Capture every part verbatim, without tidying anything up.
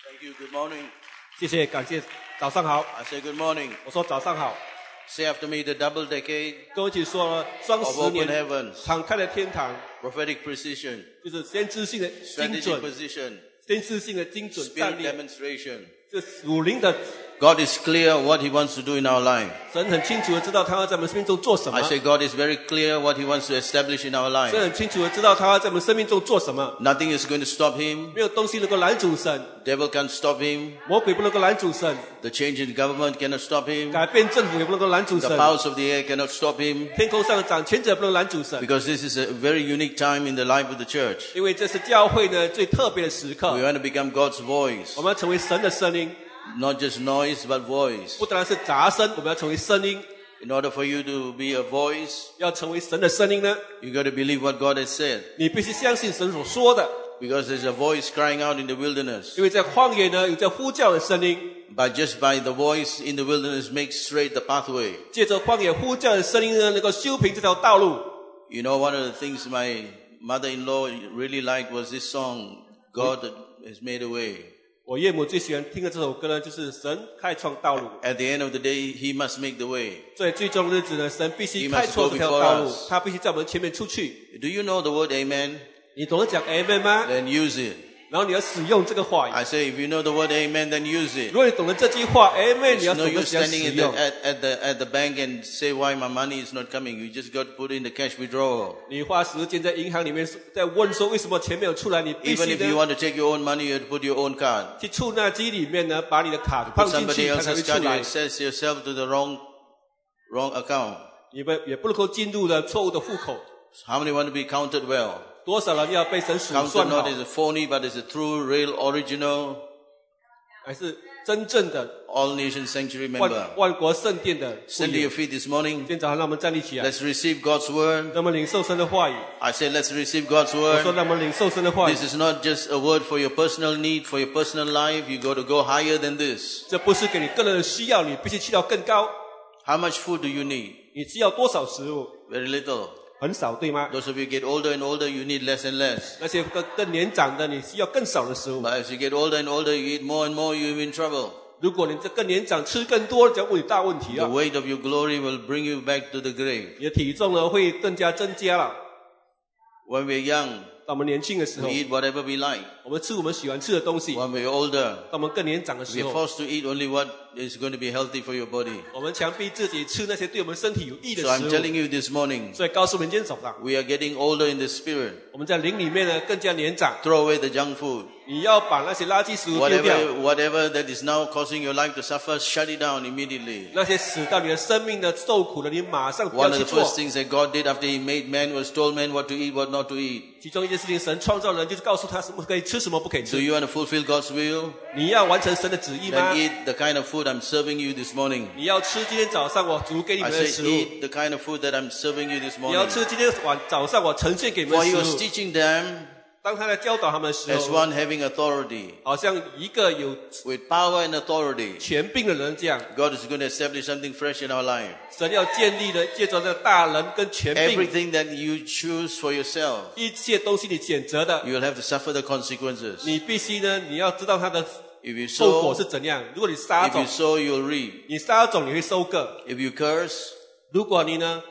Thank you. Good morning. 谢谢，感谢，早上好。 I say good morning. 我说早上好， Say after me the double decade 跟我一起说了双 of 十 open 年 heavens, 敞开的天堂， prophetic precision, 就是先知性的精 strategic 准， position, 先知性的精准战 spirit 略， demonstration. 这属灵的 God is clear what He wants to do in our life. 神很清楚的知道他要在我们生命中做什么 I，say God is very clear what He wants to establish in our 神 life. 很清楚的知道他要在我们生命中做什么， Nothing is going to stop Him. 没有东西能够拦阻神， Devil can't stop Him. 魔鬼不能够拦阻神， The change in government cannot stop Him. 改变政府也不能够拦阻 The 神， powers of the air cannot stop Him. 天空上的掌权者不能拦阻神， Because this is a very unique time in the life of the church. 因为这是教会呢最特别的时刻 We，want to become God's voice. 我们要成为神的声音， Not just noise, but voice. 不单是杂声，我们要成为声音。 In order for you to be a voice, 要成为神的声音呢， you got to believe what God has said. 你必须相信神所说的， Because there's a voice crying out in the wilderness. 因为在旷野呢有在呼叫的声音， But just by the voice in the wilderness makes straight the pathway. 借着旷野呼叫的声音呢，能够修平这条道路。 You know, one of the things my mother-in-law really liked was this song, God has made a way. 我岳母最喜欢听的这首歌呢，就是神开创道路。 At the end of the day, He must make the way. 在最终的日子呢，神必须 He must 开创 go 这条 before 道路 us.， 他必须在我们前面出去。 Do you know the word amen? 你懂得讲 Amen 吗？ Then use it. 然后你要使用这个话语。 I say, if you know the word amen, then use 如 it. 果你懂得这句话 Amen， 你要 It's no 懂得 use 怎样 standing 使 in the, 用。 at, at, the, at the bank and say why my money is not coming. You just got to put in the cash withdrawal. 你花时间在银行里面在问说为什么钱没有出来，你必 Even 须 if you 呢 want to take your own money, you have to put your own card. 去触那机里面呢，把你的卡 Put 放进 somebody 去，它才会 else's 出 card, you 来。 access yourself to the wrong, wrong account. 你们也不能够进入了错误的户口。 How many want to be counted well? 多少人要被神数 Counted 算好 not，as a phony, but as a true, real, original, 还是真正的 all nation sanctuary member. 万万国圣殿的会 Stand to 员 your feet this morning. 今天早上让我们站立起来， Let's receive God's word. 让我们领受神的话语。 I say let's receive God's 我说 word. 让我们领受神的话语， This is not just a word for your personal need, for your personal life. You got to go higher than this. 这不是给你个人的需要，你必须去到更高。 How much food do you need? 你需要多少食物？ Very little. 很少，对吗？ Those of you get older and older, you need less and less. 那些更更年长的，你需要更少的食物。 But as you get older and older, you eat more and more, you're in trouble. 如果你这更年长，吃更多，将会有大问题 The 啊！ weight of your glory will bring you back to the grave. 你的体重呢会更加增加了。 When we're young, 当我们年轻的时 we 候， eat whatever we like. 我们吃我们喜欢吃的东西； When we're older, 当我们更年长的 we 时 are 候， forced to eat only what is going to be healthy for your body. 我们强逼自己吃那些对我们身体有益的 So I'm 食 telling 物。 you this morning, 所以告诉我们今天早上， we are getting older in the spirit. 我们在灵里面呢更加年长。 Throw away the junk food. 你要把那些垃圾食物丢掉， Whatever, whatever that is now causing your life to suffer, shut it down immediately. 那些使到你的生命的受苦的，你马上不 One 要 of 去 the 做 first。things that God did after He made man was told man what to eat, what not to eat. 其中一件事情，神创造人就是告诉他什么可以吃，什么不可以 Do 吃。 you want to fulfill God's will? 你要完成神的旨意吗 Then？eat the kind of food I'm serving you this morning. 你要吃今天早上我煮给你 I 们的 say 食物， eat the kind of food that I'm serving you this 你要 morning. 吃今天晚早上我呈现给你们 For 的 He 食 was 物。 teaching them 当他在教导他们的时 as 候， one having authority. 好像一个有 With power and authority, 权柄的人这样。 God is going to establish something fresh in our life. 神要建立的，借着这个大人跟权柄， Everything that you choose for yourself, 一切都是你选择的， you will have to suffer the consequences. 你必须呢，你要知道它的 If you 后果 sow, 是怎样。如果你撒 if 种 you，sow, you'll reap. 你撒种你会收割； If you curse, 如果你呢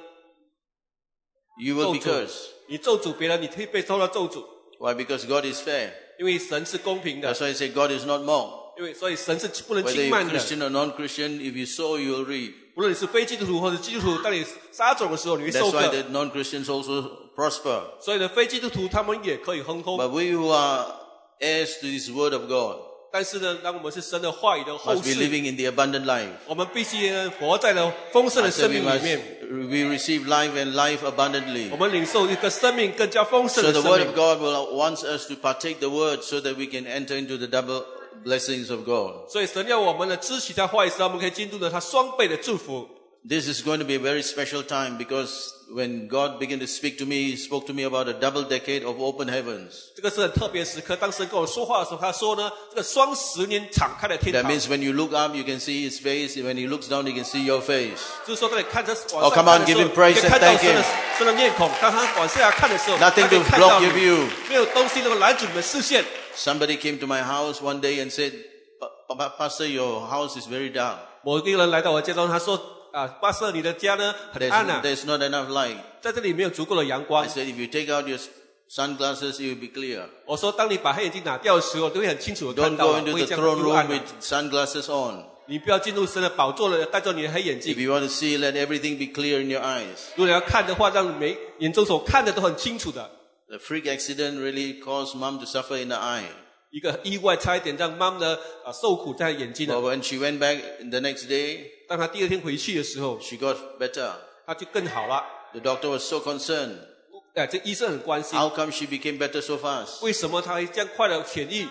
you will be 咒诅 cursed. 你咒诅别人，你会被受到咒诅， Why? Because God is fair. 因为神是公平的 That's，why I say God is not mocked. 因为所以神是不能 Whether 轻 you're 慢的。 Christian or non-Christian, if you sow, you'll reap. 无论你是非基督徒或者基督徒，当你撒种的时候，你会受 That's why 割。 the non-Christians also prosper. 所以呢，非基督徒他们也可以亨通。 But we who are heirs to this word of God 但是呢，当我们是神的话语的后 must be 世， living in the abundant life. 我们必须呢活在了丰盛 I 的 said 生 we 命里 must 面。 we receive life and life abundantly. 我们领受一个生命更加丰盛 So 的 the 生 word 命 of。God will wants us to partake the word so that we can enter into the double blessings of God. 所以神要我们呢知悉他话语时，我们可以进入呢他双倍的祝福。 This is going to be a very special time because when God began to speak to me, He spoke to me about a double decade of open heavens. 这个是很特别的时刻。当神跟我说话的时候，他说呢，这个双十年敞开的天 That 堂， means when you look up, you can see His face. When He looks down, you can see your face. 就是说当你看着往 Oh, 上 come on, 看的时候， give him praise 你可以 and 看到 thank 神的 him. 神的面孔。当他往下看的时候， Nothing 他可以 to 看到 block your 你 view. 没有东西能够拦阻你的视线。 Somebody came to my house one day and said, "Pa- Pa- Pastor, your house is very dark. 某一个人来到我家中，他说啊，巴瑟，你的家呢很 There's, 暗啊， there's not enough light." 在这里没有足够的阳光 I。said, "If you take out your sunglasses, you will be clear. 我说，当你把黑眼镜拿掉的时候，都会很清楚的看 Don't 到 go 了， into 不会 the 这样 throne 幽暗 room 啊 with sunglasses on. 你不要进入神的宝座了，戴着你的黑眼 If 镜。 you want to see, let everything be clear in your eyes." 如果你要看的话，让你每眼中所看的都很清楚的。 The freak accident really caused mom to suffer in the eye. 一个意外差一点让妈妈的啊受苦在眼睛 But 的。 when she went back the next day, 当她第二天回去的时候， she got better. 她就更好了。 The doctor was so concerned. 哎，这医生很关心， How come she became better so fast? 为什么她会这样快的痊愈？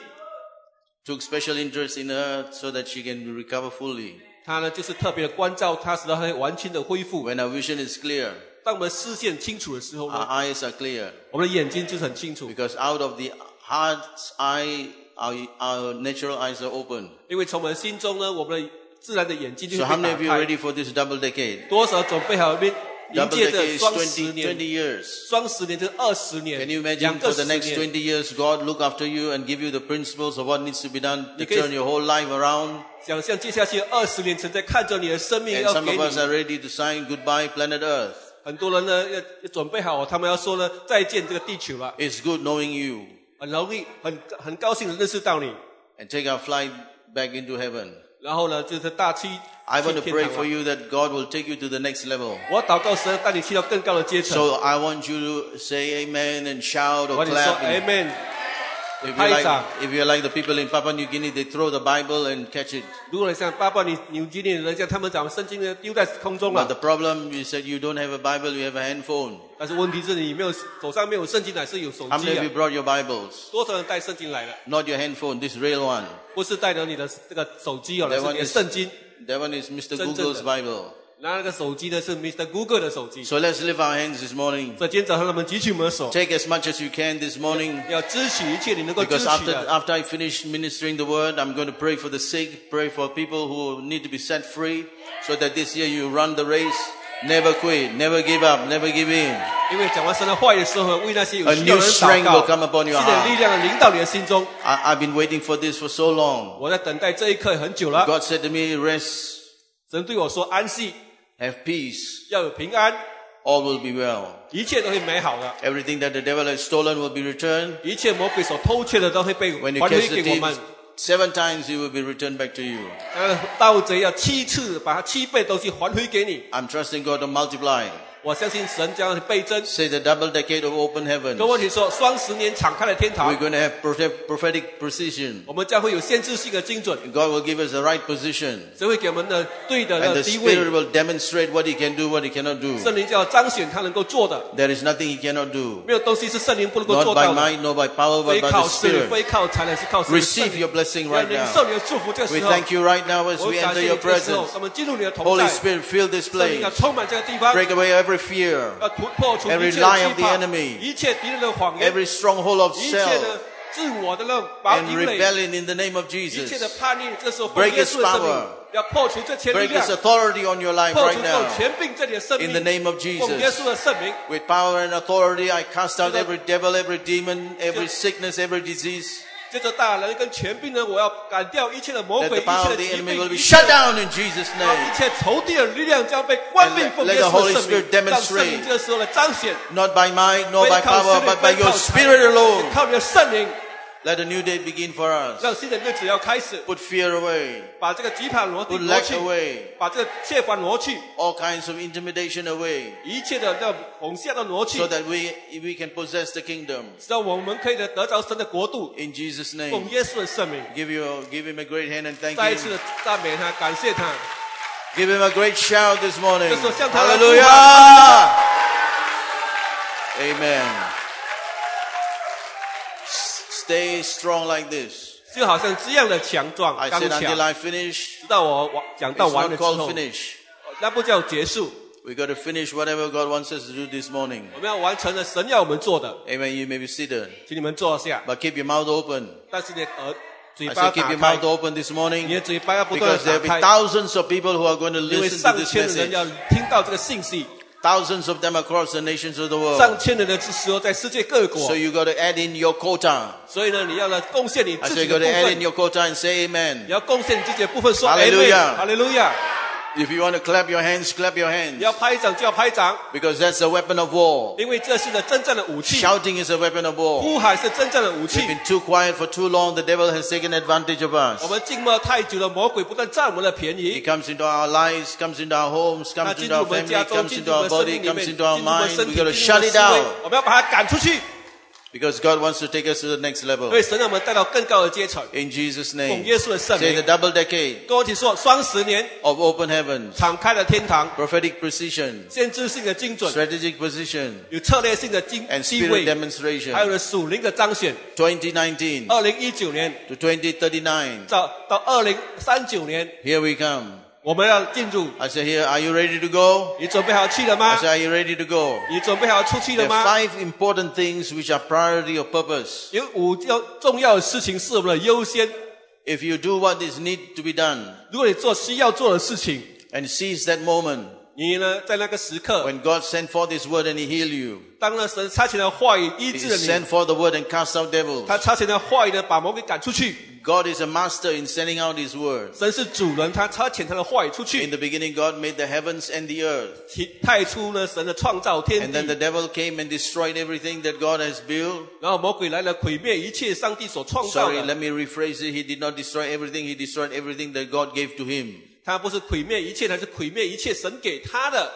Took special interest in her so that she can recover fully. 他呢，就是特别的关照她，使到她完全的恢复。 When our vision is clear, 当我们视线清楚的时候 our 呢， eyes are clear. 我们的眼睛就是很清楚， Because out of the heart's eye, our, our natural eyes are open. 因为从我们心中呢，我们的自然的眼睛就 So 会 how 被 many 打 of you 开。 ready for this double decade? 多少准备好迎迎 Double 接 decade 着 is 双十 twenty, 年 twenty，years. 双十年就是二十 Can 年， you 两 imagine 个 for the 十 next 年。 twenty years, God look after you and give you the principles of what needs to be done to 你可以- turn your whole life around? 想象接下去二十年，神在看着你的生命 And 要 some 给 of us 你。 are ready to sign goodbye planet Earth. 很多人呢要要准备好，他们要说呢再见这个地球了。 It's good knowing you 很容易，很很高兴的认识到你。 and take our flight back into heaven. 然后呢，就是大气 I want to 去 pray 天堂 for 了。 you that God will take you to the next level. 我祷告神带你去到更高的阶层。 So I want you to say amen and shout 我 or 跟你说 clap. And Amen。 If you're 拍 like, 掌。 if you're like the people in Papua New Guinea, they throw the Bible and catch it. 如果你像巴布亚纽几内人像他们把圣经呢丢在空中 But the 了， problem is that you don't have a Bible, you have a handphone. 但是问题是你没有手上没有圣经，乃是有手 How 机 many of 啊 you。brought your Bibles? 多少人带圣经来了？ Not your handphone, this real one. 不是带着你的这个手机哦， That 是 one 你的 is, 圣经。 that one is Mister 真正的。 Google's Bible. 拿那个手机的是 Mister Google 的手机。 So let's lift our hands this morning. 所以今天早上我们举起我们的手， Take as much as you can this morning. 要支取一切你能够支 Because 取 after, 的。 after I finish ministering the word, I'm going to pray for the sick, pray for people who need to be set free, so that this year you run the race, never quit, never give up, never give in. 因为讲完神的话语的时候，为那些有 A 需要 new 的人 strength 祷 will 告， come upon 新 your 的 heart. 力量临到你的心中。 I, I've been waiting for this for so long. 我在等待这一刻很久了。 God said to me, rest, 神对我说：“安息， have peace, 要有平安， all will be well. 一切都会美好的。 Everything that the devil has stolen will be returned. 一切魔鬼所偷窃的都会被 When you 还 catch 回 the 给我 thief, 们。 seven times he will be returned back to you. 呃，盗贼要七次把它七倍都去还回给你。 I'm trusting God to multiply. 我相信神将会倍增。 Say the double decade of open heavens. 跟问题说，双十年敞开的天堂 We're，going to have prophet- prophetic precision. 我们将会有限制性的精准， God will give us the right position. 神会给我们的对的 And 那 the 个地位。 Spirit will demonstrate what He can do, what He cannot do. 圣灵就要彰显他能够做的， There is nothing He cannot do. 没有东西是圣灵不能够 Not 做 by 到的。 might, nor by power, 非 but by 靠 the 势力， Spirit. 非靠才能，是靠神的圣 Receive 灵 your blessing 要 right 领 now. 受你的祝福。这个 We 时候， thank you right now as 我 we 感 enter 谢你 your 这个时候， presence. 我们进入你的同 Holy 在， Spirit, fill this 圣灵要 place. 充满这个地方， Break away every fear, 要突破除 every 一切的 lie 惧 of the 怕 enemy, 一切敌人的谎言， every stronghold of 一切 self 的自我的那种堡 and 垒， rebellion in the name of 一切 Jesus. 的叛逆。这时候， Break 耶稣的 his 生命 power. 要破除这些力 Break 量 His，authority on your life 破 right 除这种 now. 权柄在你的生 In the 命。 name of 奉耶稣 Jesus. 的圣名， With power and authority, I cast out every devil, every demon, every sickness, every disease. 接着大人跟权柄呢，我要赶掉一切的魔 That 鬼， the 一 power 切 of 的 the 疾 enemy 病， will be 一切 shut 的 down in Jesus' 然后 name. 一切仇敌的力量将被关闭， And 奉 let 耶 the 稣 Holy 的圣名 Spirit， 让圣灵 demonstrate 这个时候来彰显， Not by might, nor 非 by 靠势 power, 力， but by 非 your 靠才 Spirit alone. 靠你的圣灵， Let a new day begin for us. 让新的日子要开始， Put fear away. 把这个惧怕挪 Put 挪 lack 去， away. 把这个怯烦挪去， All kinds of intimidation away. 一切的那恐吓都挪去 So，that we, we can possess the kingdom. 使到我们可以得着神的国度。 In Jesus' 奉 name. 耶稣的圣名， Give, you, give him a great hand and thank 再一次 him. 的赞美他，感谢他。 Give him a great shout this morning. 这时候向他来呼喊。 Hallelujah. Amen. S- Stay strong like this. 就好像这样的强壮 I 刚 said 强， until I finish. 直到我完讲到 It's 完 not 了之 called 后， finish. 那不叫结束， We got to finish whatever God wants us to do this morning. 我们要完成了神要我们做的， Amen. You may be seated. 请你们坐下， But keep your mouth open. 但是你的耳嘴 I 巴 said keep 打 your 开 mouth，open this 你 morning. 的嘴巴要不断 Because 的 there will 打 be 开， thousands of people who are going to 因为 listen to 上 this 千的人 message. 要听到这个信息。 Thousands of them across the nations of the world. 上千人的时候在世界各国 So，you got to add in your quota. 所以呢，你要来贡献你 I 自 say 己 you 的 got 部 to add in 分， your quota and say 你 amen. 要贡献你自己的部分，说 Hallelujah 哈利路亚。 If you want to clap your hands, clap your 你 hands. 要拍掌就要拍掌， Because that's a weapon of war. 因为这是的真正的武器， Shouting is a weapon of war. 呼喊是真正的武器 We've。been too quiet for too long. The devil has taken advantage of 我 us. 们静默太久了，魔鬼不断占我们的便 He 宜。 comes into our lives, comes into our homes, 他 comes 进 into 入 our 我们 family, 家中， comes 进 into 入我 our 们生 body, 命里 comes 面， into 进 our 入我们 mind. 身 We've 体， got to 进入 shut 我们 it 思维 down. 我们要把它赶出去， Because God wants to take us to the next 因 level. 为神让我们带到更高的阶层。 In Jesus' 奉 name. 耶稣的圣 Say 名 the，double decade 跟我一起说：双十年 of open heavens, 敞开的天堂， prophetic precision, 先知性的精准， strategic position, 有策略性的精 and 地 spirit 位，还有 demonstration. 了属灵的彰显。 twenty nineteen 二零一九年 to twenty thirty-nine. 到到二零三九年， Here we come. 我们要进入。 I say here, are you ready to go? 你准备好去了 I 吗？ say, are you ready to go? 你准备好出去 There 了 are 吗？ five important things which are priority of purpose. 有五要重要的事情是我们的优先。 If you do what is need to be done 如果你做需要做的事情， and seize that moment 你呢在那个时刻， when God sent forth His word and He healed you, 当了神差遣的话语医 He 治了 sent 你， forth the word and cast out devils. 他差遣的话语呢把魔鬼赶出去。 God is a master in sending out His word. 神是主人，他差遣他的话语出 In 去， the beginning, God made the heavens and the earth. 提太出呢神的创造天 And then the 地， devil came and destroyed everything that God has built. 然后魔鬼来了毁灭一切上帝所创造 Sorry, 的。 let me rephrase it. He did not destroy everything. He destroyed everything that God gave to him. 他不是毁灭一切，他是毁灭一切神给他的，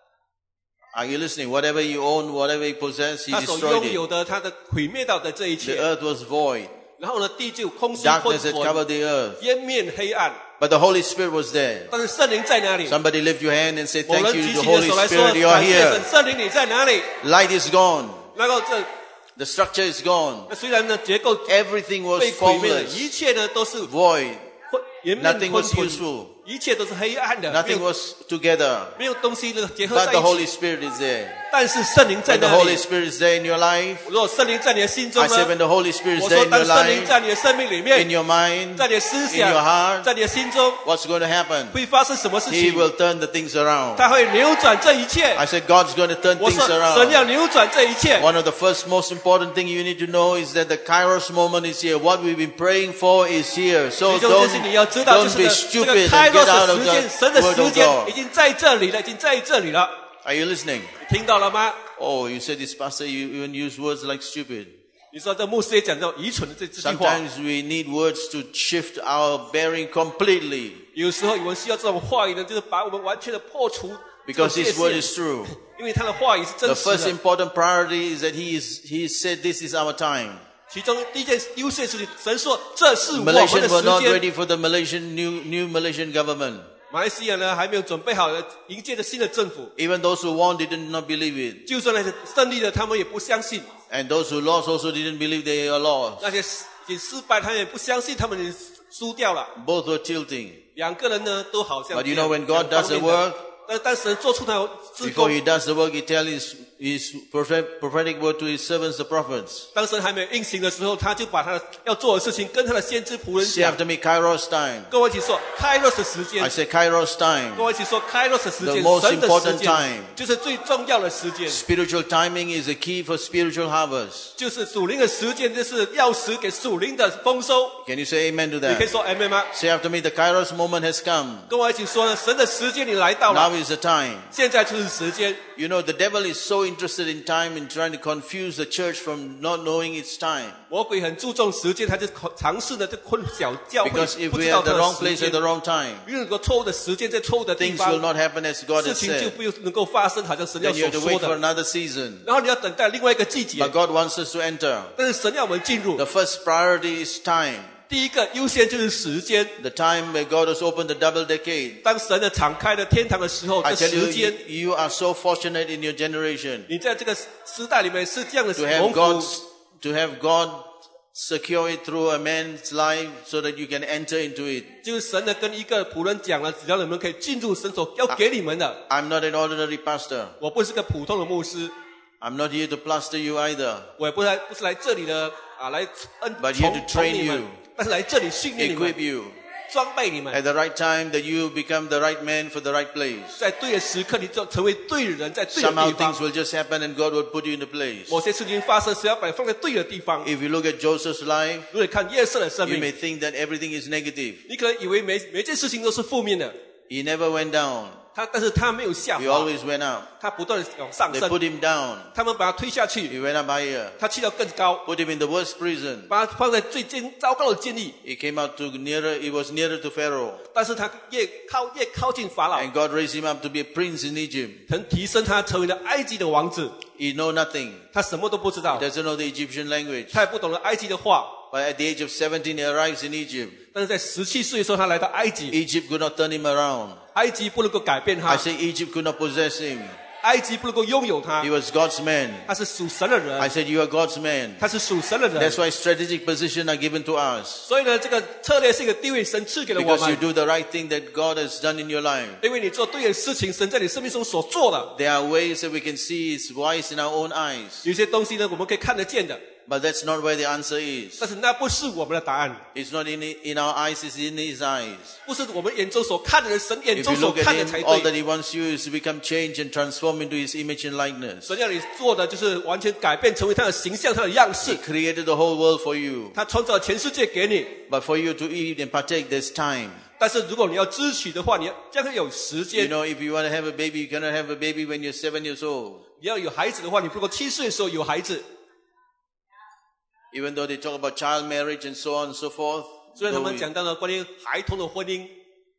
Are you listening? Whatever you own, whatever you possess, He 他所 destroyed 拥 it. 有的，他的毁灭到的这一 The 切。 earth was void. 然后呢，地就空虚混 Darkness had covered 沌， the earth. 烟面黑暗。 But the Holy Spirit was there. 但是圣灵在哪里？ Somebody lift your hand and say, 某 thank 人 you 举 to 起 the 你的 Holy 手来说： Spirit. You are 感谢神， here. 圣灵你在哪里？ Light is gone. 然后这 The structure is gone. 那虽然呢结构 Everything was 被毁灭了， formless, 一切呢都是 void. 混颜面 Nothing 混 was 沌， useful. 一切都是黑暗的，没 Nothing 有 was together. 没有东西呢结合 But 在 the 一 Holy 起。 Spirit is there. 但是圣灵在 When the 哪 Holy 里？ Spirit is there in your life, 如果圣灵在你的心中 I say when 呢？ the Holy Spirit is 我 there 说 in 当 your 圣灵 life, 在你的生命里 in 面， your mind, 在你的思 in your 想， heart, 在你的心中， what's going to happen? 会发生什么事 He 情？ will turn the things around. 他会扭转这一切。 I said God's going to turn 我 things 说神要 around. 扭转这一切。 One of the first most important thing you need to know is that the Kairos moment is here. What we've been praying for is here. 其 So 中 don't, 就是你要知道，就 don't 是 be 呢这个 stupid 开 and 罗 get out 的 of 时间， the 神的 Word 时 of 间 God. 已经在这里了，已经在这里了。 Are you listening? 你听到了吗？ Oh, you said this pastor, you even use words like stupid. 你说这牧师也讲到愚蠢的这这句话。 Sometimes we need words to shift our bearing completely 有时候我们需要这种话语呢，就是把我们完全的破除这种 because 界 His word 限， is true. 因为他的话语是 The 真实 first 的。 important priority is that He is, He said this is our time. 其中第一件优先事情，神说这是我们的 Malaysians were not 时间。 ready for the Malaysian new, new Malaysian government. 马来西亚呢还没有准备好迎接的新的政府， Even those who won did not believe it. 就算那些胜利的，他们也不相信； And those who lost also didn't believe they are lost. 那些也失败，他们也不相信他们也输掉了。 Both were tilting. 两个人呢都好像 But you 这样 know when God 两 does 方 the 面的 work, 但但神做出他的事 before 工， He does the work, He tells His, his prophet, prophetic word to His servants, the prophets. 当神还没有运行的时候，他就把他要做的事情跟他的先知仆人 Say 讲。 after me, Kairos time. 跟我一起说开罗的时间 I，say Kairos time. 跟我一起说开罗的时 The 间， most 神的时 important 间 time 就是最重要的时间， Spiritual timing is the key for spiritual harvest. 就是属灵的时间，就是钥匙给属灵的丰收。 Can you say amen to 你可以 that? 说 Amen 吗？ Say after me, the Kairos moment has come. 跟我一起说呢，神的时间你来到 Now 了， is the time. 现在就是时间。 You know, the devil is so interested in time and trying to confuse the church from not knowing its time. 魔鬼很注重时间，他就尝试呢就困小教会， Because if 不 we 知 are 道 at the 他 wrong 的时 place 间 at the。wrong time, 如果错误的时间在错误的地 things 方 will，not happen as God 事 has 情就 said. 不能够发生，好像神要 Then you 所 have to 说 wait for 的。 another season. 然后你要等待另外一个季节 But，God wants us to enter. 但是神要我们进入 The。first priority is time. 第一个优先就是时间。 The time where God has opened the double decade. 当神的敞开了天堂的时候， I 这 tell you, 时间 you, you are so fortunate in your generation 你在这个时代里面是这样的 to have 蒙 God, 福， to have God secure it through a man's life so that you can enter into it. 就是神呢跟一个仆人讲了，只要你们可以进入神所要给你们的。 I'm not an ordinary pastor. 我不是个普通的牧师， I'm not here to plaster you either. 我也不来不是来这里的啊来恩 But here 宠 to 宠 train 你们 you， 但是来这里训练你们 equip，you, 装备你们， At the right time, that you become the right man for the right place. 在对的时刻，你就成为对的人，在对的 Somehow 地方 things。will just happen and God will put you in the place. 某些事情发生，是要把你放在对的地方。 If you look at Joseph's life, 如果你看约瑟的生 you 命， may think that everything is negative. 你可能以为每每件事情都是负面的， He never went down. 他但是他没有下 He 滑， always went up. 他不断的往上 They 升。 put him down. 他们把他推下 He 去， went up higher. 他去到更高， Put him in the worst prison. 把他放在最艰糟糕的监狱。 He came out to nearer, he was nearer to Pharaoh. 但是他越靠越靠近法老， And God raised him up to be a prince in Egypt. 曾提升他成为了埃及的王子。 He know nothing. 他什么都不知道 He，doesn't know the Egyptian language. 他也不懂得埃及的话。 But at the age of seventeen, he arrives in Egypt. 但是在十七岁的时候，他来到埃及， Egypt could not turn him around. 埃及不能够改变 I 他， say Egypt could not possess him. 埃及不能够拥有他 He。was God's man. 他是属神的 I 人， said you are God's man. 他是属神的人 That's。why strategic positions are given to us. 所以呢，这个策略是一个地位神赐给了我 Because you 们， do the right thing that God has done in your life. 因为你做对的事情，神在你生命中所做的， There are ways that we can see His wise in our own eyes. 有些东西呢，我们可以看得见的， But that's not where the answer is. 但是那不是我们的答案， It's not in, in our eyes, it's in His eyes. 不是我们眼中所看的人，神眼 If 中 you 所 look at 看的才 Him, all that 对。 He wants you is to become changed and transformed into His image and likeness. 神要你做的就是完全改变，成为他的形象，他的样式 He。created the whole world for you. 他创造全世界给你， But for you to eat and partake, there's time. 但是如果你要支取的话，你要将会有时 You 间。 know, if you want to have a baby, you cannot have a baby when you're seven years old. 你要有孩子的话，你不过七岁的时候有孩子， Even though they talk about child marriage and so on and so forth, 虽然他 though 们 we- 讲到了关于孩童的婚姻，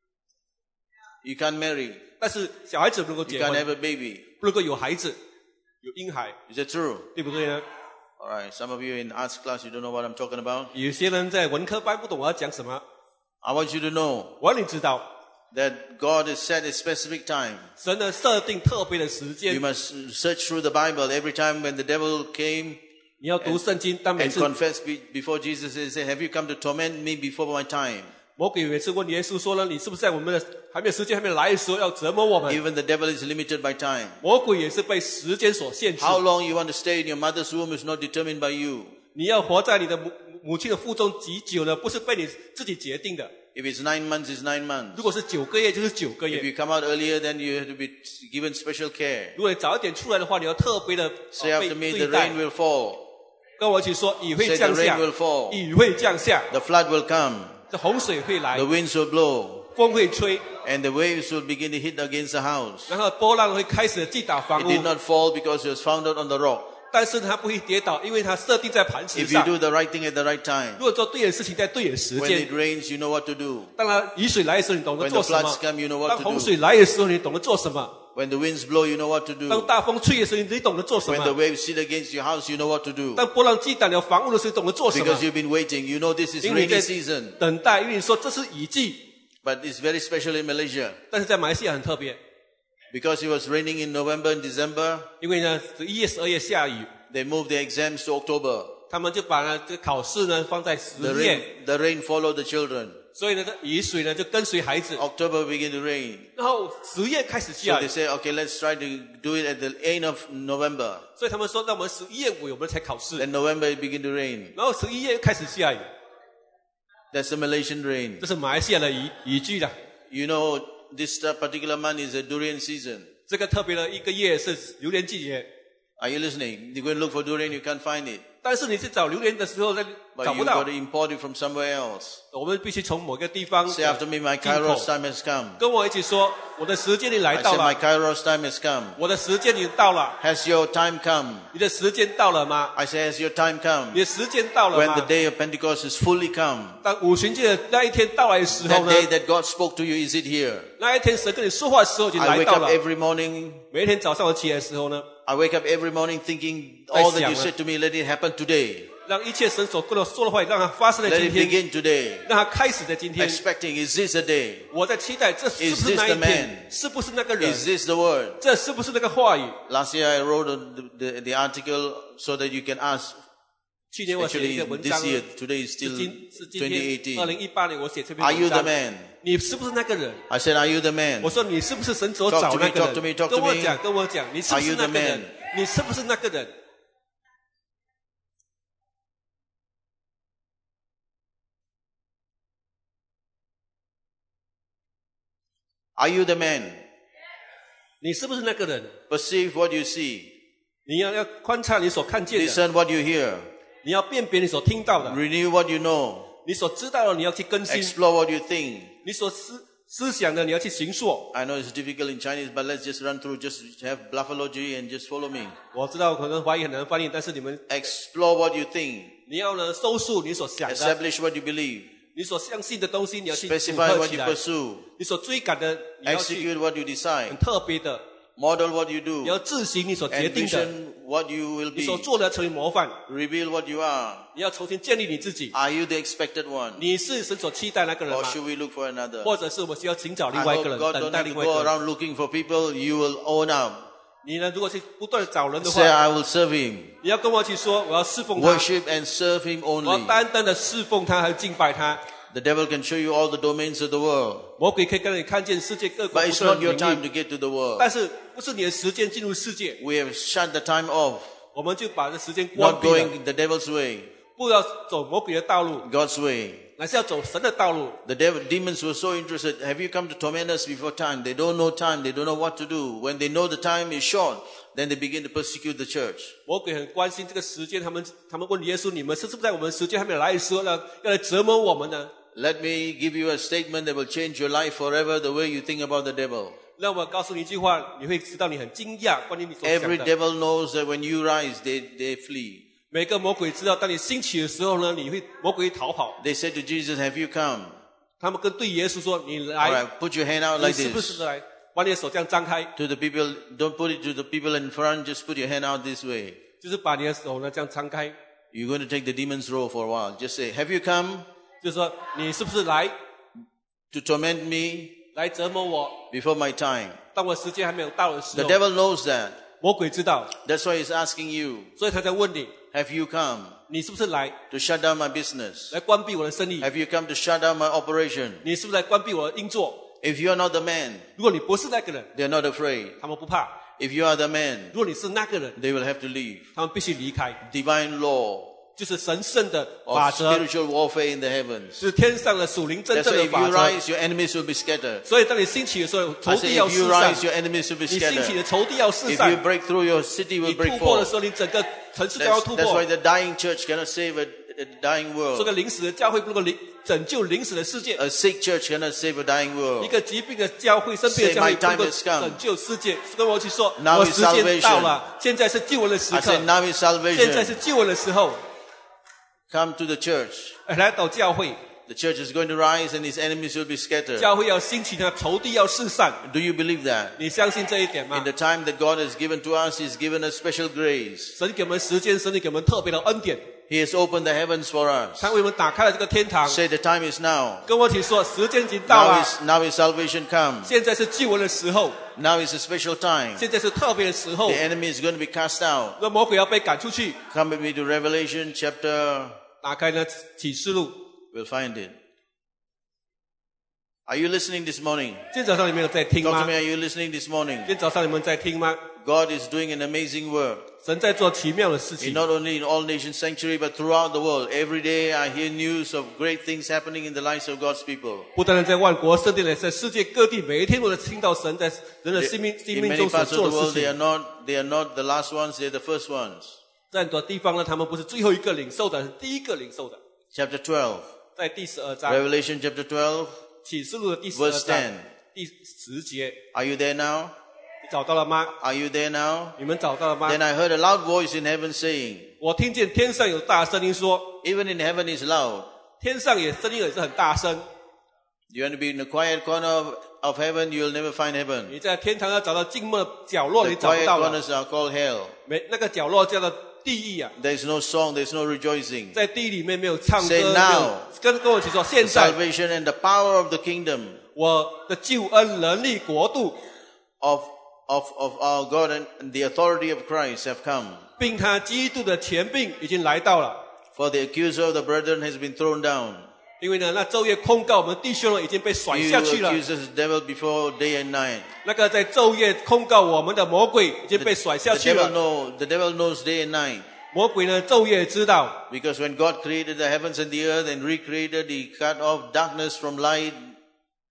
you can't marry, 但是小孩子不能够 you 结 can't 婚， have a baby. 不能够有孩子，有婴孩， Is that true? 对不对呢？ All right, some of you in arts class, you don't know what I'm talking about. 有些人在文科班不懂我要讲什么， I want you to know 我让你知道， that God has set a specific time. 神的设定特别的时 You 间， must search through the Bible every time when the devil came 你要读圣经。当每 and 次 confess be- before Jesus and say, have you come to torment me before my time? 魔鬼每次问耶稣说呢，你是不是在我们的还没有时间还没有来的时候要折磨我们？ Even the devil is limited by time. 魔鬼也是被时间所限制。 How long you want to stay in your mother's womb is not determined by you. 你要活在你的母母亲的腹中几久呢？不是被你自己决定的。 If it's nine months, it's nine months. 如果是九个月，就是九个 If 月。 you come out earlier, then you have to be given special care. 如果你早一点出来的话，你要特别的、 Say 呃被 after me, 对 the 待 rain。will fall. 跟我一起说，雨会 Say 降 the rain 下 will，fall. 雨会降下， The flood will come. 这洪水会来 The，winds will blow. 风会吹， And the waves will begin to hit against the house. 然后波浪会开始击打房 It 屋 did，not fall because it was founded on the rock. 但是它不会跌倒，因为它设定在磐石 If you 上。 do the right thing at the right time, 如果做对的事情，在对的时 when 间 it，rains, you know what to do. 当然雨水来的时候，你懂得 When the 做什 floods 么； come, you know 当 what 洪 to do. 水来的时候，你懂得做什么； When the winds blow, you know what to 当 do. 大风吹的时候，你懂得做什 When the 么； waves sit against your house, you know what to do. 当波浪击打了房屋的时候，懂得做什么 Because。you've been waiting. You know this is 因为你 rainy 在 season. 等待，因为你说这是雨季， But it's very special in Malaysia. 但是在马来西亚很特别， Because it was raining in November and December, 因为呢十一月、十二月下雨， they moved the exams to October. 他们就把呢这个考试呢放在十 The 月， rain, the rain followed the children. 所以呢这雨水呢就跟随孩子， October began to rain. 然后十月开始 So 下 they 雨， say, okay, let's try to do it at the end of November. 所以他们说，那我们十一月尾我们才考试， Then November it began to rain. 然后十一月开始下雨， That's the Malaysian rain. 这是马来西亚的雨雨季的。 You know, this particular month is a durian season. 这个特别的一个月是榴莲季节， Are you listening? You go and look for durian, you can't find it. 但是你去找榴莲的时候，找 But 不 you've 到 got to，import it from somewhere else. 我们必须从某个地方 Say after me, my 进口 Kairos。time has come. 跟我一起说，我的时间你来 I 到 said, my 了， Kairos time has come. 我的时间你到了， Has your time come? 你的时间到了吗？ I said, has your time come? 你的时间到了 When the 吗？ day of Pentecost is fully come. 当五旬节的那一天到来的时候 That 呢， day that God spoke to you, is it here? 那一天神跟你说话的时候已经 I 来 wake 到 up 了。 every morning. 每一天早上我起来的时候呢， I wake up every morning thinking all that you 在想了。 said to me, let it happen today. 让一切神所跟我说的话，让它发生在 Let 今 it 天， begin today. 让它开始在今天。 Expecting, is this a day? 我在期待，这是不 Is 是 this 那 the 一 man? 天？是不是那个人？ Is this the word? 这是不是那个话语？ Last year I wrote the, the, the article so that you can ask. 去年我写了一 Actually, 个文章 this，year, today is 是 still 今是今 twenty 天二 eighteen. 零一八年我写这篇 Are you 文 the 章。 man? 你是不是那个人？ I said, are you the man? 我说你是不是神所 Talk 找 to 那 me, 个 talk to me, 人？ talk to 跟我 me. 讲，跟我讲，你是不 Are 是 you 那 the 个人 man?？ 你是不是那个人？ Are you the man? 你是不是那个人？ Perceive what you see. 你要要观察你所看见的， Discern what you hear. 你要辨别你所听到的， Renew what you know. 你所知道的你要去更新， Explore what you think. 你所思思想的你要去行塑。 I know it's difficult in Chinese, but let's just run through. Just have bluffology and just follow me. 我知道可能华语很难翻译，但是你们 Explore what you think. 你要呢收束你所想的， Establish what you believe. 你所相信的东西，你要去组 Specify 合 what 起 you 来。 pursue. 你所追赶的，你要去 Execute what you 很 decide. 特别的， Model what you 你要 do. 自行你所决定的， Envision what you will 你所 be. 做的成为模范。 Reveal what you are. 你要重新建立你自己， Are you the expected one? 你是神所期待那个人 Or 吗？ should we look for another? 或者是我们需要寻找 I 另外一个 hope 人， God 等 don't 待 have to 另外一 go 个人。 around looking for people. You will own up. 你呢，如果去不断的找人的 Say, 话， I will serve him. 你要跟我一起说，我要侍奉他， Worship and serve him 我要 only. 单单的侍奉他，还有敬拜他。 The devil can show you all the domains of the world. 魔鬼可以跟你看见世界各国 But 不 it's 同的 not your 领 time 域， to get to the world. 但是不是你的时间进入世界， We have shut the time off. 我们就把这时间关 Not 闭了， going the devil's way. 不要走魔鬼的道路， God's way. 而是要走神的道路。 The devil, demons were so interested. Have you come to torment us before time? They don't know time. They don't know what to do. When they know the time is short, then they begin to persecute the church. 魔鬼很关心这个时间，他们他们问耶稣：“你们是不是在我们时间还没有来的时候呢，要来折磨我们呢 Let me give you a statement that will change your life forever, the way you think about the devil.？” 让我告诉你一句话，你会知道你很惊讶，关于你所想 Every 的。 devil knows that when you rise, they, they flee. 每个魔鬼知道，当你兴起的时候呢，你会魔鬼会逃跑。 They said to Jesus, have you come? 他们跟对耶稣说：“你 All 来， right, put your hand out 你 like 是不 this. 是来？把你的手这样张开， To the people, don't put it to the people in front, just put your hand out this way. 就是把你的手呢这样张开， You're going to take the demon's role for a while. Just say, have you come 就是说你是不是来 to torment me 来折磨我？ before my time? 当我时间还没有到的时 The 候， devil knows that. 魔鬼知道， That's why he's asking you, 所以他在问你： have you come 你是不是来 to shut down my business? 来关闭我的生意？ Have you come to shut down my operation? 你是不是来关闭我的运作？ If you are not the man, 如果你不是那个人， they are not afraid. 他们不怕； If you are the man, 如果你是那个人， they will have to leave. 他们必须离开。 Divine law 就是神圣的法 of 则， spiritual warfare in the heavens. 是天上的属灵真 That's 正 why 的 if 法 you 则。 rise, your enemies will be scattered. 所以当你兴起的时候，仇 I 敌 say, 要 if 四 you 散 rise,；your enemies will be 你兴起 scattered. 的仇敌要四 If you 散。 break through, your city 你 will break 突破的 forth. 时候，你整个城市都要 That's, 突 that's 破 why。the dying church cannot save a, a dying 这 world. 个临死的教会不能够临拯救临死的世界， A sick church cannot save a dying 一 world. 个疾病的教会、生病的 Say, 教会 "My 不 time 能够 has come." 拯救世界。跟我一起说， Now 我 is 时间 salvation. 到了，现在是救恩的时 I 刻 said,，now is 现在是 salvation. 救恩的时候。 Come to the church. 来到教会， The church is going to rise and his enemies will be scattered. 教会要兴起，他仇敌要四散。 Do you believe that? 你相信这一点 In 吗？ the time that God has given to us, He's given us special grace. 神给我们时间，神给我们特别的恩典， He has opened the heavens for us. 他为我们打开了这个天堂。 Say the time is now. 跟我一起说，时间已经到 Now 了， is, now is salvation come. 现在是救恩的时候， Now is a special time. 现在是特别的时候 The。enemy is going to be cast out. 那魔鬼要被赶出去。 Come with me to Revelation chapter. 打开呢启示录， We'll find it. Are you listening this morning? 今天早上你们有在听 Talk 吗 to me. Are you listening this morning? 今天早上你们在听吗？ God is doing an amazing work. 神在做奇妙的事 In 情， not only in All Nations Sanctuary, but throughout the world. Every day I hear news of great things happening in the lives of God's people. 不单单在万国圣殿里，在世界各地，每一天都能听到神在人的生命生 In 命 many 中所 parts of 做 the 的 world, 事 they are 情。 not, they are not the last ones, they're the first ones. 在很多地方呢，他们不是最后一个领受的，是第一个领受的。 Chapter twelve. 在第十二章， Revelation chapter twelve. 启示录的第十二 Verse 章 ten. 第十节， Are you there now? 你找到了吗？ Are you there now? 你们找到了吗？ Then I heard a loud voice in heaven saying, 我听见天上有大声音说， even in heaven is loud. 天上也声音也是很大声。 You want to be in a quiet corner of, of heaven, you'll never find heaven. 你在天堂要找到静默的角落， The 你找不 quiet 到了。 corners are called hell. 没那个角落叫做地狱啊， There's no song, there's no rejoicing. 在地里面没有唱歌， Say 没 now. 有跟跟我一起说，现 The 在 salvation and the power of the kingdom 我的救恩、能力、国度， of, of, of our God and the authority of Christ have come. 并他基督的权柄已经来到了。 For the accuser of the brethren has been thrown down. 因为呢，那昼夜控告我们弟兄呢，已经被甩 He 下 who 去了。 accuses the devil before day and night. 那个在昼夜控告我们的魔鬼已经被甩下 The 去 devil, 了。 know, the devil knows day and night. 魔鬼呢，昼夜知道， Because when God created the heavens and the earth and recreated, He cut off darkness from light.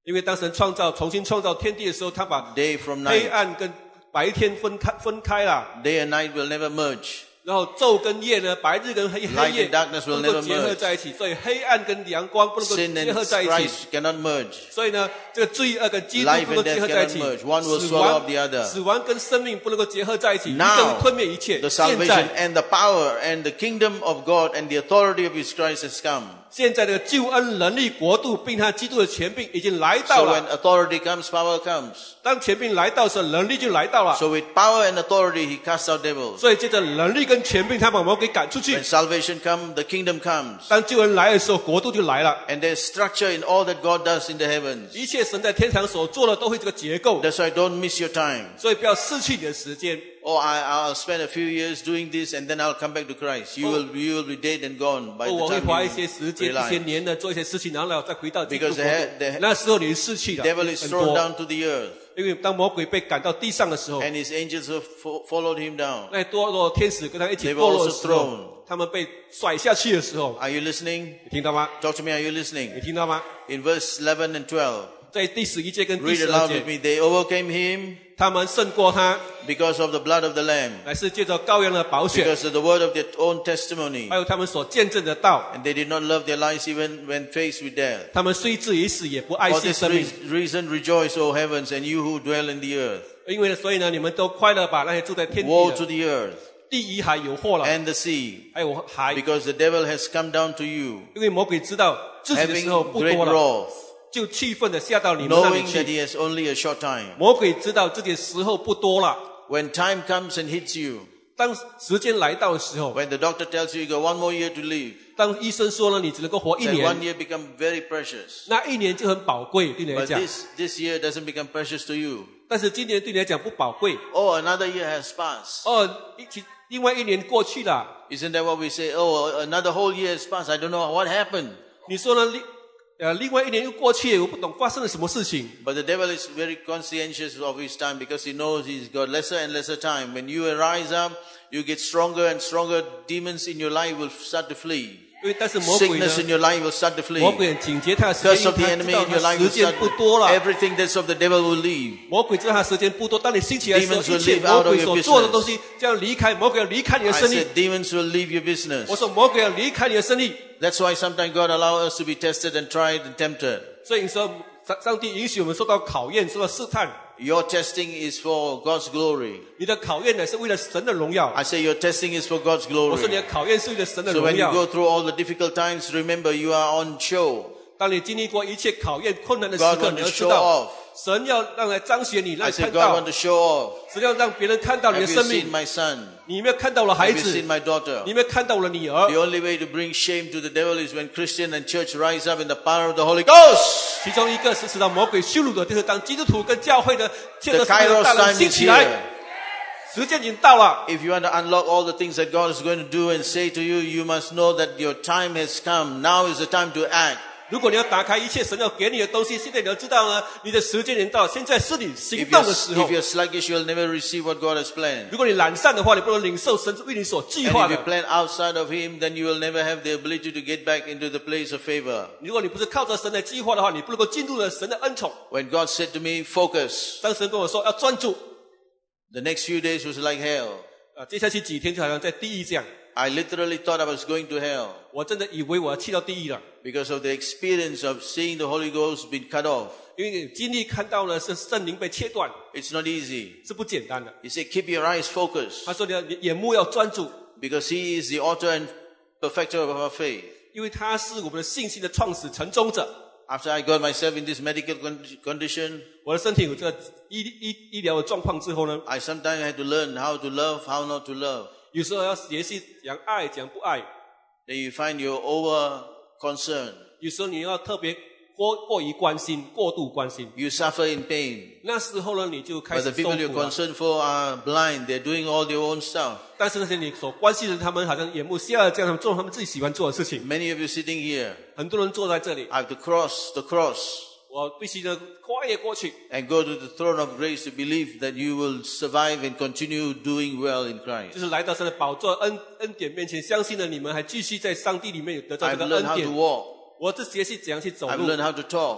因为当神创造重新创造天地的时候，他把 Day from 黑 night. 暗跟白天分开分开了。 Day and night will never merge. 然后昼跟夜呢，白日跟黑 Light 黑夜 and darkness 不 will 能够 never 结合 merge. 在一起，所以黑暗跟阳光不能够 Sin 结合 and 在一起。 Christ cannot merge. 所以呢，这个罪恶跟基督 Life 不能 and 够结合 death 在一起 cannot merge. One will 死 swallow 亡 up the other. 死亡跟生命不能够结合在一起，一 Now, 个会吞灭一切。 The 现 salvation 在 and the power and the kingdom of God and the authority of His Christ has come. 现在的救恩、能力、国度，并他基督的权柄已经来 So 到 when 了。 authority comes, power comes. 当权柄来到的时候，能力就来到了。 So with power and authority, He casts out devils. 所以借着能力跟权柄，他把我们给赶出去 When。salvation comes, the kingdom comes. 当救恩来的时候，国度就来了。 And there's structure in all that God does in the heavens. 一切神在天堂所做的都会这个结构， That's why don't miss your time. 所以不要失去你的时间。 Oh, I, I'll spend a few years doing this and then I'll come back to Christ. You will, you will be dead and gone by 哦， the 我会 time 花一 you 些时间、一些 realize. 年的做一些事情，然后再回到基督 Because 国 the, 度。 the 那时候你失去了 devil is 很 thrown 多， down to the earth 因为当魔鬼被赶到地上的时候， and his angels have fo- followed him down. 那多多天使跟他一起 They were 堕落的 also 时候 thrown.， 他们被甩下去的时候， Are you listening? 你听到吗？ Talk to me, are you 你 listening? 听到吗？ In verse eleven and twelve. 在第十一节跟第 Read 十 it 二 aloud 节 with，me. They overcame him 他们胜过他， because of the blood of the Lamb, 乃是借着羔羊的宝血， because of the word of their own testimony. 还有他们所见证的道。 And they did not love their lives even when faced with death. 他们虽至于死，也不爱 For 惜 this 生命。 re- reason, rejoice, O heavens, and you who dwell in the earth. 因为所以呢，你们都快乐吧，那些住在天 Woe 地 to 的 the earth 地与海有祸了， and the sea, 还有海， because the devil has come down to you, 因为魔鬼知道自己的 having 时候不 great 多了， wrath, 就气愤的下到你们那里 knowing that 去。 he has only a short time. 魔鬼知道自己的时候不多了， When time comes and hits you, 当时间来到的时候， when the doctor tells you you got one more year to live, 当医生说了你只能够活一 then one 年， year become very precious. 那一年就很宝贵，对你来 But 讲。 this, this year doesn't become precious to you. 但是今年对你来讲不宝贵。 Oh, another year has passed. 哦，一起另外一年过去了， Isn't that what we say? Oh, another whole year has passed. I don't know what happened. 你说呢？另呃，另外一年又过去了，我不懂发生了什么事情。 But the devil is very conscientious of his time because he knows he's got lesser and lesser time. When you rise up, you get stronger and stronger. Demons in your life will start to flee. 因为但是魔鬼呢 Sickness，in your life will start to flee. 魔鬼很警戒他的时 Curse 间， of 因 the 为他 enemy 知道 in your 他 life 时 will 间 start. 不多了。 Everything that's of the devil will leave. 魔鬼知道他时间不多，当你兴起来的时候， Demons will 一切 live 魔 out of 鬼 your 所做的 business. 东西就要离开，魔鬼要离开你的 I 生意。 said demons will leave your business. 我说魔鬼要离开你的生意， That's why sometimes God allows us to be tested and tried and tempted. 所以你说上上帝允许我们受到考验，受到试探。 Your testing is for God's glory. 你的考验呢是为了神的荣耀。 I say your testing is for God's 我说你 glory. 的考验是为了神的 So 荣 when you 耀。 go through all the difficult times, remember you are on show. 当你经历过一切考验、困难的时 God 刻， wants 你 to 要知 show 道 off. 神要让来彰显你，让 I 你 say 看 God 到 wants to show off. 神要让别人看到你 Have 的 you 生 seen 命。 my son? 你有没有看到了孩 Have you 子？ seen my daughter? 你有没有看到了女儿？ The only way to bring shame to the devil is when Christian and church rise up in the power of the Holy Ghost. 其中一个是使到魔鬼羞辱的，就是当基督徒跟教会的借着 The 圣灵的 Kairos 大能 time 兴 is 起来， here. 时间已经到了。 If you want to unlock all the things that God is going to do and say to you, you must know that your time has come. Now is the time to act. 如果你要打开一切神要给你的东西，现在你要知道呢，你的时间已经到了，现在是你行 If 动 you're, 的时候 if。you're sluggish, you'll never receive what God has planned. 如果你懒散的话，你不能领受神为你所计 And 划 if you 的。 plan outside of Him, then you will never have the ability to get back into the place of favor. 如果你不是靠着神的计划的话，你不能够进入了神的恩宠。 When God said to me, focus, 当神跟我说要专注， the next few days was like hell. 啊，接下去几天就好像在地狱这样， I literally thought I was going to hell 我真的以为我要去到地狱了， because of the experience of seeing the Holy Ghost being cut off. 因为你经历看到了是圣灵被切断， It's not easy. 是不简单的。 He said, keep your eyes focused 他说你要你眼目要专注， because He is the author and perfecter of our faith. 因为他是我们的信心的创始成终者。 After I got myself in this medical con- condition, 我的身体有这个医医医疗的状况之后呢， I sometimes had to learn how to love, how not to love. 有时候要学习讲爱讲不爱， Then you find you're over concerned. 有时候你要特别过过于关心，过度关心。 You suffer in pain. 那时候呢，你就开 But 始 the 受 people you're 苦了。 concerned for are blind. They're doing all their own stuff. 但是那些你所关心的人，他们好像眼目瞎了，这样他们做他们自己喜欢做的事情。 Many of you sitting here, 很多人坐在这里， I have to cross the cross 我必须呢跨越过去， and go to the throne of grace to believe that you will survive and continue doing well in 就 Christ. 是来到神的宝座恩恩典面前，相信了你们还继续在上帝里面有得到这 I've 个 learned 恩 how to 典。 walk. 我这学习怎样去走 I've 路， learned how to talk.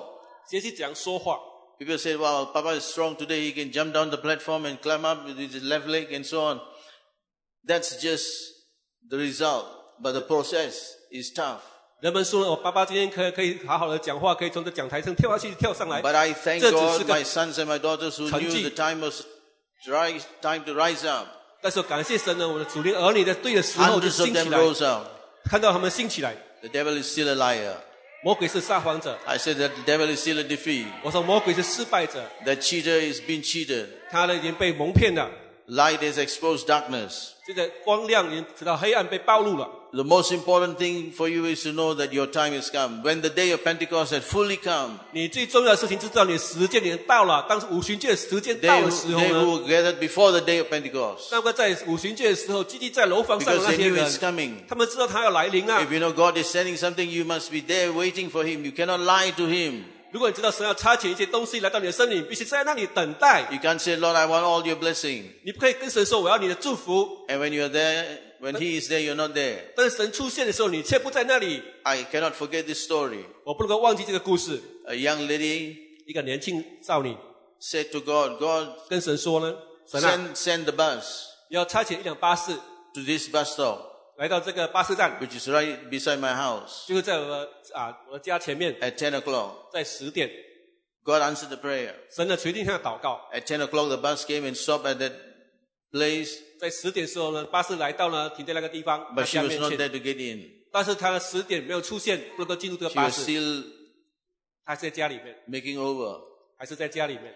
学习怎样说话。 People say, wow, Papa is strong today. He can jump down the platform and climb up with his left leg and so on. That's just the result. But the process is tough. 人们说，我爸爸今天可以可以好好的讲话，可以从这讲台上跳下去，跳上来。 But I thank 这只 God, 是个 my sons and my daughters who 成 knew 绩。 the time was rise, time to rise up. 但是感谢神呢，我的主灵儿女在对的时候就 Hundreds of 兴起 them 来， rose up. 看到他们兴起来。 The devil is still a liar. 魔鬼是撒谎者， I said that the devil is still a defeat. 我说魔鬼是失败者， That cheater is being cheated. 他呢已经被蒙骗了。 Light has exposed darkness. 这个光亮已经直到黑暗被暴露了。 The most important thing for you is to know that your time has come. When the day of Pentecost had fully come, 你最重要的事情是知道你的时间已经到了。当五旬节的时间 they 到的 who, 时候 they 呢， who gathered before the day of Pentecost, 那个在五旬节的时候聚集在楼房上的 because 那 they 些 knew 人 it's，coming. 他们知道他要来临啊 If。you know God is sending something, you must be there waiting for Him. You cannot lie to Him. 如果你知道神要差遣一些东西来到你的生命，你必须在那里等待。 You can't say, Lord, I want all your blessing. 你不可以跟神说我要你的祝福， And when you're there, when He is there, you're not there. 但是神出现的时候，你却不在那里。 I cannot forget this story. 我不能够忘记这个故事。 A young lady 一个年轻少女 said to God, God, 跟神说呢，神啊， send, send the bus 要差遣一辆巴士 to this bus stop, 来到这个巴士站， which is right beside my house 就是在我的啊我的家前面， at ten o'clock. 在十点， God answered the prayer. 神呢决定向祷告。 At ten o'clock, the bus came and stopped at that place, 在十点的时候呢，巴士来到呢，停在那个地方， but 他 she 家 was 面 not 前。 there to get in. 但是他十点没有出现，不能够进入这个 She 巴 was 士， still 他是在家里面， making over. 还是在家里面？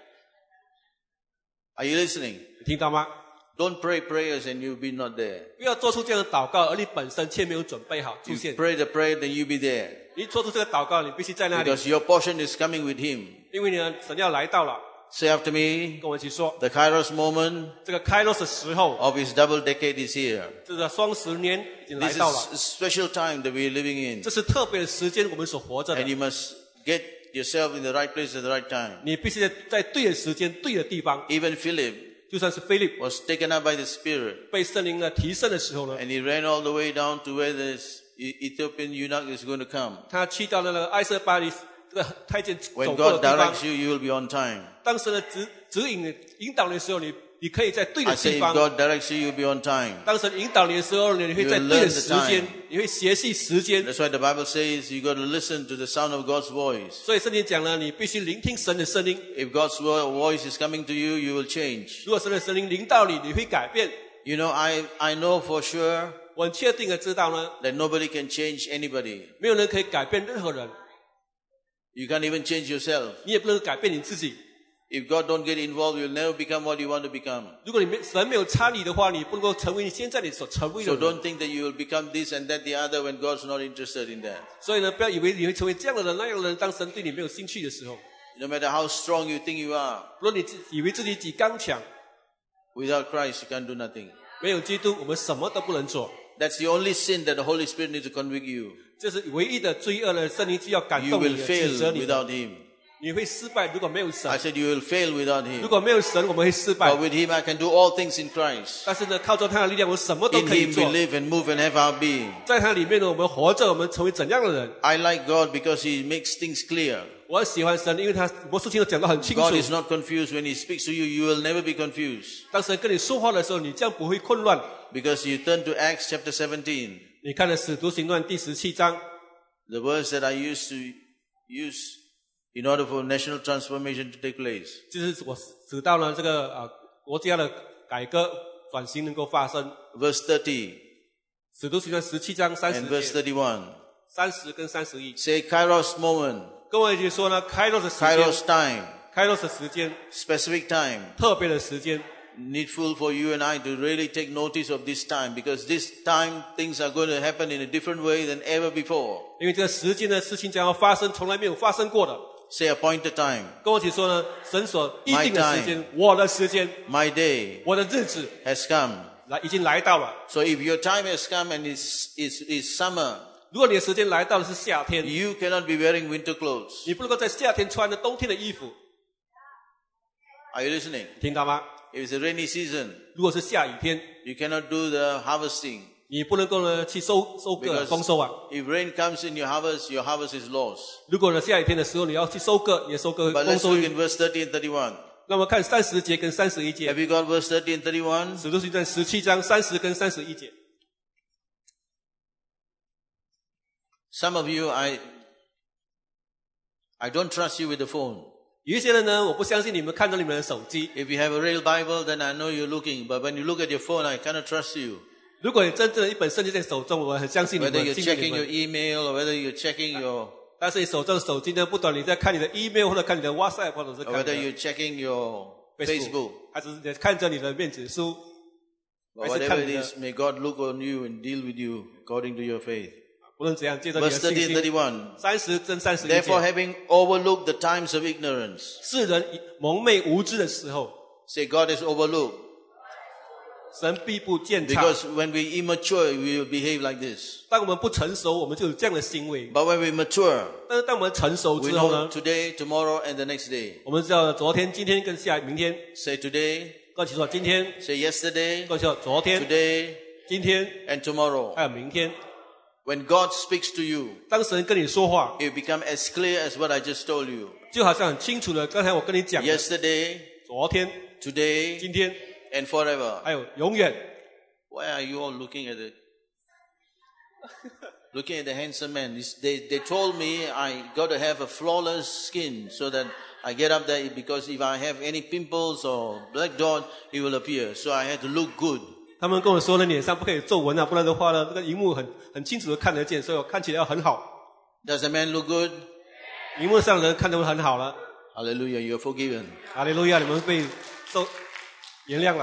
Are you listening? 你听到吗？ Don't pray prayers and you'll be not there. 不要做出这样的祷告，而你本身却没有准备好出 You 现。 pray the prayer, then you be there. 你做出这个祷告，你必须在那里， Because your portion is coming with Him. 因为呢，神要来到了。 Say after me, 跟我一起说， the Kairos moment 这个开罗的时候， of His double decade is here. 这个双十年已经来 This 到了， is a special time that we're living in. 这是特别的时间，我们所活着的 And。you must get yourself in the right place at the right time. 你必须在在对的时间、对的地方。 Even Philip 就算是菲利 was taken up by the Spirit. 被圣灵呢提升的时候呢， And he ran all the way down to where this E- Ethiopian eunuch is going to come. 他去到了那个埃瑟巴里这个太监 When 走过的 God 地方 directs。you, you will be on time. 当时的指指引引导你的时候，你你可以在对 I 的 say 地 if 方。 God directs you, you'll be on time. 当神引导你的时候呢，你会在 You will 对的 learn the 时间 time.， 你会学习时间。 That's why the Bible says you got to listen to the sound of God's voice. 所以圣经讲了，你必须聆听神的声音。 If God's vo- voice is coming to you, you will change. 如果神的声音临到你，你会改变。 You know, I, I know for sure 我很确定的知道呢， that nobody can change anybody. 没有人可以改变任何人， You can't even change yourself. 你也不能改变你自己。 If God don't get involved, you'll never become what you want to become. 如果你没神没有参与的话，你不能够成为你现在你所成为的 So 人。 don't think that you will become this and that the other when God's not interested in that. 所以呢，不要以为你会成为这样的人那样的人，当神对你没有兴趣的时候， No matter how strong you think you are, 如果你自以为自己几刚强， without Christ you can't do nothing. 没有基督，我们什么都不能做。 That's the only sin that the Holy Spirit needs to convict you. 这是唯一的罪恶呢，圣灵只要感 You 动 will 你的，指责 fail 你的， without Him. 你会失败。如果没有神 I，said you will fail without 如 Him. 果没有神，我们会失败 But。with Him I can do all things in Christ. 但是呢，靠着他的力量，我什么都 In 可以 Him 做 we。live and move and have our being. 在他里面呢，我们活着，我们成为怎样的人？ I like God because He makes things clear. 我很喜欢神，因为他很多事情都讲得很清楚 God。is not confused. When He speaks to you, you will never be confused. 当神跟你说话的时候，你这样不会混乱。 Because you turn to Acts chapter seventeen. 你看了《使徒行传》第十七章， The verse that I used to use in order for national transformation to take place. 就是我指到了这个呃国家的改革转型能够发生。 Verse thirty 使徒行传十七章三十 and verse 节， thirty-one. 三十跟三十一， Say Kairos moment, 跟我一起说呢，开罗的时间， Kairos time, 开罗的时间， specific time, 特别的时间， needful for you and I to really take notice of this time, because this time things are going to happen in a different way than ever before. 因为这个时间的事情将要发生，从来没有发生过的。 Say appointed time, 跟我一起说呢，神所预定的 My 时间，我的时间， my day 我的日子 has come. 来已经来到了。 So if your time has come and it's, it's, it's summer, 如果你的时间来到的是夏天， you cannot be wearing winter clothes. 你不能够在夏天穿着冬天的衣服， Are you listening? 听到吗？ If it's a rainy season, 如果是下雨天， you cannot do the harvesting. 你不能够呢去收收割 Because 丰收啊。 if rain comes in your harvest, your harvest is lost. 如果呢下雨天的时候你要去收割，你的收割 But 丰 let's 收 look in verse thirty and thirty-one. 那么看三十节跟三十一节 Have，you got verse thirty and thirty-one? 使徒行传十七章三十跟三十一节。 Some of you, I, I don't trust you with the phone. 有一些人呢，我不相信你们看到你们的手机。 If you have a real Bible, then I know you're looking. But when you look at your phone, I cannot trust you. 如果你真正的一本圣经在手中，我很相信你 Whether 们， you're 信任你 checking your 们。 email or whether you're checking your, 但是你手中的手机呢，不管你在看你的 email 或者看你的 WhatsApp 或者是 or 看 whether 你 you're checking your 的 Facebook, 还是你看着你的面子书， or 还是 whatever 看 it 你的， is, may God look on you and deal with you according to your faith. 无论怎样，借着你的 Verse 信 thirty and 心。 thirty-one. 三十跟三十一 Therefore, 节， having overlooked the times of ignorance, 世人蒙昧无知的时候， say God is overlooked. 神必不见察。 Because when we immature, we will behave like this. 当我们不成熟，我们就有这样的行为。 But when we mature, 但是当我们成熟 we 之后 know 呢， today, tomorrow, and the next day. 我们知道昨天、今天跟下明天， Say today, 各位起说今天， say yesterday, 各位说昨天、 today, 今天 and tomorrow. 还有明天。 When God speaks to you, 当神跟你说话， it will become as clear as what I just told you. 就好像很清楚的，刚才我跟你讲的， Yesterday, 昨天、 today, 今天 and forever. 还有永远。 Why are you all looking at it? Looking at the handsome man. This- They, they told me I got to have a flawless skin so that I get up there, because if I have any pimples or black dot, it will appear. So I had to look good. 他们跟我说呢，脸上不可以皱纹啊，不然的话呢，这个荧幕很很清楚的看得见，所以我看起来要很好。 Does the man look good? 荧幕上的人看得很好了。 Hallelujah, you're forgiven. 哈利路亚，你们被受原谅了。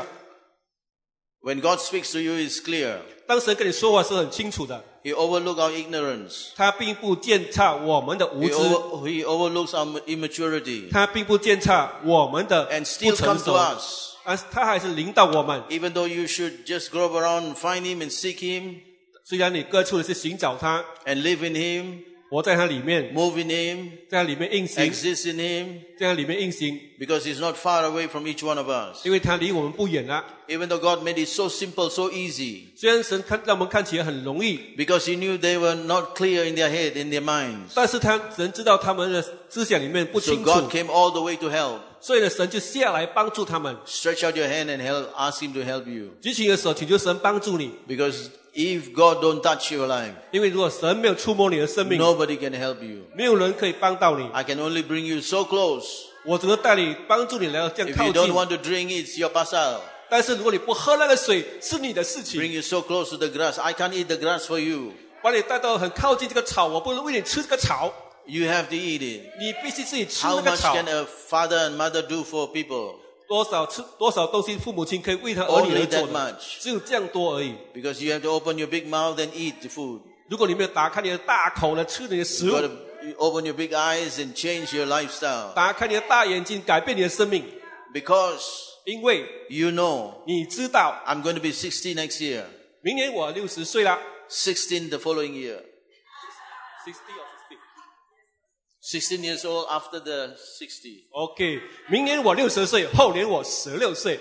When God speaks to you, it's clear. 当神跟你说话是很清楚的， He overlooks our ignorance. 他并不践踏我们的无 He, 知， over, he overlooks our immaturity. 他并不践踏我们的 And 不 still 成 come to 熟， us. 但是他还是领导我们。 Even though you should just grope around, find Him and seek Him, 虽然你各处的是寻找他， and live in Him, 活在他里面， move in Him, 在他里面运行， exist in Him, 在他里面运行， because He's not far away from each one of us. 因为他离我们不远了。 Even though God made it so simple, so easy, 虽然神看让我们看起来很容易， because He knew they were not clear in their head, in their minds. 但是他神知道他们的思想里面不 So 清楚， God came all the way to help. 所以呢，神就下来帮助他们。 Stretch out your hand and help, ask Him to help you. 举起你的手，请求神帮助你， Because if God don't touch your life, 因为如果神没有触摸你的生命， nobody can help you. 没有人可以帮到你。 I can only bring you so close. 我只能带你帮助你来到这样 If 靠 you don't 近。 want to drink it, it's your pasal. 但是如果你不喝那个水，是你的事 Bring 情。 you so close to the grass. I can't eat the grass for you. 把你带到很靠近这个草，我不能为你吃这个草， You have to eat it. 你必须自己吃 How 那个 much 草。 can a father and mother do for people? 多少吃多少东西，父母亲可以为他儿女 Only 而做 that 的， much. 只有这样多而已。 Because you have to open your big mouth and eat the food. 如果你没有打开你的大口来吃你的食 You 物 got，to open your big eyes and change your lifestyle. 打开你的大眼睛，改变你的生命， Because 因为 you know 你知道， I'm going to be sixty next year. 明年我六十岁了。 sixteen the following year. sixty or sixty？ sixteen years old after the sixty. OK， 明年我六十岁，后年我十六岁，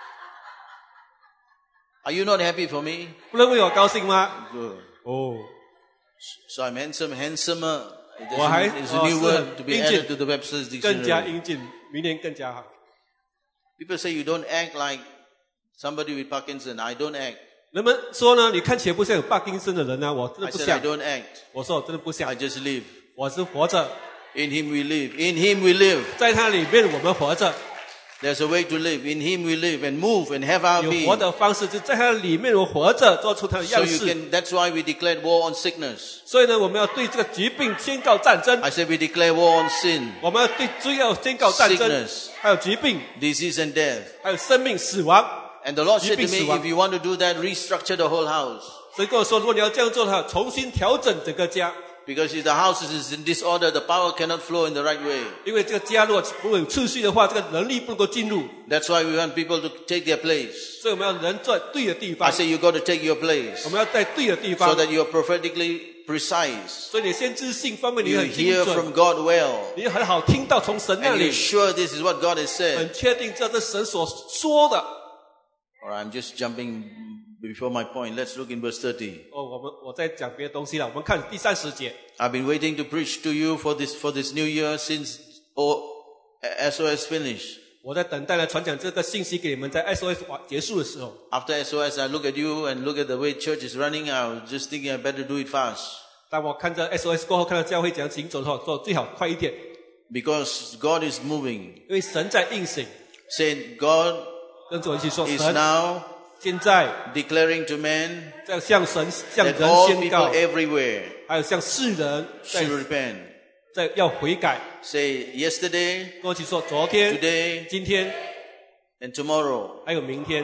Are you not happy for me? 不能为我高兴吗？ Good. 哦， So I'm handsome, handsomer. There's 我还 a, there's a 哦 new 是 word 很 to be 英 added to 俊， the Webster's 更加 dictionary. 英俊，明年更加好。 People say you don't act like somebody with Parkinson. I don't act. 人们说呢，你看起来不像有帕金森的人啊，我真的 I 不 said I 像。 don't act. 我说我真的不像 I，just live. 我是活着， In Him we live. In Him we live. 在他里面我们活着， There's a way to live. In Him we live and move and have our 有 being. 活的方式，就在他里面我活着，做出他的 So 样 you 式。 can. That's why we declared war on sickness. 所以呢，我们要对这个疾病宣告战争， I said we declare war on sin, 我们要对罪要宣告战争 Sickness， 还有疾病， disease, and death. 还有生命、死亡。 And the Lord said to me, 疾病死亡。 if you want to do that, restructure the whole house. 所以跟我说，如果你要这样做的话，重新调整整个家， Because if the house is in disorder, the power cannot flow in the right way. 因为这个家如果不有秩序的话，这个能力不能够进入。 That's why we want people to take their place. 所以我们要人在对的地 I 方， say you got to take your place 我们要在对的地 so 方。 that you are prophetically precise. 所以你先知性方面你 You 很精 hear 准， from God well. 你很好听到从神那 And 里 you're sure this is what God has said. 很确定这是神所说的。 Or I'm just jumping before my point, let's look in verse thirty. 哦，我们我在讲别的东西了，我们看第三十节。 I've been waiting to preach to you for this for this new year since O S O S finished. 我在等待来传讲这个信息给你们，在 S O S 结束的时候。 After S O S, I look at you and look at the way church is running. I was just thinking I better do it fast. 当我看着 S O S 过后，看到教会怎样行走的话，做最好快一点， Because God is moving. 因为神在应行。 Saying God 跟着我一起说， is 神 now 现在 declaring to men 在向神向 that 人 all 宣 people 告， everywhere 还有向世人在 should repent. 在要悔改。 Say yesterday, 跟我一起说，昨天、 today, 今天 and tomorrow. 还有明天。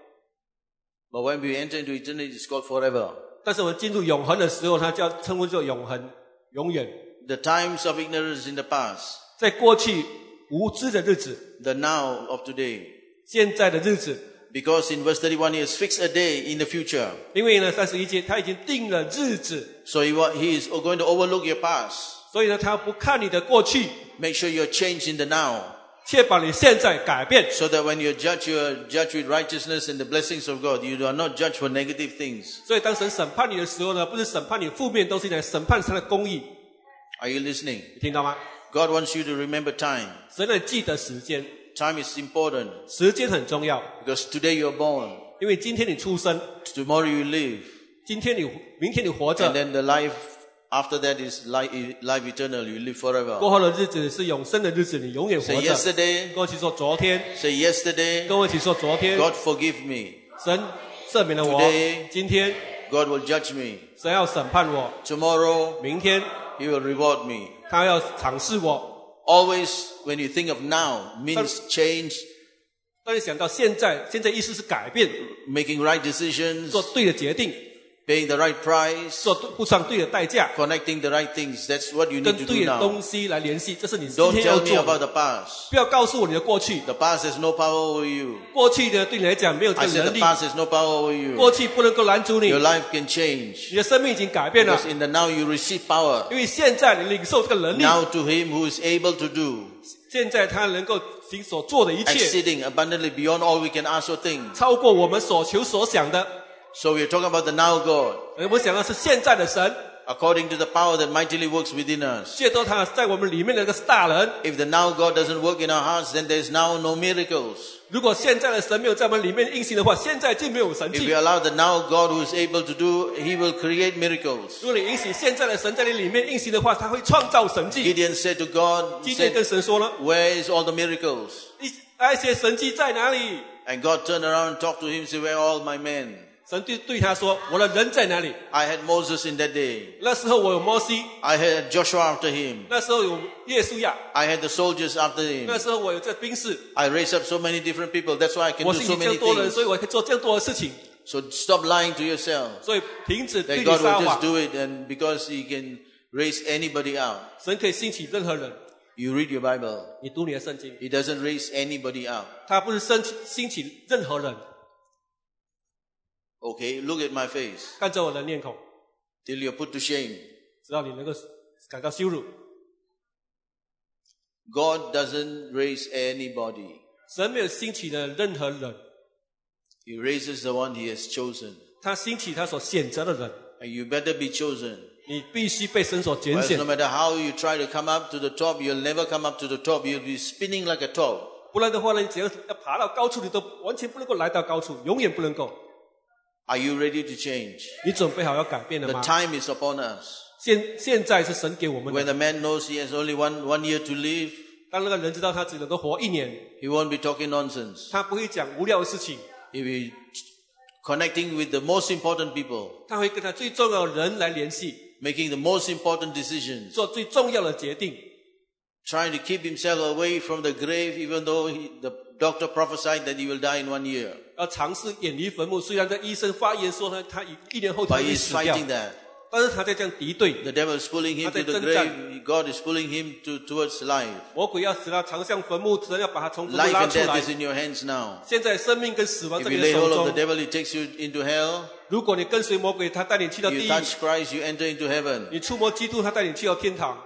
But when we enter into eternity, it's called forever. 但是我们进入永恒的时候，它叫称呼作永恒、永远。 The times of ignorance in the past, 在过去无知的日子， the now of today. 现在的日子， Because in verse thirty-one, he has fixed a day in the future. 因为呢，三十一节他已经定了日子， So he, wa- he is going to overlook your past. 所以呢，他不看你的过去， Make sure you're changed in the now. 确保你现在改变。 So that when you judge, you are judged with righteousness and the blessings of God. You are not judged for negative things. 所以当神审判你的时候呢，不是审判你负面东西，来审判他的公义。 Are you listening? 你听到吗？ God wants you to remember time. 神呢记得时间， Time is important 时间很重要， because today you're born, 因为今天你出生， tomorrow you live, 今天你明天你活 and 着， then the life after that is life, life eternal. You live 过 forever. 后的日子是永生的日子，你永远活 Say 着。 yesterday, 跟我一起说昨天， say yesterday, 跟我一起说昨天， God forgive me. 神赦免了我 Today 今天 God will judge me. 神要审判我， Tomorrow 明天 He will reward me. 他要尝试我。 Always when you think of now means change, 当你想到现在，现在意思是改变， making right decisions, 做对的决定， paying the right price, 做对付上对的代价， connecting the right things. That's what you 跟 need to do 对的 now. 东西来联系，这是你今 Don't 天要 tell me 做 about 的。 the past. 不要告诉我你的过去， The past has no power over you. 过去呢对你来讲没有这 I 个 said 能 the 力， past has no power over 过 you. 去不能够拦阻你， Your life can change. 你的生命已经改变了 Because，in the now you receive power. 因为现在你领受这个能力， Now to Him who is able to do 现在他能够行所做的一切， exceeding abundantly beyond all we can ask or think. 超过我们所求所想的。 So we are talking about the now God, 而我想的是现在的神， according to the power that mightily works within us. 借着他在我们里面的那个大人。 If the now God doesn't work in our hearts, then there's now no miracles. 如果现在的神没有在我们里面运行的话，现在就没有神 If 迹 we。allow the now God who is able to do, He will create miracles. 如果你允许现在的神在你里面运行的话，他会创造神迹。 Gideon said to God, 基甸跟 said, 神说了， where is all the miracles? 一那些神迹在哪里？ And God turned around and talked to him, said, where are all my men? 神对对他说：“我的人在哪里 I had Moses in that day. ？” 那时候我有摩西， I had Joshua after him. 那时候有耶稣亚， I had the soldiers after him. 那时候我有这兵士， I raised up so many different people. That's why I can 我 do 是 so 你这样 many 多人， things. 所以我可以做这样多的事情。 So stop lying to yourself. 所以停止对 That 你 God 撒 will just 谎。 do it, and because He can raise anybody up. 神可以兴起任何人。 You read your Bible. 你读你的圣经， He doesn't raise anybody up. 他不是兴起兴起任何人。 Okay, look at my face. 看着我的面孔， Till you're put to shame. 直到你能够感到羞辱。 God doesn't raise anybody. 神没有兴起的任何人， He raises the one He has chosen. 他兴起他所选择的人。 And you better be chosen. 你必须被神所拣 Well, 选 no，matter how you try to come up to the top, you'll never come up to the top. You'll be spinning like a top. 不然的话呢，你只要要爬到高处，你都完全不能够来到高处，永远不能够。 Are you ready to change? 你准备好要改变了 The 吗？ time is upon us. 现现在是神给我们 When 的。 the man knows he has only one, one year to live, 当那个人知道他只能够活一年， he won't be talking nonsense. 他不会讲无聊的事情， He'll be connecting with the most important people, 他会跟他最重要的人来联系， making the most important decisions, 做最重要的决定， trying to keep himself away from the grave even though he, the doctor prophesied that he will die in one year. 要尝试远离坟墓。虽然这医生发言说呢，他一一年后他 But 会 he's 死掉， fighting that. 但是他在这样敌对， The devil is pulling him to the grave. God is pulling him to, towards life. 魔鬼要使他常向坟墓，神要把他从坟墓 Life 拉 and 出在来 is。in your hands now. 现在生命跟死亡 If 在 you 你的 lay 手 hold of 中 the。devil, he takes you into hell. 如果你跟随魔鬼，他带你去到 You 地狱； touch Christ, you enter into heaven. 你触摸基督，他带你去到天堂。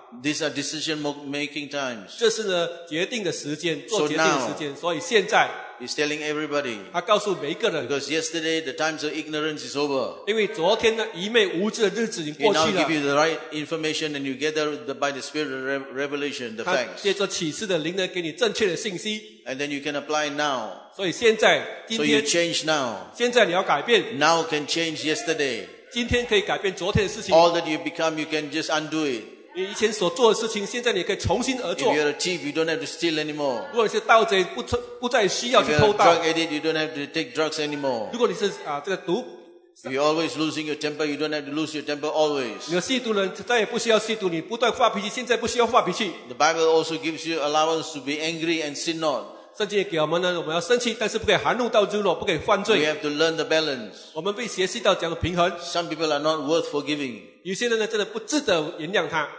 These are decision-making times. 这是呢决定的时间，做 So 决定的时间。所以现在 He's telling everybody, 他告诉每一个人， because yesterday the times of ignorance is over. 因为昨天呢愚昧无知的日子已经 He 过 now 去 give 了， you the right information and you gather the, by the Spirit of re- revelation, the 他 facts. 借着启示的灵呢给你正确的信息。 And then you can apply now. 所以现在今 So you 天 change now. 现在你要改变， Now can change yesterday. 今天可以改变昨天的事情。 All that you become, you can just undo it. 你以前所做的事情，现在你可以重新而 If 做。 you're a thief, you don't have to steal anymore. 如果你是盗贼，不不不再需要 If 去 you're 偷 a 盗。 drug addict, you don't have to take drugs anymore. 如果你是啊这个毒， If you're always losing your temper, you don't have to lose your temper always. 你的吸毒人再也不需要吸毒，你不断发脾气，现在不需要发脾气。 The Bible also gives you allowance to be angry and sin not. 圣经也给我们呢，我们要生气，但是不可以含怒到日落，不可以犯 We 罪。 have to learn the balance. 我们被学习到这样的平衡。 Some people are not worth forgiving. 有些人呢，真的不值得原谅他。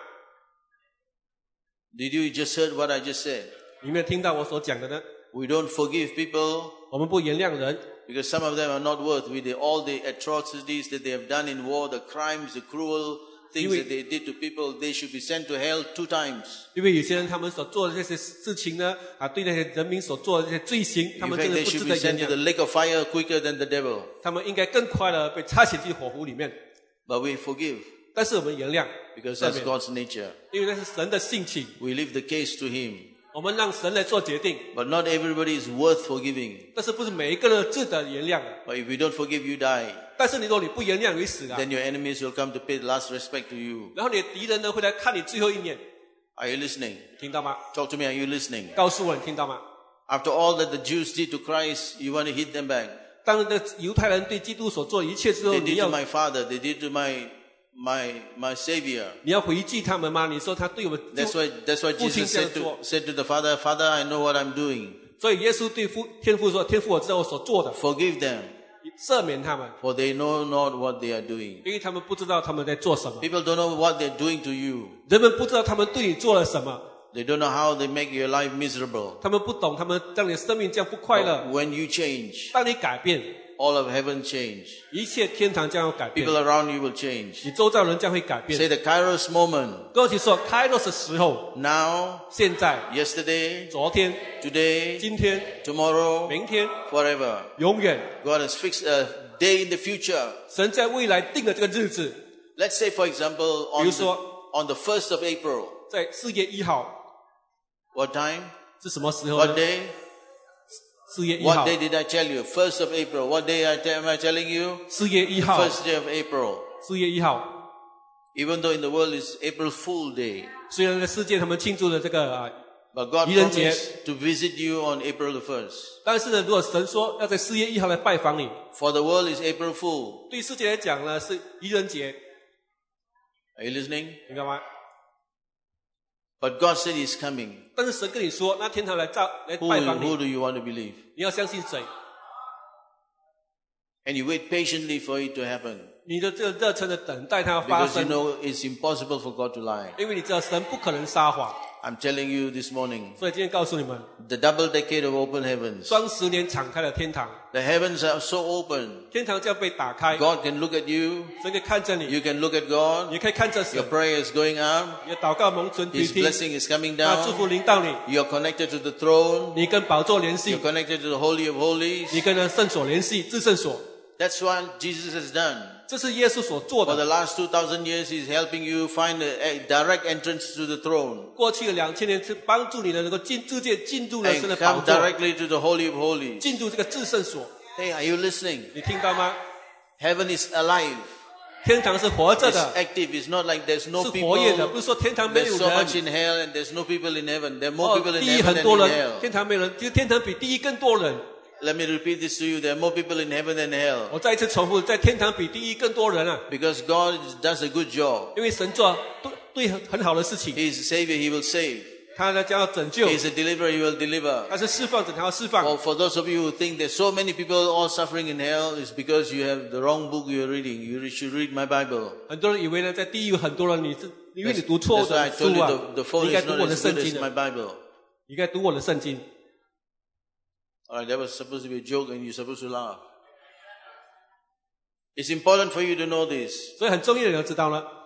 Did you just heard what I just said? 你有没有听到我所讲的呢？ We don't forgive people 我们不原谅人， because some of them are not worth with the, all the atrocities that they have done in war, the crimes, the cruel things You- that they did to people. They should be sent to hell two times. 因为有些人他们所做的这些事情呢，啊，对那些人民所做的这些罪行，他 In 们 fact, 真的 they 不值 should 得 be 原 sent to the 谅。 lake of fire quicker than the devil. 他们应该更快的被插进去火湖里面。 But we forgive 但是我们原谅， because 赦 that's 免， God's nature. 因为那是神的性情。 We leave the case to Him. 我们让神来做决定， But not everybody is worth forgiving. 但是不是每一个人值得原谅的。 But if you don't forgive, you die. 但是你如果你不原谅，你死了。 Then your enemies will come to pay last respect to you. 然后你的敌人呢会来看你最后一眼， Are you listening? 听到吗？ Talk to me. Are you listening? 告诉我，你听到吗？ After all that the Jews did to Christ, you want to hit them back. 当那犹太人对基督所做的一切之后， They 你 did 要 to my father. They did to my my my Savior. 你要回击他们吗？你说他对我们， That's why that's why 父亲 Jesus 这样 said to 做。 said to the Father, Father, I know what I'm doing. 所以耶稣对父天父说：“天父，我知道我所做的， Forgive them, 赦免他们， for they know not what they are doing. 因为他们不知道他们在做什么。 People don't know what they're doing to you. 人们不知道他们对你做了什么， They don't know how they make your life miserable. 他们不懂，他们让你的生命这样不快 But 乐。 when you change, 当你改变， all of heaven change. 一切天堂将要改变， People around you will change. 你周遭人将会改 Say 变。 the Kairos moment. 过去说开罗的时候， Now, 现在、 yesterday, 昨天、 today, 今天、 tomorrow, 明天、 forever. 永远， God has fixed a day in the future. 神在未来定了这个日子。 Let's say, for example, on 比如 the, 说- on the first of April. 在四月一号 What time? 是什么时候 What 呢？ day? 四月一 What 号， day did I tell you? First of April. What day I te- am I telling you? 四月一号， First day of April. 四月一号。 Even though in the world it's April Fool Day. 虽然在世界他们庆祝了这个啊， But God 愚人节。 promised to visit you on April the first. 但是呢，如果神说要在四月一号来拜访你， For the world is April Fool. 对世界来讲呢是愚人节， Are you listening? 明白吗？ But God said He's coming. 但是神跟你说，那天堂来照来 Who, 拜访 who 你， do you want to believe? 你要相信谁？ And you wait patiently for it to happen. 你的这个热忱的等待它要发 Because you 生， know it's impossible for God to lie. 因为你知道神不可能撒谎。 I'm telling you this morning, 所以今天告诉你们， the double decade of open heavens. 双十年敞开了天堂， The heavens are so open. 天堂将被打开， God can look at you. 神可以看着你， You can look at God. 也可以看着神 Your，prayer is going up. 你的祷告蒙存垂 His 听， blessing is coming 那祝福 down. 临到你， You are connected to the throne. 你跟宝座联系 You're，connected to the Holy of Holies. 你跟那圣所联系，至圣所， That's what Jesus has done. 这是耶稣所做 For the 的。 last two thousand years, He's helping you find a, a direct entrance to the throne. 过去的两千年是帮助你的能够进直接进入了神 And 的宝 come 座， directly to the Holy of Holies. 进入这个至圣所。 Hey, are you listening? 你听到吗？ Heaven is alive. 天堂是活着 It's 的， active. It's not like there's no 是 people. 活跃的，不是说天堂没 There's 有 so much 人。 in hell and there's no people in heaven. There are more 哦 people，in 地狱 heaven 很 than 多 in 人， hell. 天堂没有人，其实天堂比地狱更多人。 Let me repeat this to you. There are more people in heaven than hell. 我再一次重复，在天堂比地狱更多人啊， Because God does a good job. 因为神做对对很很好的事情， He is a savior. He will save. 他呢将要拯救 He，is a deliverer. He will deliver. 他是释放者，他要释放。 Or for those of you who think there's so many people all suffering in hell, it's because you have the wrong book you're reading. You should read my Bible. 很多人以为呢，在地狱很多人你是因为你读错 That's why I 的 told 书 you 啊 the,，the 你 phone 应该 is 读 not 我的 as 圣 good as 经 my 的， Bible. 你应该读我的圣经。 Alright, that was supposed to be a joke and you're supposed to laugh. It's important for you to know this. 所以很重要的你要知道呢，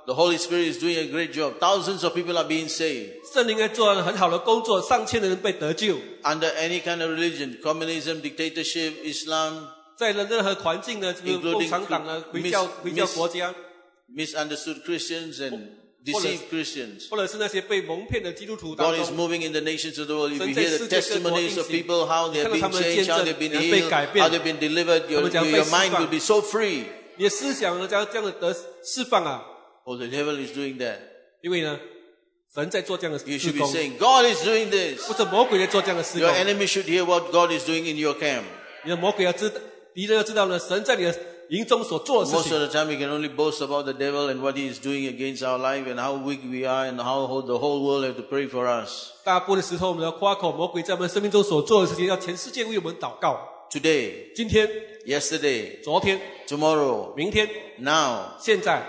The Holy Spirit is doing a great job. Thousands of people are being saved. 圣灵在做很好的工作，上千的人被得救。 Under any kind of religion, communism, dictatorship, Islam, 在任何环境呢，就是共产党呢，回教回教国家， misunderstood Christians and deceived Christians. 或者是那些被蒙骗的基督徒当 God is 中， moving in the nations of the world. If 神 you 在 hear 世 the 界各国 testimonies 运 of 行， people, how they 你 have 看到他 been 们的见 changed, how 证， they've been 人被 healed, 改变 how they've been delivered, your, 他们将 your, 被 your 释 mind 放。 will be so free. 你的思想呢，这样这样的得释放啊， Oh, the devil is doing that. 因为呢，神在做这样的 You 事 should be 工， saying, God is doing this. 不是魔鬼在做这样的事 Your 工。 enemy should hear what God is doing in your camp. 你的魔鬼要知道，敌人要知道呢，神在你的营中所做的事 Most 情 of。the time we can only boast about the devil and what he is doing against our life and how weak we are and how the whole world have to pray for us. 大部分的时候，我们要夸口魔鬼在我们生命中所做的事情，要全世界为我们祷告。 Today, 今天、 yesterday, 昨天、 tomorrow, 明天、 now, 现在、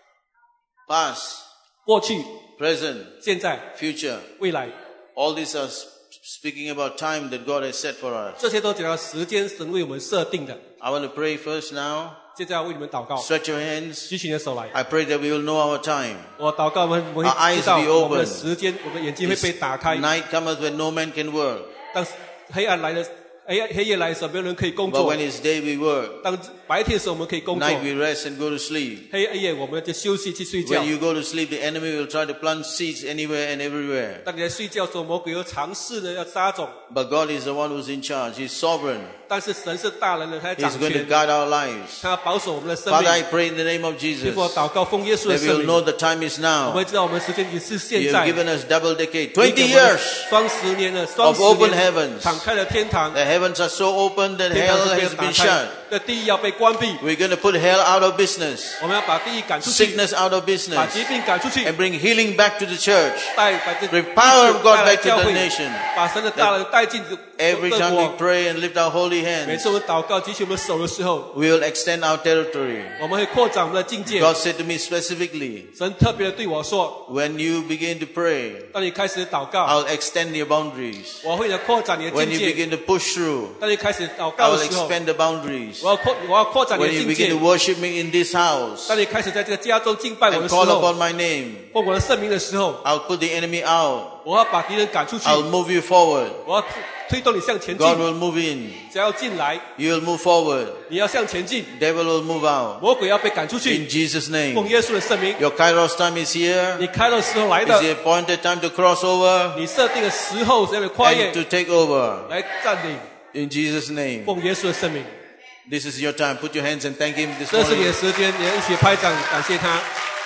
past, 过去、 present, 现在、 future. 未来， All these are speaking about time that God has set for us. 这些都讲到时间，神为我们设定的。 I want to pray first now. 现在要为你们祷告， Stretch your hands. 举起你的手来。 I pray that we will know our time. 我祷告，我们我 Our 会 eyes 知道 be 我们的 open. 时间，我们的眼睛会被打开。 Night cometh when no man can work. 当黑暗来的黑暗黑夜来的时候，没有人可以工 But 作 when。it's day, we work. 当白天的时候，我们可以工作； Night, we rest and go to sleep. 黑夜我们就休息去睡觉 When。you go to sleep, the enemy will try to plant seeds anywhere and everywhere. 当你在睡觉的时候，魔鬼又尝试呢要撒种， But God is the one who's in charge. He's sovereign. 但是神是大人的，他在 He's 掌 going to 权， guide our lives. 他要保守我们的生 Father, I 命。 pray in the name of 结 Jesus 果祷告奉耶稣的 that we 圣 will 名， know the time is 我 now. 们知道我们时间已经是 You 现 have 在。 given us double decade, 你 twenty 给我们 years. 双十年了，双 of 十 open 年 heavens. 敞开了天堂， The heavens are so open that 天堂 hell 是被 has 打 been 开 shut. ， 那地狱要被关闭。 We're going to put hell out of business, 我们要把地狱赶出去， sickness out of 把 business, 疾病赶出去， and bring healing back to the church. 带把这 Bring power of God 带来 back to 教 the 会 nation. 把神的大能带进这 Every 各 time we 国。 pray and lift our holy 每 hands, 次我们祷告举起我们手的时候， we will extend our territory. 我们会扩展我们的境界。 God said to me specifically, 神特别的对我说 when you begin to pray, 当你开始祷告， I'll extend your boundaries. 我会呢扩展你的 When 境 you 界。 begin to push through, 当你开始祷 I 告 will 的时候， expand the boundaries. 我要扩我要扩展你 When 的 you 境 begin 界 to。worship me in this house 当你开始在这个家中敬拜我 and 的时 call 候， upon my name, 奉我的圣名的时候， I'll put the enemy out. 我要把敌人赶出去， I'll move you forward. 我要推动你向前 God 进。 will move in. 只要进来， You will move forward. 你要向前进， Devil will move out. 魔鬼要被赶出 In 去。 Jesus' 奉 name. 耶稣的圣名， Your Kairos time is here. 你开的时候来 It's 的， the appointed time to cross over 你设定的时候是要跨越 and to take over. 来占领。 In Jesus' name. 奉耶稣的圣名， This is your time. Put your hands and thank Him this 这是你的 morning. 时间，你要一起拍掌感谢他。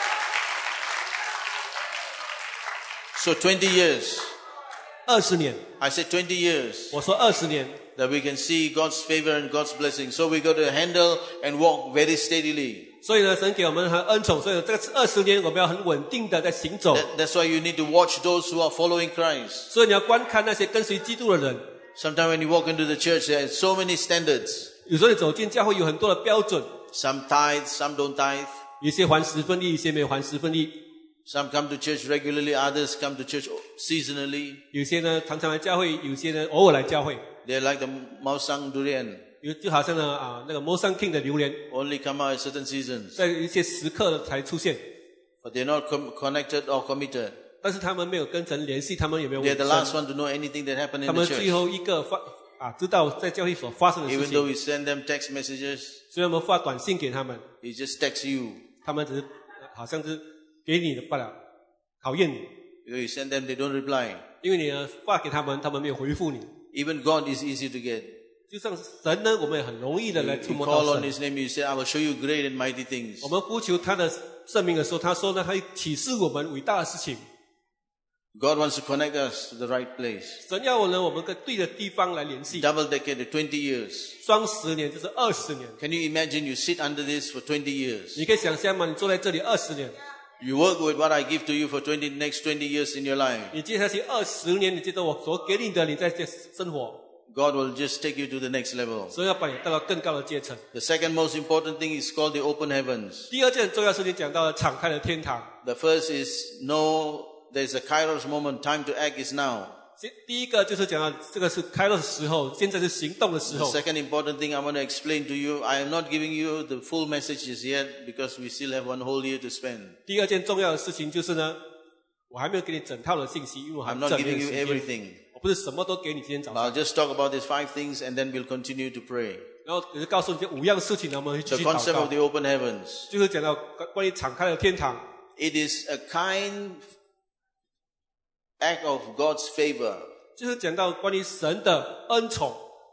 So twenty years. 二十年， I said twenty years 我说二十年， that we can see God's favor and God's blessing. So we got to handle and walk very steadily. 所以呢，神给我们很恩宠，所以这个二十年我们要很稳定的在行走。 That, that's why you need to watch those who are following Christ. 所以你要观看那些跟随基督的人。 Sometimes when you walk into the church, there are so many standards. 有时候你走进教会有很多的标准， Some tithe, some don't tithe. 有些还十分利，有些没有还十分利。 Some come to church regularly, others come to church seasonally. 有些呢常常来教会，有些呢偶尔来教会。 They're like the Mausang Durian, 有就好像呢啊那个 Mosang King 的榴莲， only come out at certain seasons. 在一些时刻才出现， But they're not com- connected or committed. 但是他们没有跟神联系，他们也没有 They're the 委 last 身， one to know anything that happened in 他 the 们最 church. 后一个发啊知道在教会所发生的事 Even though 情。 we send them text messages, 虽然我们发短信给他们， he just texts you. 他们只是好像是给你的罢了，考验你， You send them, they don't reply. 因为你呢发给他们，他们没有回复你。 Even God is easy to get. 就像神呢，我们也很容易的 You, 来 you 触摸 call 到 on 神。 His name, you say, I will show you great and mighty things. 我们呼求他的圣名的时候，他说呢，他会启示我们伟大的事情。 God wants to connect us to the right place. 神要我呢，我们跟对的地方来联系。 Double decade, twenty years. 双十年就是二十年， Can you imagine you sit under this for twenty years? 你可以想象吗？你坐在这里二十年， You work with what I give to you for twenty next twenty years in your life. 你接下去二十年，你记得我所给你的，你在这生活， God will just take you to the next level. 所以要把你带到更高的阶层。 The second most important thing is called the open heavens. 第二件很重要的事情讲到了敞开的天堂。 The first is know there's a Kairos moment, time to act is now. 第一个就是讲到这个是开乐的时候，现在是行动的时 The 候。 second important thing I want to explain to you, I am not giving you the full messages yet because we still have one whole year to spend. 第二件重要的事情就是呢，我还没有给你整套的信息，因为我还 I'm 没 not 整年 giving 的 you 时间， everything. 我不是什么都给你今天早 But 上， I'll just talk about these five things and then we'll continue to pray. 然后只是告诉你这五样事情呢，我们会继 The 续祷 concept 告 of，the open heavens. 就是讲到关关于敞开的天堂， It is a kind act of God's favor 就是讲到关于神的恩宠，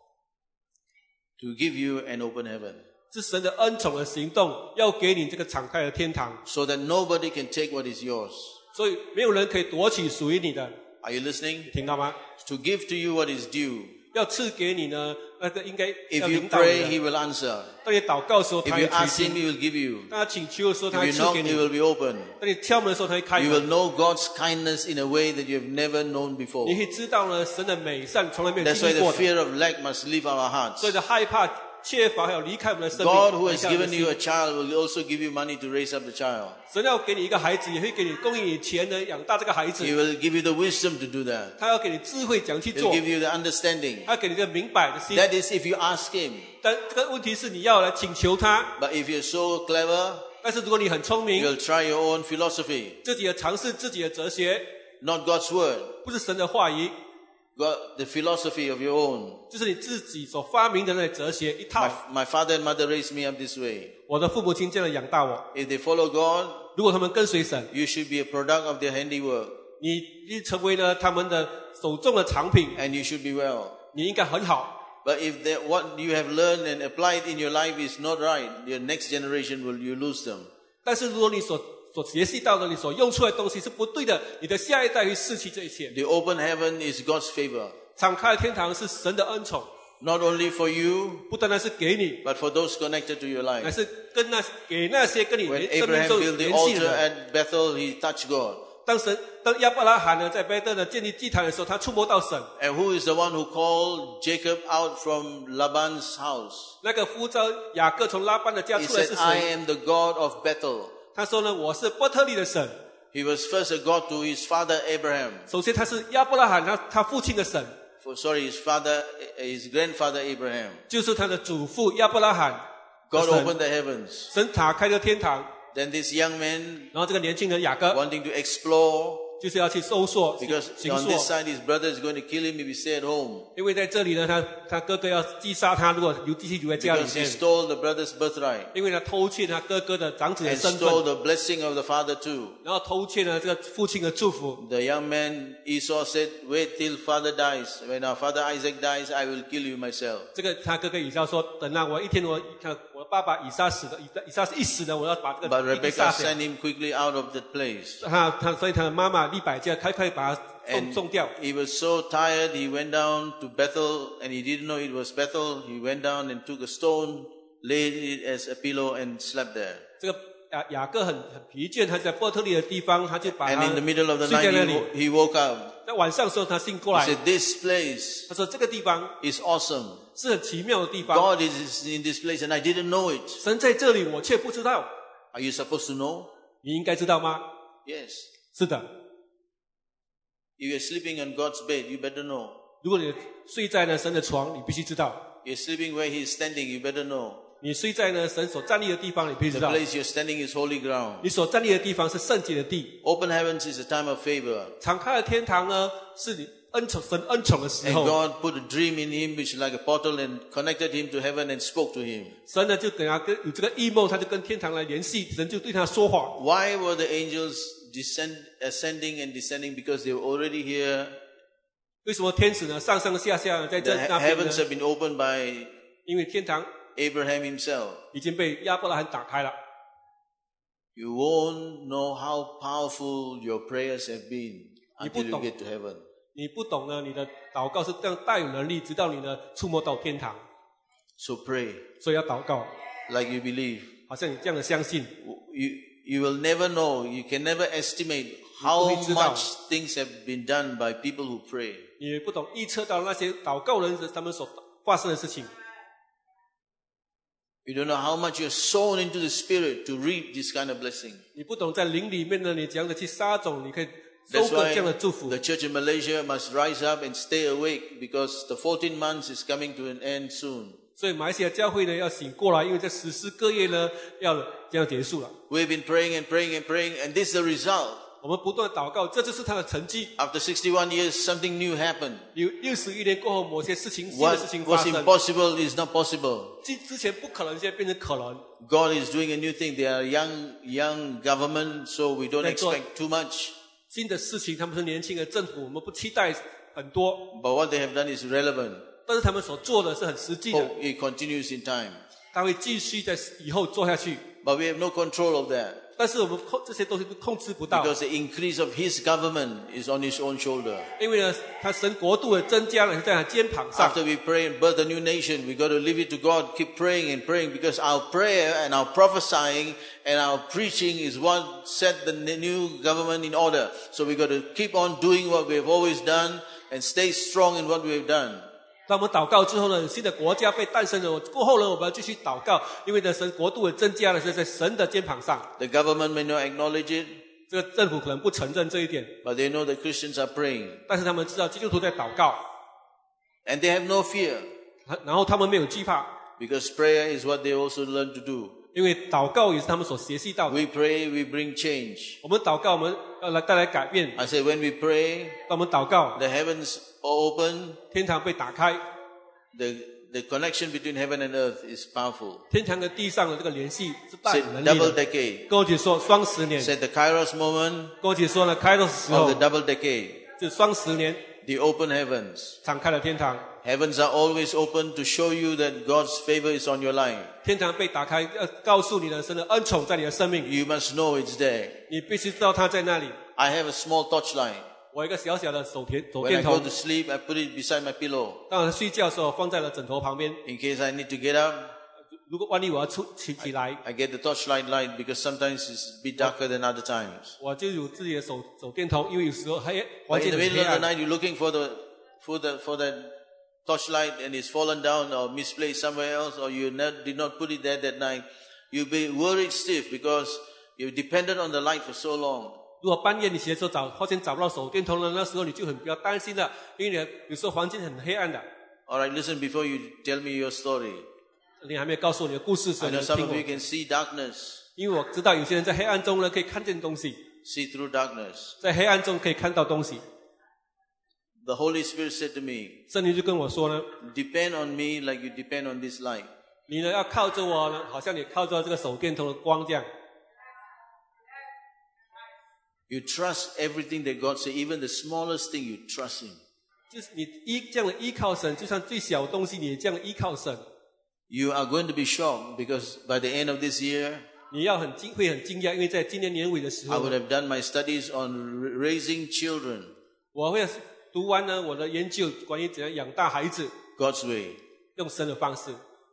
to give you an open heaven 是神的恩宠的行动，要给你这个敞开的天堂， so that nobody can take what is yours. 所以没有人可以夺取属于你的， Are you listening? 听到吗？ To give to you what is due. 要赐给你呢，那个应该 If 要 you 领导你 pray, 的。 He will answer. 当你祷告的时候， If 他 you 会 ask 垂 Him, 听； He will give you. 当他请求的时候，他 If 会 you 赐 knock, 给 He 你； will be open. 当你敲门的时候，他会开 You 门 will。know God's kindness in a way that you have never known before. 你会知道呢，神的美善从来没有 That's 经 why 历 the 过的， fear of lack must leave our hearts. 所以的害怕、缺乏还有离开我们的生命。 God who has 离开我们 given 的 you a 心 child will also give you money to raise up the child. 神要给你一个孩子，也会给你供应你钱呢，养大这个孩子 He。will give you the wisdom to do that. 他要给你智慧，讲去 He'll 做； give you the understanding. 他要给你这个明白的心。 That is if you ask Him. 但这个问题是你要来请求他。 But if you're so clever, 但是如果你很聪明， you'll try your own philosophy, 自己的尝试自己的哲学， not God's word. 不是神的话语， God, the philosophy of your own. 就是你自己所发明的那哲学一套。 My, my father and mother raised me up this way. 我的父母亲这样养大我， If they follow God, 如果他们跟随神， you should be a product of their handiwork, 你你成为了他们的手中的产品， and you should be well. 你应该很好。 But if that, what you have learned and applied in your life is not right, your next generation will you lose them. 但是如果你所所学习到的，你所用出来的东西是不对的，你的下一代会失去这一切。 The open heaven is God's favor, 敞开的天堂是神的恩宠， not only for you, 不单单是给你， but for those connected to your 乃 life. 是跟那给那些跟你 When 生命 Abraham 中 built the 联系的 altar 人。 at Bethel, he touched God. 当神当亚伯拉罕呢在贝特呢建立祭坛的时候，他触摸到神。 And who is the one who called Jacob out from Laban's house? 那个呼召雅各从拉班的家 He 出来 said, 是 I 谁？ am the God of Bethel. 他说呢，我是伯特利的神。 He was first a God to his father Abraham. 首先他是亚伯拉罕他他父亲的神， For, sorry, his father, his grandfather Abraham. 就是他的祖父亚伯拉罕的 God 神。 opened the heavens. 神打开了天堂， Then this young man 然后这个年轻人雅各 wanting to explore, 就是要去搜索、 because 行 on this 索， side his brother is going to kill him if he stay at home. 因为在这里呢，他他哥哥要击杀他，如果留继续留在家里 Because he 面， stole the brother's birthright 因为他偷窃他哥哥的长子的 and 身 stole 份， the blessing of the father too. 然后偷窃了这个父亲的祝福。 The young man Esau said, wait till father dies. When our father Isaac dies, I will kill you myself. 这个他哥哥以撒说：“等到我一天我看我的爸爸以撒死的，以撒以撒是一死的，我要把这 But 个弟弟杀 Rebekah 掉。 sent him quickly out of that place. ” 他他所以他的妈妈利百加快快把他送 And 送掉。 he was so tired, he went down to Bethel, and he didn't know it was Bethel. He went down and took a stone, laid it as a pillow, and slept there. 这个雅雅各很很疲倦，他在波特利的地方，他就把 And 他 in the middle of the 睡在 night, 那 he, 里 wo-。he woke up. 在晚上的时候，他醒过 He 来， said, this place 他说这个地方 is awesome. 是很奇妙的地方。 God is in this place, and I didn't know it. 神在这里，我却不知道。 Are you supposed to know? 你应该知道吗？ Yes. 是的， If you're sleeping on God's bed, you better know. 如果你睡在呢神的床，你必须知道； You're sleeping where He's standing, you better know. 你睡在呢神所站立的地方，你必须 The 知道。 place you're standing is holy ground. 你所站立的地方是圣洁的地。 Open heavens is a time of favor. 敞开的天堂呢，是你恩宠神恩宠的时 And 候。 God put a dream in him which is like a portal and connected him to heaven and spoke to him. 神呢就给他跟有这个异梦，他就跟天堂来联系，神就对他说话。 Why were the angels descend, ascending and descending? Because they were already here. 为什么天使呢上上下下呢在 The 这 he- 那边呢 heavens？have been opened by 因为天堂 Abraham himself. 已经被亚伯拉罕打开了。 You won't know how powerful your prayers have been until you get to heaven. 你不懂呢，你的祷告是这样大有能力，直到你呢触摸到天堂。 So pray 所以要祷告， like you believe. 好像你这样的相信。 You, you will never know, you can never estimate how 你不会知道。 much things have been done by people who pray. 你也不懂预测到那些祷告人他们所发生的事情。 You don't know how much you're sown into the Spirit to reap this kind of blessing. 你不懂在灵里面呢，你怎样的去撒种，你可以收 That's 割这 why 样的祝福 the。church in Malaysia must rise up and stay awake because the fourteen months is coming to an end soon. 所以马来西亚教会呢要醒过来，因为这十四个月呢要这样结束了。 We've been praying and praying and praying, and this is the result. 我们不断祷告，这就是他的成绩。 After sixty-one years, something new happened. 有六十一年过后，某些事情新的事 What 情发 was 生， impossible is not possible. 之之前不可能，现在变成可能。 God is doing a new thing. They are young, young government, so we don't That's what- expect too much. 新的事情，他们是年轻的政府，我们不期待很多， But what they have done is relevant. 但是他们所做的是很实际的， Hope it continues in time. 他会继续在以后做下去。 But we have no control of that 但是我们控这些东西都控制不到， because the increase of His government is on His own shoulder. 因为呢，他神国度的增加呢是在他肩膀上。 After we pray and birth a new nation, we got to leave it to God. Keep praying and praying because our prayer and our prophesying and our preaching is what set the new government in order. So we got to keep on doing what we have always done and stay strong in what we have done. 当我们祷告之后呢，新的国家被诞生了。过后呢，我们要继续祷告，因为呢，神国度的增加呢是在神的肩膀上。 The government may not acknowledge it, 这个政府可能不承认这一点， but they know the Christians are praying. 但是他们知道基督徒在祷告， And they have no fear 然后他们没有惧怕， because prayer is what they also learn to do. 因为祷告也是他们所学习到的。 We pray, we bring change. 我们祷告，我们要来带来改变。 I say when we pray, 当我们祷告， the heavens are open. 天堂被打开， The, the connection between heaven and earth is powerful. 天堂跟地上的这个联系是大 Said 有能力 double 的。 decade. 跟我姐说双十年， Said the Kairos moment 跟我姐说呢，开的时 of 候 the double decade. 就双十年， The open heavens. 敞开了天堂， Heavens are always open to show you that God's favor is on your life. 天堂被打开，要告诉你的神的恩宠在你的生命， You must know it's there. 你必须知道它在那里。 I have a small torchlight. 我有一个小小的手电手 When 电 I go 筒 to，sleep, I put it beside my pillow. 当然睡觉的时候放在了枕头旁边。 In case I need to get up, 如果万一我要出起起来， I get the torchlight light because sometimes it's a bit darker than other times. 我就有自己的手手电筒，因为有时候黑 But 环 in 境 the 很 middle 黑 of the 暗。 night, you're looking for the for the for that torchlight and it's fallen down or misplaced somewhere else, or you not, did not put it there that night. You'll be worried stiff because you've depended on the light for so long. 如果半夜你起来的时候找发现找不到手电筒了，那时候你就很比较担心了，因为你有时候环境很黑暗的。 All right, listen before you tell me your story. 你还没有告诉我你的故事，所 I 以你 know 要 some 听 of you 我。 can see darkness, 因为我知道有些人在黑暗中呢可以看见东西， see through darkness. 在黑暗中可以看到东西。 The Holy Spirit said to me, 圣灵就跟我说呢， depend on me like you depend on this light. 你呢要靠着我呢，好像你靠着这个手电筒的光这样。 You trust everything that God says, even the smallest thing, you trust Him. 就是你依这样的依靠神，就算最小的东西，你也这样的依靠神。 You are going to be shocked because by the end of this year, 你要很惊会很惊讶，因为在今年年尾的时 I 候 would，have done my studies on r- raising children 我会读完呢我的研究，关于怎样养大孩子， God's way. 用神的方式。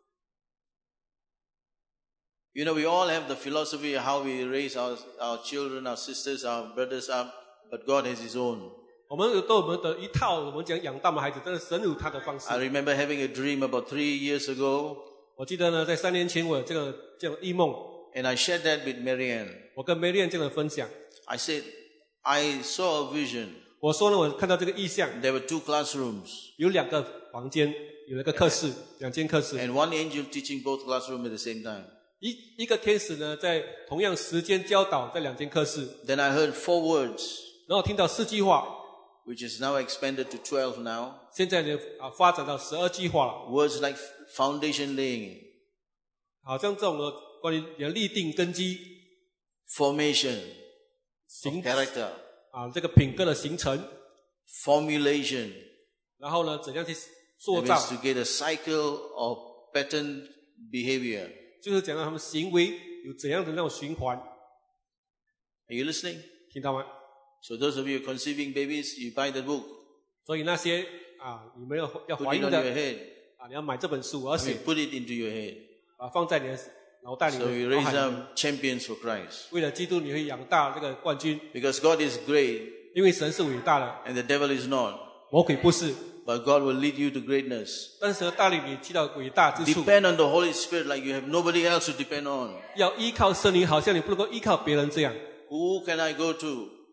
You know, we all have the philosophy of how we raise our, our children, our sisters, our brothers up, but God has His own. 我们有都有我们的一套，我们讲养大我们孩子，但是神有他的方式 I。remember having a dream about three years ago, 我记得呢，在三年前我有这个这样的异梦， and I shared that with Marianne. 我跟梅莲这样的分享。 I said, I saw a vision. 我说呢，我看到这个意象， There were two classrooms, 有两个房间，有一个课室，两间课室， and one angel teaching both classrooms at the same time. 一一个天使呢，在同样时间教导在两间课室， Then I heard four words, 然后听到四句话， which is now expanded to twelve now. 现在呢啊发展到十二句话了， Words like foundation laying, 好像这种呢关于你的立定根基、 formation, 形 character, 啊这个品格的形成， formulation. 然后呢怎样去塑 That 造 means，to get a cycle of pattern behavior. 就是讲到他们行为有怎样的那种循环， Are you listening? 听到吗？ So those of you conceiving babies, you buy the book, 所以那些啊你们要要 put 怀 it 孕 on 的 your head. 啊你要买这本书，而 I 且 mean, put it into your head. 啊放在你的脑袋里 So you 面， raise 包含 up champions for Christ. 为了基督你会养大这个冠军， Because God is great 因为神是伟大的， and the devil is not. 魔鬼不是， But God will lead you to greatness. 但是神带领你去到伟大之处。 Depend on the Holy Spirit like you have nobody else to depend on. 要依靠圣灵，好像你不能够依靠别人这样。 Who can I go to?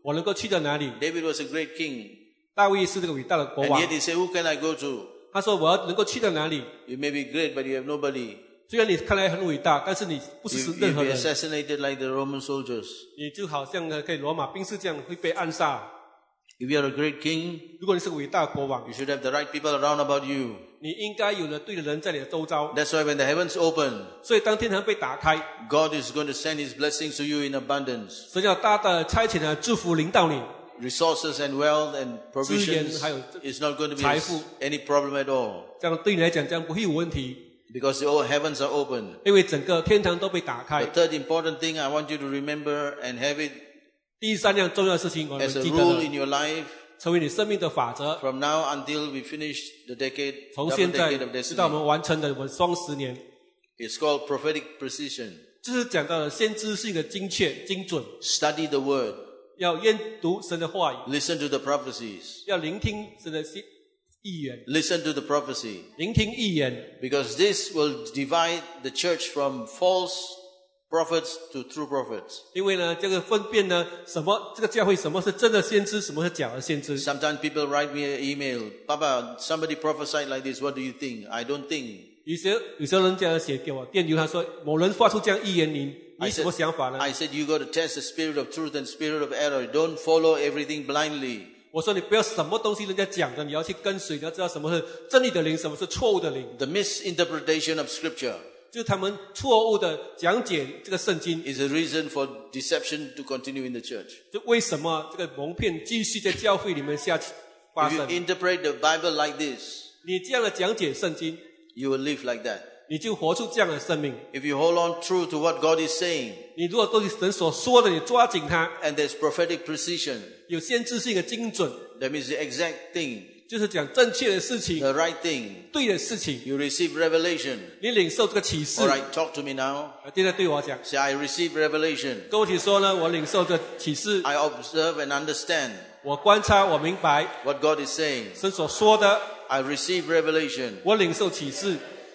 我能够去到哪里？ David was a great king. 大卫是这个伟大的国 And 王 yet，he said, who can I go to? 他说我要能够去到哪里？ You may be great, but you have nobody. 虽然你看来很伟大，但是你不是 You, 任 you'll 何 be 人， assassinated like the Roman soldiers. 你就好像呢，可以罗马兵士这样会被暗杀。 If you are a great king, 如果你是个伟大的国王， you should have the right people around about you. 你应该有了对的人在你的周遭。 That's why when the heavens open, 所以当天堂被打开， God is going to send His blessings to you in abundance. 神要大大的差遣的祝福临到你， Resources and wealth and provisions 资源还有 is not going to be 财富。 any problem at all. 这样对你来讲，这样不会有问题， Because the old heavens are open. 因为整个天堂都被打开。 The third important thing I want you to remember and have it 第三样重要的事情，我们 as a 记得 rule 的 in your life 成为你生命的法则。 from now until we finish the decade, 从 double 现在 decade of 直到我 destiny. 们完成的我们双十年， It's called prophetic precision. 就是讲到了先知性的精确、精准， Study the word. 要研读神的话语， Listen to the prophecies. 要聆听神的意言， Listen to the prophecy. 聆听意言， Because this will divide the church from false prophets to true prophets. 因为呢，这个分辨呢，什么这个教会什么是真的先知，什么是假的先知。 Sometimes people write me an email, Papa, somebody prophesied like this. What do you think? I don't think. 有些有些人这样写给我电邮，他说某人发出这样意言，你 I 你什 said, 么想法呢？ I said, you got to test the spirit of truth and spirit of error. Don't follow everything blindly. 我说你不要什么东西人家讲的，你要去跟随，你要知道什么是真理的灵，什么是错误的灵。 The misinterpretation of scripture 就是他们错误的讲解这个圣经， is a reason for deception to continue in the church. 就为什么这个蒙骗继续在教会里面下去发 If you 生？ interpret the Bible like this, 你这样的讲解圣经， you will live like that. 你就活出这样的生命。 If you hold on true to what God is saying, 你如果对神所说的，你抓紧它， and there's prophetic precision, 有先知性的精准， that means the exact thing, 就是讲正确的事情、 the right thing. 对的事情， You receive revelation. 你领受这个启示。 All right, talk to me now. 现在对我讲， Say, I receive revelation. 跟我一起说呢，我领受这启示， I observe and understand 我观察，我明白 what God is saying. 神所说的， I receive revelation. 我领受启示，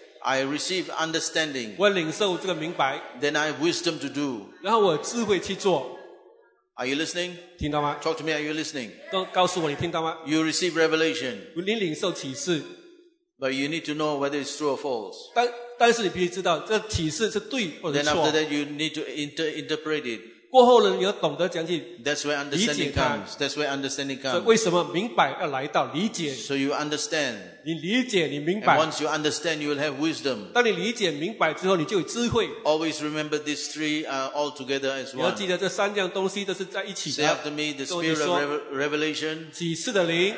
I receive understanding. 我领受这个明白， Then I have wisdom to do. 然后我有智慧去做， Are you listening? 听到吗？ Talk to me. Are you listening? 告告诉我，你听到吗？ You receive revelation, 你领受启示， but you need to know whether it's true or false. 但但是你必须知道，这启示是对或者 Then 是错 after。that, you need to inter- interpret it. 过后呢，你要懂得讲解， That's where understanding 理解它。 comes. That's where understanding 所以 comes. 为什么明白要来到理解？ So you understand. 你理解，你明 And 白。 once you understand, you will have wisdom. 当你理解明白之后，你就有智慧。 Always remember these three are all together as 你要 one. 记得这三样东西都是在一起 Say 的。 after me, the 跟我一起 spirit 说 of revel- revelation, 启示的灵、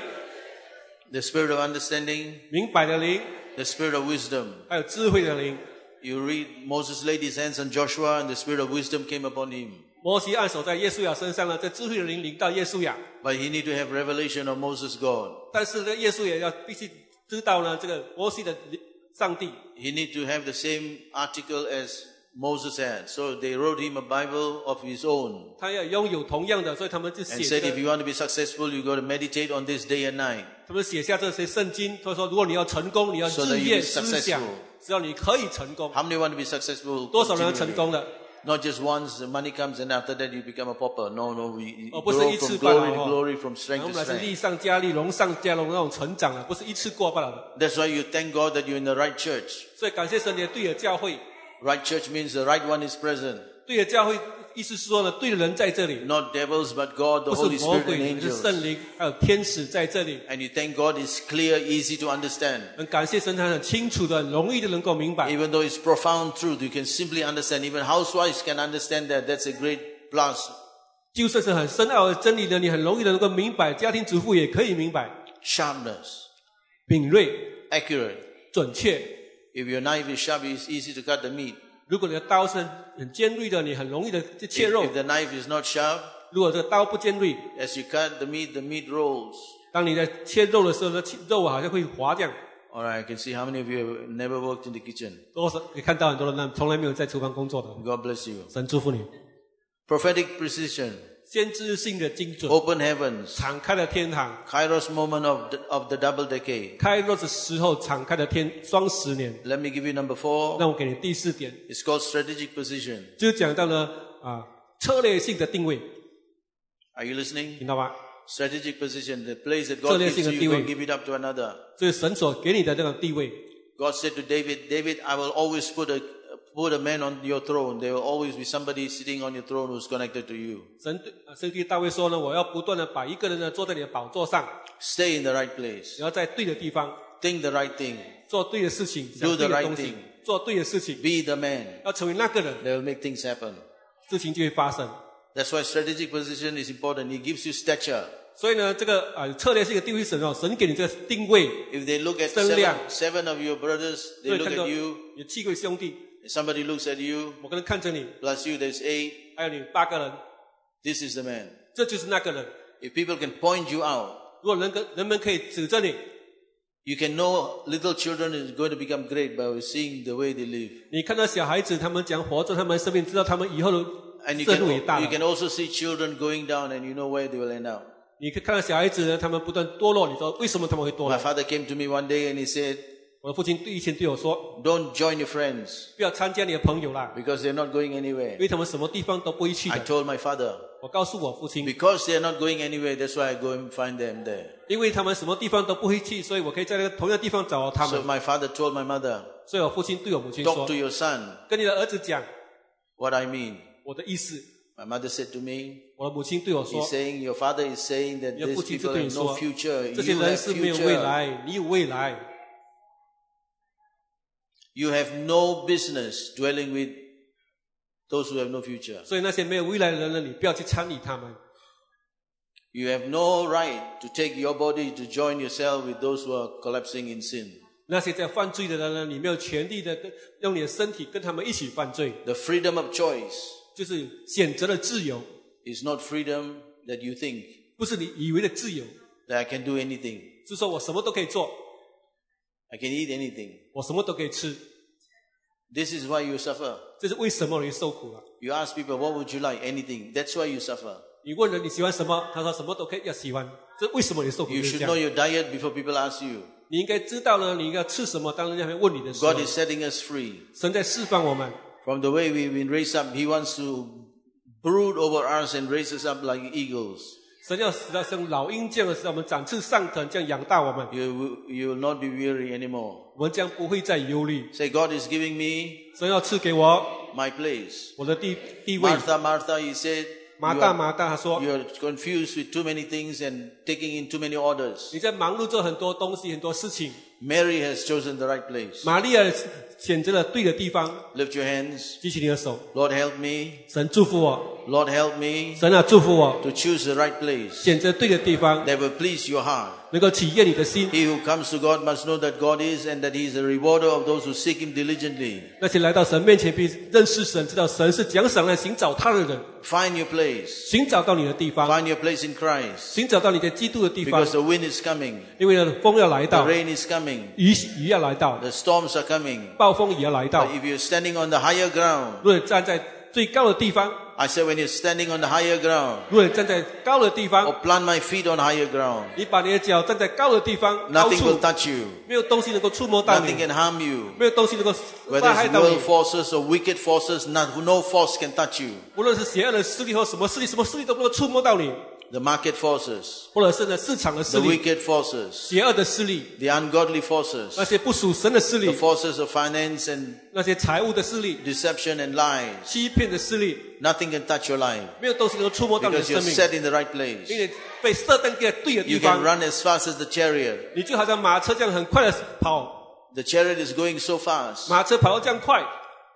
the spirit of understanding, 明白的灵， the spirit of wisdom. 还有智慧的灵。 You read Moses laid his hands on Joshua and the spirit of wisdom came upon him. 摩西按手在耶稣亚身上呢，这智慧的灵临到耶稣亚， But he need to have revelation of Moses' God. 但是呢，耶稣也要必须知道呢，这个摩西的上帝， He need to have the same article as Moses had. So they wrote him a Bible of his own 他要拥有同样的，所以他们就 and 写 said, if 着， you want to be successful, you got to meditate on this day and night. 他们写下这些圣经。他说，如果你要成功，你要 So that 日 you 夜 be 思想 successful.， 只要你可以成功。 How many want to be successful? 多少人要成 continually? 功的？ Not just once the money comes and after that you become a pauper. No, no, we 哦，不是 grow 一次 from 罢了 glory to 哦。 glory, from 我 strength 们 to 乃是 strength. 力上加力，荣上加荣那种成长的，不是一次过罢了的。 That's why you thank God that you're in the right church. 所以感谢神，你对的教会， Right church means the right one is present. 对的教会，意思是说呢，对的人在这里， Not devils, but God, the 不 Holy 是魔 Spirit 鬼， and 是 angels. 圣灵，还有天使在这里。 And you thank God it's clear, easy to understand. 很感谢神，他很清楚的、很容易的能够明白。 Even though it's profound truth, you can simply understand. Even housewives can understand that. That's a great plus. 就算是很深奥的真理呢，你很容易的能够明白，家庭主妇也可以明白。 Sharpness, 敏锐、 accurate. 准确。 If your knife is sharp, it's easy to cut the meat. 如果你的刀是很尖锐的，你很容易的去切 If, 肉 if。the knife is not sharp, 如果这个刀不尖锐， as you cut the meat, the meat rolls. 当你在切肉的时候，那肉好像会滑这样。 All right, I can see how many of you have never worked in the kitchen. 多少你看到很多人呢，从来没有在厨房工作的。 God bless you. 神祝福你。 Prophetic precision, 先知性的精准， open heavens, 敞开的天堂， Kairos moment of the, of the double decade. 开肉的时候敞开的天，双十年。 Let me give you number four. 那我给你第四点， It's called strategic position. 就是讲到呢啊策略性的定位。 Are you listening? 听到吗？ Strategic position, the place that 策 God 略 gives 性 you, 的 you 地位。 don't give it up to another. 这是神所给你的这个地位。 God said to David, David, I will always put a put a man on your throne. There will always be somebody sitting on your throne who's connected to you. 神对圣经大卫说呢，我要不断的把一个人呢坐在你的宝座上， Stay in the right place. 你要在对的地方 Think the right thing. 做对的事情， Do 想对 the 的 right 东西 thing.， 做对的事情， Be the man. 要成为那个人， That will make things happen. 事情就会发生。 That's why strategic position is important. It gives you stature. 所以呢，这个呃策略是一个地位神哦，神给你这个定位， If they look at 声 seven, 量。 seven of your brothers, 所 they 以 look 看到 at you. 你的七位兄弟， Somebody looks at you. 我可能看着你， Plus you, there's eight. 还有你八个人， This is the man. 这就是那个人。 If people can point you out, 如果人跟人们可以指着你， you can know little children is going to become great by seeing the way they live. 你看到小孩子他们讲活着他们生命，知道他们以后的 And you 生 can, 路也大 you 了。 can also see children going down and you know where they will end up. 你可以看到小孩子呢，他们不断堕落，你说为什么他们会堕 My 落？ father came to me one day and he said, 我的父亲以前对我说， don't join your friends 不要参加你的朋友啦， because they're not going 因 anywhere. 为他们什么地方都不会去 I 的。 told my father, 我告诉我父亲， because they're not going anywhere, that's why I go and find them there. 因为他们什么地方都不会去，所以我可以在那个同样的地方找到他 So 们。 my father told my mother, 所以我父亲对我母亲 talk 说 to，your son 跟你的儿子讲 what I mean. 我的意思。 My mother said to me, 我的母亲对我 he's 说， saying, your father is saying that 你的 these 父亲就 people 对你 have no 说， future. 这些 You 人 have 是没有未 future. 来，你有未来。 You have no business dwelling with those who have no future. 所以那些没有未来的人呢，你不要去参与他们。 You have no right to take your body to join yourself with those who are collapsing in sin. 那些在犯罪的人呢，你没有权利的跟用你的身体跟他们一起犯罪， The freedom of choice 就是选择的自由， is not freedom that you think 不是你以为的自由， that I can do anything. 是说我什么都可以做， I can eat anything. 我什么都可以吃。 This is why you suffer. 这是为什么你受苦了？ You ask people, what would you like? Anything. That's why you suffer. 你问人你喜欢什么，他说什么都可以要喜欢，这为什么你受苦？ You 就是这 should know 样。 your diet before people ask you. 你应该知道呢，你应该吃什么。当人家会问你的时候 God，is setting us free. 神在释放我们。 From the way we've been raised up, He wants to brood over us and raise us up like eagles. 神要使到像老鹰这样的使我们展翅上腾，这样养大我们， You will, you will not be weary anymore. 我们将不会再忧虑。 Say, God is giving me 神要赐给我 my place. 我的地地位。 Martha, Martha, He said, 马 you 大 are, 马大，他说 you are confused with too many things and taking in too many orders. 你在忙碌做很多东西，很多事情。 Mary has chosen the right place. 玛利亚选择了对的地方， Lift your hands. 举起你的手， Lord, help me. 神祝福我， Lord, help me 神啊祝福我， to choose the right place 选择对的地方， that will please your heart. 能够体验你的心。 He who comes to God must know that God is and that He is a rewarder of those who seek Him diligently. 那些来到神面前并认识神、知道神是奖赏来寻找他的人， Find your place. 寻找到你的地方， Find your place in Christ. 寻找到你在基督的地方 Because。the wind is coming. 因为呢，风要来 The 到， rain is coming. 雨雨要来到， The storms are coming. 暴风也要来到 But。if you're standing on the higher ground, 如果你站在最高的地方， I said when you're standing on the higher ground, 如果你站在高的地 or 方， plant my feet on higher ground, 你把你的脚站在高的地方，高 nothing will 处 touch you. 没有东西能够触摸到 Nothing 你， can harm you. 没有东西能够 Whether 杀害 it's 到 world 你。 forces or wicked forces, not, no force can touch you. 无论是邪恶的势力或什么势力，什么势力都不能触摸到你， The market forces, 或者是呢市场的势 the 力、 wicked forces, 邪恶的势力、 the ungodly forces, 那些不属神的势 the 力、 forces of finance and 那些财务的势力、 deception and lies. 欺骗的势力， Nothing can touch your life 没有东西能够触摸到你的 because you're 生命， set in the right place. 因为被设定在对的地 You can 方， run as fast as the chariot. 你就好像马车这样很快的跑， The chariot is going so fast. 马车跑得这样快，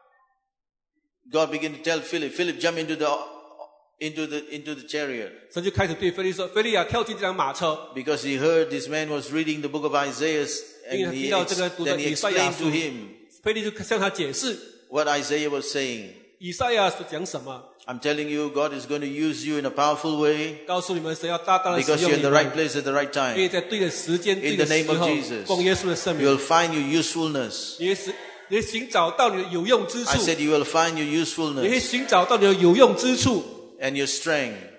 God began to tell Philip, Philip, jump into the into the into the chariot 神就开始对菲利说：“菲利啊，跳进这辆马车。” because he heard this man was reading the book of Isaiah 因为 and 他 he 听到这个 ex- 读的 then he 以赛亚 explained 书 to him 菲利就向他解释 what Isaiah was saying. 以赛亚所讲什么， I'm telling you, God is going to use you in a powerful way 告诉你们神要大大的使 because 用 you're 你 in the right 们， place at the right 因为 time. 在对的时间、对 In 的 the 时 name of 候， Jesus, 奉耶稣的圣 you 名， will find your usefulness. 你会使你会寻找到你的有用之 I 处， said you will find your 你会 usefulness 寻找到你的有用之处， and your strength. 还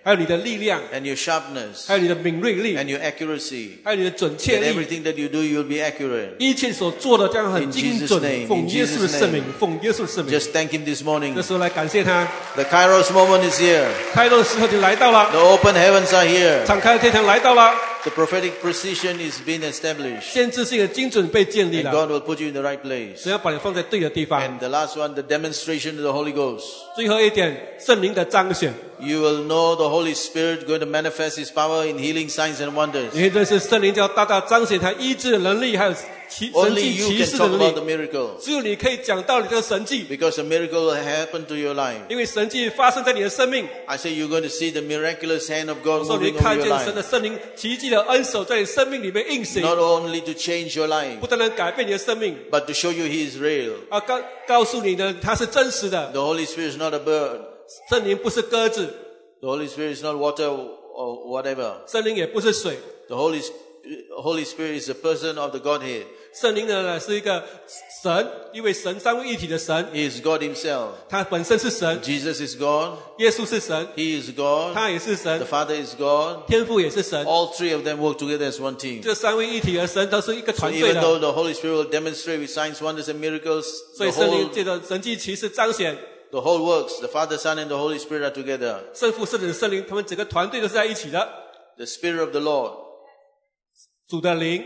还有你的力量， and your sharpness 还有你的敏锐力， and your accuracy. 还有你的准确 That 力， everything that you do, you'll be accurate. 一切所做的将很 In 精 Jesus' 准。 name, 奉 in 耶稣的 Jesus' 圣名 name.， 奉耶稣的圣名。 Just thank Him this morning. 这时候来感谢他， The Kairos moment is here. 开路的时候就来到了， The open heavens are here. 敞开的天堂来到了， The prophetic precision is being established. 先知性的精准被建立 And 了， God will put you in the right place. 神要把你放在对的地方。 And the last one, the demonstration of the Holy Ghost. 最后一点，圣灵的彰显， You will know the Holy Spirit going to manifest His power in healing signs and wonders. 你会认识圣灵，就要大大彰显他医治的能力，还有奇神 Only 迹 you 奇 can 事的 talk 能 about the 力。 miracle. 只有你可以讲到你这个神迹， Because a miracle will happen to your life. 因为神迹发生在你的生命。 I say you're going to see the miraculous hand of God 说你 moving over 看 your 见神 life. 的圣灵奇迹的恩手在你生命里面运行， Not only to change your life, 不但能改变你的生命， but to show you He is real. 啊，告告诉你呢，它是真实的。 The Holy Spirit is not a bird. 圣灵不是鸽子， The Holy Spirit is not water or whatever. 圣灵也不是水， The Holy, Holy Spirit is a person of the Godhead. 圣灵呢是一个神，因为神三位一体的神， He is God Himself. 他本身是神， Jesus is God. 耶稣是神， He is God. 他也是 The 神， Father is God. 天父也是神， All three of them work together as one team. 这三位一体的神都是一个 So 团队 even 的。 though the Holy Spirit will demonstrate with signs, wonders, and miracles, 所以 the 圣灵 whole, 借着神迹奇事彰显， the whole works, the Father, Son, and the Holy Spirit are together. 圣父、圣子、圣灵，他们整个团队都是在一起的。 The Spirit of the Lord, 主的灵，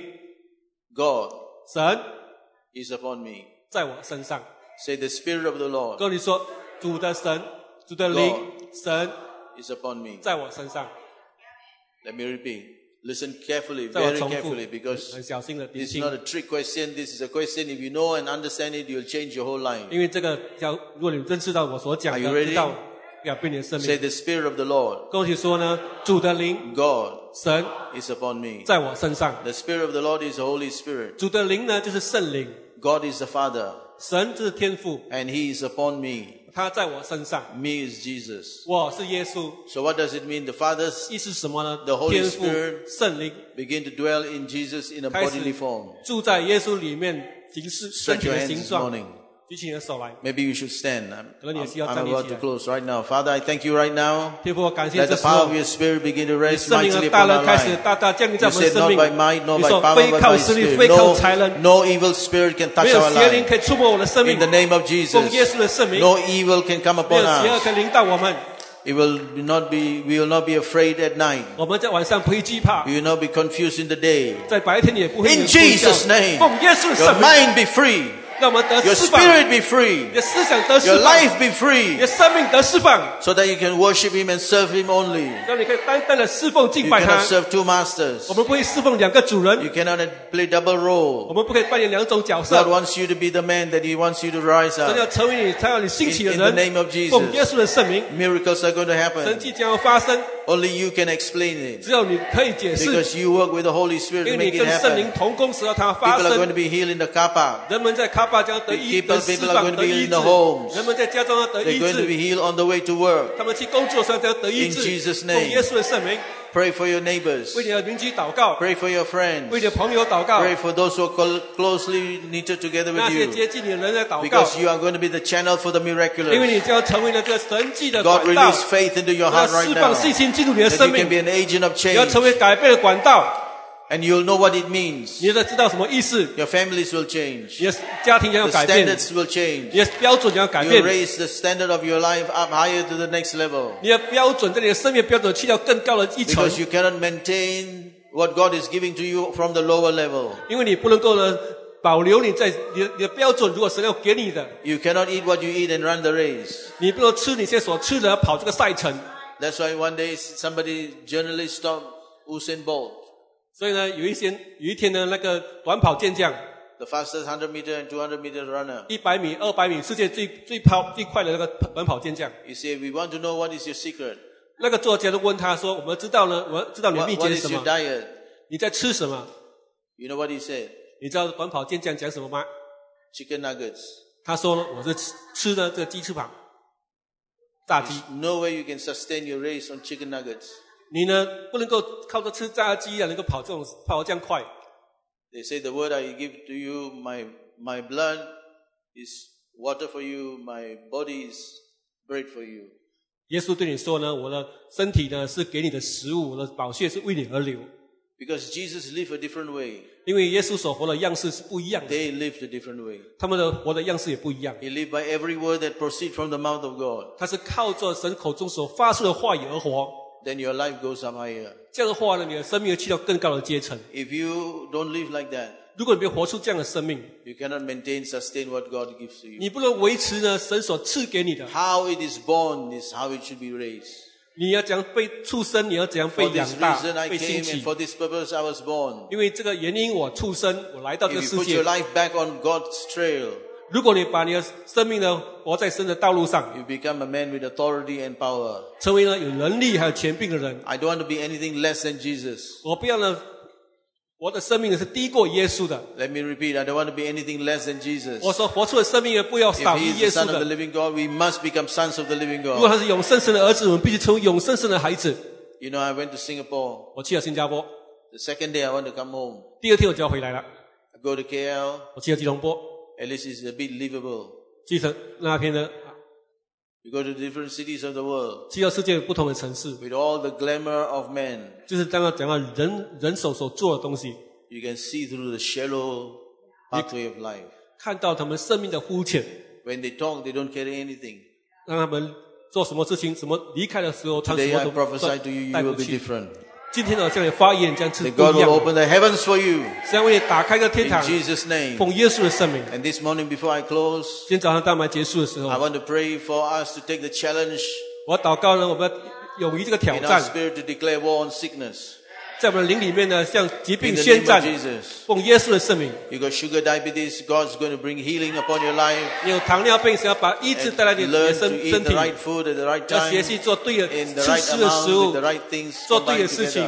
God, 神 is upon me. 在我身上。 Say, the Spirit of the Lord 跟你说，主的神，主的灵，神 is upon me. 在我身上。 Let me repeat. Listen carefully, 在我 very 重复 carefully, because 很小心的聆 this is 听， not a trick question. This is a question. If you know and understand it, you'll change your whole life. 因为这个叫，如果你真知道我所讲 Are you 的， ready? 知道改变你的生 Say, 命。 the Spirit of the Lord, 恭喜说呢，主的灵， God, 神 is upon me. 在我身上。 The Spirit of the Lord is the Holy Spirit. 主的灵呢，就是圣灵， God is the Father, 神就是天父， and He is upon me. 他在我身上。 Me is Jesus. 我是耶稣， So what does it mean? The Father's 意思是什么呢？ The Holy 天父 Spirit 圣灵 begin to dwell in Jesus in a 开始 bodily form. 住在耶稣里面，形式身 Stretch 体 your 的 hands 形 this 状。 morning. 举起你的手来， Maybe you should stand. I'm, 可能你也需要 I'm 站立 about 起 to 来。 close right now. Father, I thank you right now. 天父，我感谢 Let 这 the 时 power 候 of，your Spirit begin to 你 rest 圣灵 mightily 的大 upon 能 our 开始 life. 大大降临在 You 我们的 said 生 not 命。 by might, nor 你 by 说 power, 非 but 靠 by 实力， Spirit. 非靠才能， No, no evil spirit can 没 touch 有 our 邪灵 life. 可以触摸我的生命 In。the name of 奉耶 Jesus, 稣的圣名， no evil can come 没 upon 有邪恶 us. 可以临到我们。 It will not be, we will not be afraid at night. 我们在晚上不会惧怕， We will not be confused in the day. 在白天也不会 In 有睡觉 Jesus' name, 奉耶稣的 your 圣名， mind be free, 让我们得 your 释放， spirit be free, 你的思想得释 your 放， life be 你 free, 的生命得释放， so that you can worship Him and serve Him only. 让你可以单单的侍奉敬 You 拜他 cannot。serve two masters. 我们不会侍奉两个主人， You cannot play double 我 role. 们不可以扮演两种角色 God。wants you to be the man that He wants you to rise 神要 up. 成为你，才要你兴起的 In- in the name 人 of。Jesus 奉耶稣的圣名， Miracles are going to 神 happen. 迹将要发生， Only you can explain it. 只有你可以解释， Because you work with the Holy Spirit 因 to 为 make 你 it 跟圣灵 happen. 同工，使到它发 People are going to 生。 be healed in the car park. 人们在卡巴将得医 People- 得释 people are 放 going to 得 be 医 in 治 the，homes. 人们在家中要得 They're 医 going to be 治， healed on the way to work. 他们去工作上将得医 In 治。 Jesus' 奉 name. 耶稣的圣名， Pray for your neighbors. 为你的邻居祷告， Pray for your friends. 为你的朋友祷告， Pray for those who are col- closely knitted together 那 with 些 you. 接近你的人来祷告， Because you are going to be the channel for the 因为 miraculous. 你将成为了这个神迹的 God 管道， release faith into your 要 heart right 释 now. 放信心进入你的 That 生 you can 命， be an agent of 你要 change. 成为改变的管道， And you'll know what it means. 你要知道什么意思， Your families will change. 你的家庭将要 The 改变， standards will change. 你的标准将要改 You'll 变， raise the standard of your life up higher to the next level. 你的标准在你的生命标准去到更高的一层， Because you cannot maintain what God is giving to you from the lower level. 因为你不能够呢保留你在你的你的标准，如果神要给你的， You cannot eat what you eat and run the race. 你不能吃你现在所吃的，要跑这个赛程。 That's why one day somebody journalist stopped Usain Bolt, 所以呢，有一天有一天呢，那个短跑健将， the fastest one hundred meter and two hundred meter runner. 一百米、二百米，世界最最跑最快的那个短跑健将， He said, we want to know what is your secret. 那个作家就问他说：“我们知道呢，我知道你的 What, 秘 what 诀是 is 什 your 么？ diet? 你在吃什么？ You know what he said? 你知道短跑健将讲什么吗？ Chicken nuggets. 他说呢，我是吃吃的这个鸡翅膀，炸鸡。 No way you can sustain your race on chicken nuggets. 你呢不能够靠着吃炸鸡啊，能够跑这种跑得这样快。 They say the word I give to you, my, my blood is water for you, my body is bread for you. 耶稣对你说呢，我的身体呢是给你的食物，我的宝血是为你而流。 Because Jesus lived a different way. 因为耶稣所活的样式是不一样的， They lived a different way. 他们的活的样式也不一样。 He lived by every word that proceeds from the mouth of God. 他是靠着神口中所发出的话语而活。 Then your life goes up higher. 这样的话呢，你的生命会去到更高的阶层。 If you don't live like that, 如果你没有活出这样的生命， you cannot maintain, sustain what God gives to you. 你不能维持呢神所赐给你的。 How it is born is how it should be raised. 你要怎样被出生，你要怎样被 For this 养大 reason I 被兴 came, 起 and。for this purpose I was born. 因为这个原因我出生，我来到这个 If 世 you put 界 your。life back on God's trail, 如果你把你的生命呢活在神的道路上， you become a man with authority and power. 成为呢有能力还有权柄的人。 I don't want to be anything less than Jesus. 我不要呢，我的生命呢是低过耶稣的。 Let me repeat, I don't want to be anything less than Jesus. 我所活出的生命呢不要 If 少 he 于 is 耶 the 稣 Son of the 的。 living God, we must become sons of the living 如果 God. 他是永生神的儿子，我们必须成为永生神的孩子。 You know, I went to Singapore. 我去了新加坡， The second day I want to come home. 第二天我就要回来了。 I go to K L. 我去了吉隆坡， At least it's a bit livable. 去成那边呢， You go to different cities of the world 去到世界不同的城市， with all the glamour of men. 就是刚刚讲到人人手所做的东西， You can see through the shallow pathway of life. 看到他们生命的肤浅， When they talk, they don't carry anything. 让他们做什么事情，什么离开的时候，他什 Today 么 I 都 prophesy to you, you 带 will 不 be 去。 different. 今天呢，向你发言将是 That 不 God 一 will 样的， open the heavens for you 是要为你打开个天 in 堂， Jesus' name. 奉耶稣的圣名。 And this morning before I close, 今天早上当我们结束的时候 I，want to pray for us to take the challenge 我祷告呢，我们要勇于这个挑 in our 战， spirit to declare war on sickness. 在我们的灵里面呢，向疾 In 病 the 宣 name of 战， Jesus. 奉耶稣的圣名。 You got sugar diabetes, God's going to bring healing upon your life. 你有糖尿病，是要把医治 And 带来你的 learn to 身 eat 身 the 体， right food at the right 要 time, 学习做对的 in the 吃 right 吃的食 amount, 物 with，the right things 做对 combined 的事情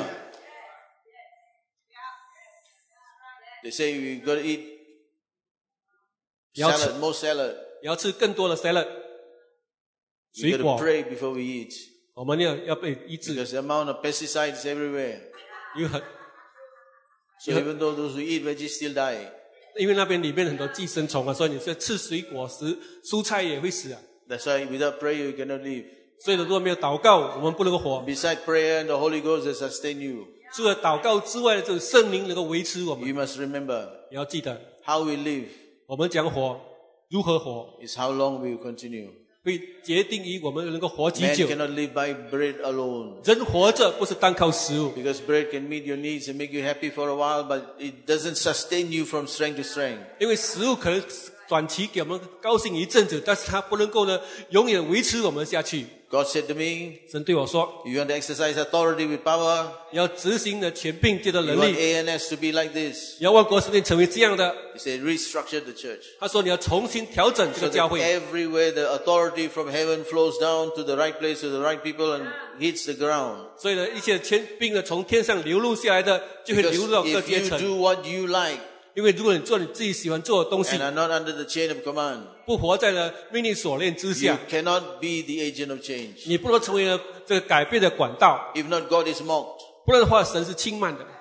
together.。They say you got to eat 你要吃 salad, more salad. 你要吃更多的 salad， We 水 got to 果， pray before we eat. 我们要要被医治。 Because the amount of pesticides everywhere. 有很， So Yeah. even though those who eat veggies still die. 因为那边里面很多寄生虫啊，所以你是吃水果食蔬菜也会死啊。 That's why without prayer you cannot live. 所以如果没有祷告，我们不能够活。 Beside prayer and the Holy Ghost that sustain you, 除了祷告之外，这个圣灵能够维持我们。 you must remember 你要记得， how we live 我们讲活，如何活， is how long we will continue. 会决定于我们能够活几 Man 久。 cannot live by bread alone. 人活着不是单靠食物， Because bread can meet your needs and make you happy for a while, but it doesn't sustain you from strength to strength. 因为食物可能短期给我们高兴一阵子，但是它不能够呢永远维持我们下去。 God said to me, 神对我说 you want to exercise authority with power? 你要执行的权柄借着 You 能 want 力， A N S to be like this? 你要万国圣殿成为这样的。 He said, restructure the church. 他说你要重新调整这 So 个教 that 会， everywhere the authority from heaven flows down to the right place, to the right people, and hits the ground. 所以呢一切权柄呢从天上流露下来的，就会 Because 流入到各 if 阶 you 层。 do what you like 因为如果你做你自己喜欢做的东西 and，are not under the chain of command, 不活在了命令锁链之 you 下， cannot be the agent of change. 你不能成为了这个改变的管道。 If not, God is mocked. 不然的话，神是轻慢的。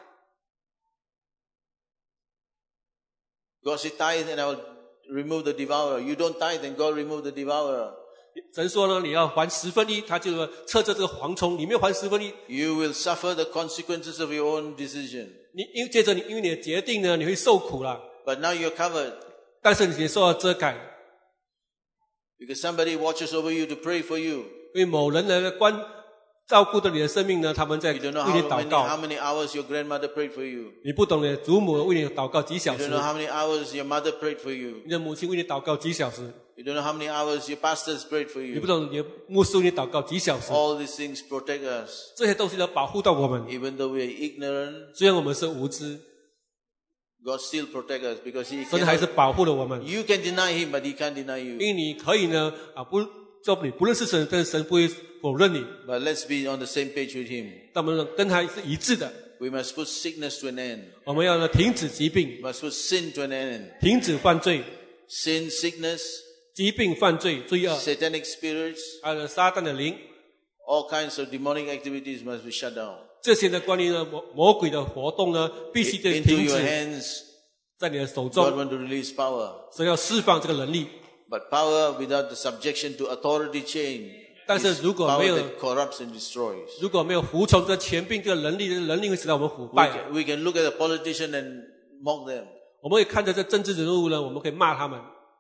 God said, tithe and I will remove the devourer. You don't tithe and God remove the devourer. 神说呢，你要还十分一，他就测着这个蝗虫，你没有还十分一， You will suffer the consequences of your own decision. 你因接着你因为你的决定呢，你会受苦了。 But now you're covered 但是你受到遮盖， because somebody watches over you to pray for you. 因为某人呢关照顾着你的生命呢，他们在 You 为 don't know 你 how 祷 many, 告 how。many hours your grandmother prayed for you. 你不懂的祖母为你祷告几小 You 时 don't，know how many hours your mother prayed for you. 你的母亲为你祷告几小时， You don't know how many hours your pastors prayed for 你不 you. 懂你的牧师为你祷告几小时。 All these things protect us. 这些东西都保护到我们。 Even though we're ignorant, 虽然我们是无知， God still protect us because He 神还是 cannot, 保护了我们。 you can deny Him, but He can't deny 因 you. 为你可以呢啊不，就你不认识神，但是神不会否认你。 But let's be on the same page with Him. 但我们跟他是一致的， We must put sickness to an end. 我们要呢停止疾病， We must put sin to an end. 停止犯罪， Sin, sickness, 疾病、犯罪、罪恶， satanic spirits, 还有撒旦的灵， all kinds of demonic activities must be shut down. 这些的关于呢魔魔鬼的活动呢，必须得 Into 停 your 止 hands, 在你的手 God 中。 want to release power. 神要释放这个能力， But power without the subjection to authority chain 但是 It's 如果 power 没有 that corrupts and destroys. 如果没有服从这权柄，这个能力，这个能力会使到我们腐 We 败。 can, we can look at a politician and mock them. 我们会看着这政治人物呢，我们可以骂他们，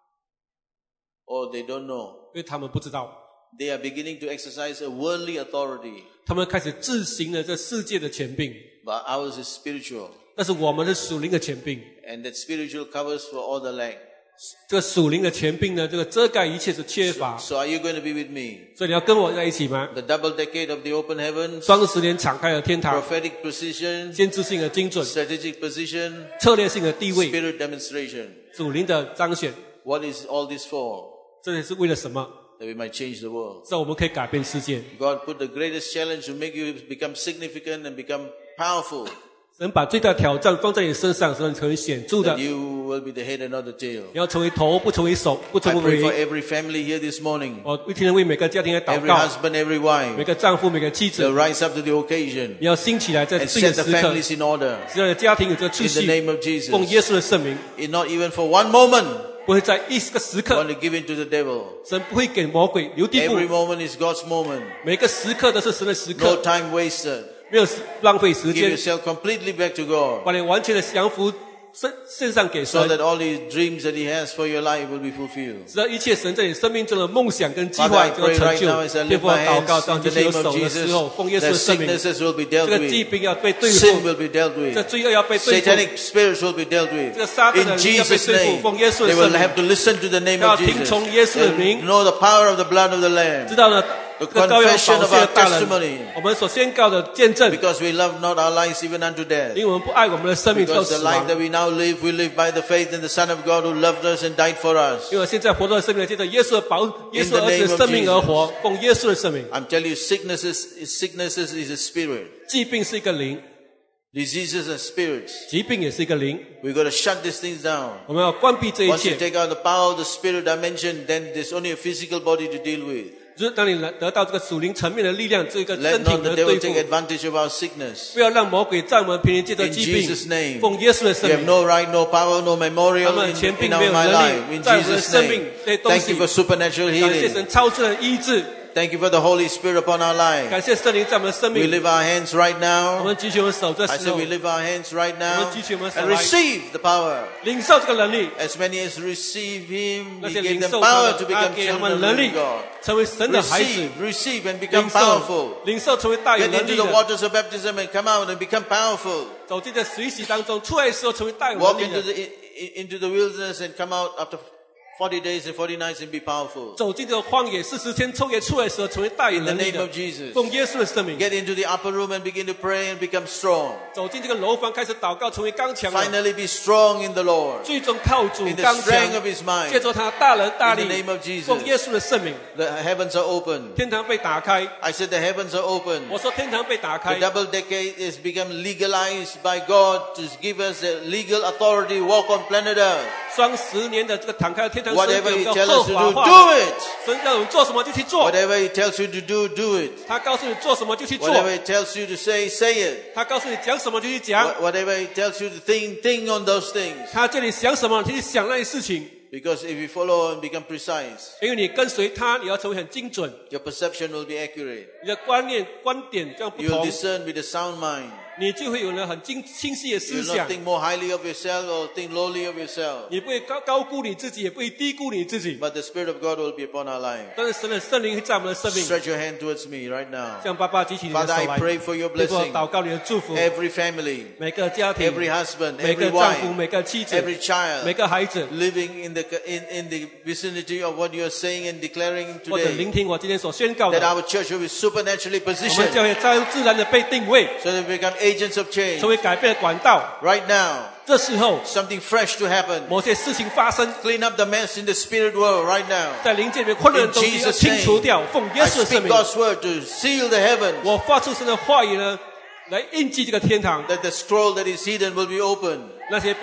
Or they don't know. 因为他们不知道， They are beginning to exercise a worldly authority. 他们开始自行了这世界的权柄， But ours is spiritual. 但是我们是属灵的权柄。 And that spiritual covers for all the lack. 这个属灵的权柄呢，这个遮盖一切的缺乏。 So are you going to be with me? 所以你要跟我在一起吗？ The double decade of the open heavens, 双十年敞开了天堂， prophetic precision, 先知性的精准， strategic position, 策略性的地位， spirit demonstration. 属灵的彰显。 What is all this for? 这也是为了什么？ That we might change the world. 这我们可以改变世界。 God put the greatest challenge to make you become significant and become powerful. 神把最大的挑战放在你身上，使你成为显著的。 That you will be the head and not the tail. 你要成为头，不成为手，不 I 成 pray 为 for 尾。 every family here this morning. 我一天为每个家庭来祷 Every 告， husband, every 每 wife. 个丈夫，每个妻 To 子， rise up to the occasion 你要兴起来，在 and 这个 set the 时刻， families in order. 使你的家庭有这个秩 In the 序。 name of Jesus. 奉耶稣的圣名， It's not even for one moment 不会在一个时刻， want to give in to the devil. 神不会给魔鬼留地步。 Every moment is God's moment. 每个时刻都是神的时 No 刻， time wasted. 没有浪费时 Give 间， yourself completely back to God 把你完全的降服献献上给 so 神， that all His dreams that He has for your life will be fulfilled. 使到一切神在你生命中的梦想跟计 Father, 划 I 就会 pray 成 right 就 now as I。 天 lift 父，我 my 祷告， hands 当 in 举 the 起有 name 手 of 的时 Jesus, 候，奉耶稣 that 的圣名， sicknesses will be 这 dealt 个疾 with, 病要被对 sin 付， will be dealt 这 with, 罪恶要被对付， satanic spirits will be dealt 这 with. 个撒旦的 In 灵要被 Jesus' 对付， name, 奉耶稣的 they will 圣名， have to listen to the name 要 of 听 Jesus 从耶稣的 and 名， know the power of the blood of the 知 Lamb. 道呢，这 The 个羔羊 confession 宝 of 血 our 的大能 testimony.， 我们所宣告的见证， Because we love not our lives even unto death. 因为我们不爱我们的生命到 Because the 死 life 亡。 that we now live, we live by the faith in the Son of God who loved us and died for us. 因为现在活着的生命，借着耶稣的宝，耶稣的儿子的生命而活，奉耶稣的圣名。 I'm telling you, sicknesses, sicknesses is a spirit. 疾病是一个灵， Diseases are spirits. 疾病也是一个灵， We've got to shut these things down. 我们要关闭这一 Once you 切。 take out the power of the spirit dimension, then there's only a physical body to deal with. 就是当你得到这个属灵层面的力量，这个 Let 身体 not the 的 devil 对 take 付， advantage of our sickness. 不要让魔鬼占我们便宜，借着 In 疾病 Jesus' name. 奉耶稣的 You 圣 have 名。 no right, no power, no 他 memorial 们 in, 全并 in 没 our, 有 my 能 life. 力 In 在我们的 Jesus' 生命 name. 这些东 Thank 西 you。for supernatural 感谢 healing. 神超自然的医治， Thank you for the Holy Spirit upon our life. 感谢圣灵在我们的生 We 命。 lift our hands right 我 now. 们举起我们手这 I 时 said 候 we，lift our hands right now 我们举起我们手 and 来。 receive the power. 领受这个能力。 As many as receive Him, 那 He 些 gave 领 them 受他 power 的 to， 他 become 给他 children 们 of 能 the 力 living God. 成为神的孩子。 Receive, receive and 领 become 受 powerful. 领受成为大有 Get 能 into 力 the 的， waters of baptism and come out and become powerful. 走进这水洗当中，出来的时候成为大有 Walk 能力 into 的， the in- into the wilderness and come out after forty days and forty nights and be powerful. 走进这个荒野四十天抽野出来的时候成为大有 In the 能力 name 的 of。Jesus. 奉耶稣的圣名， Get into the upper room and begin to pray and become strong. 走进这个楼房开始祷告，成为刚强的。 Finally be strong in the Lord. 最终靠主 In the 刚 strength 强 of，His might. 借着他大能大力 In the name of Jesus.， 奉耶稣的圣名， The heavens are open. 天堂被打开。 I said the heavens are open. 我说天堂被打 The 开， double decade is become legalized by God to give us the legal authority to walk on planet Earth. 双十年的这个敞开的天堂，神 Whatever 给我 He 们 tells 合 us to 法 do, 化 do 的， it. 神让我们做什么就去做， Whatever He tells you to do, do it. 他告诉你做什么就去做， Whatever He tells you to say, say it. 他告诉你讲什么就去讲， Wha- Whatever He tells you to think, think on those things. 他叫你想什么你就去想那些事情， Because if you follow and become precise, 因为你跟随他，你要成为很精准， your perception will be accurate. 你的观念观点这样不 You will 同， discern with a sound mind. 你就会有了很精清晰的 You 思 will 想 not，think more highly of yourself or think lowly of yourself. 你不会高高估你自己，也不会低估你自己。 But the Spirit of God will be upon our life. 但是神的圣灵会在我们的生命， Stretch your hand towards me right now. 向爸爸举起你的 Father, 手 I 来， pray for your 结果 blessing. 祷告你的祝福， Every family, 每个家庭， every husband, 每个 every 丈夫， wife, 每个妻子， every child 每个孩子， living in the in, in the vicinity of what you are saying and declaring 或者聆 today. 听我今天所宣告 That 的， our church will be supernaturally 我们 positioned 教会在自然的被定位， so that we become agents of change. 成为改变的管道。 Right now, 这时候， something fresh to happen. 某些事情发生， Clean up the mess in the spirit world right now. 在灵界里面混乱的 In 东西要 Jesus' 清除 name, 掉。奉耶 I 稣的圣 speak 名， God's word to seal the heavens. 我发出神的话语呢，来印记这个天堂。 That the scroll that is hidden will be opened. 那些被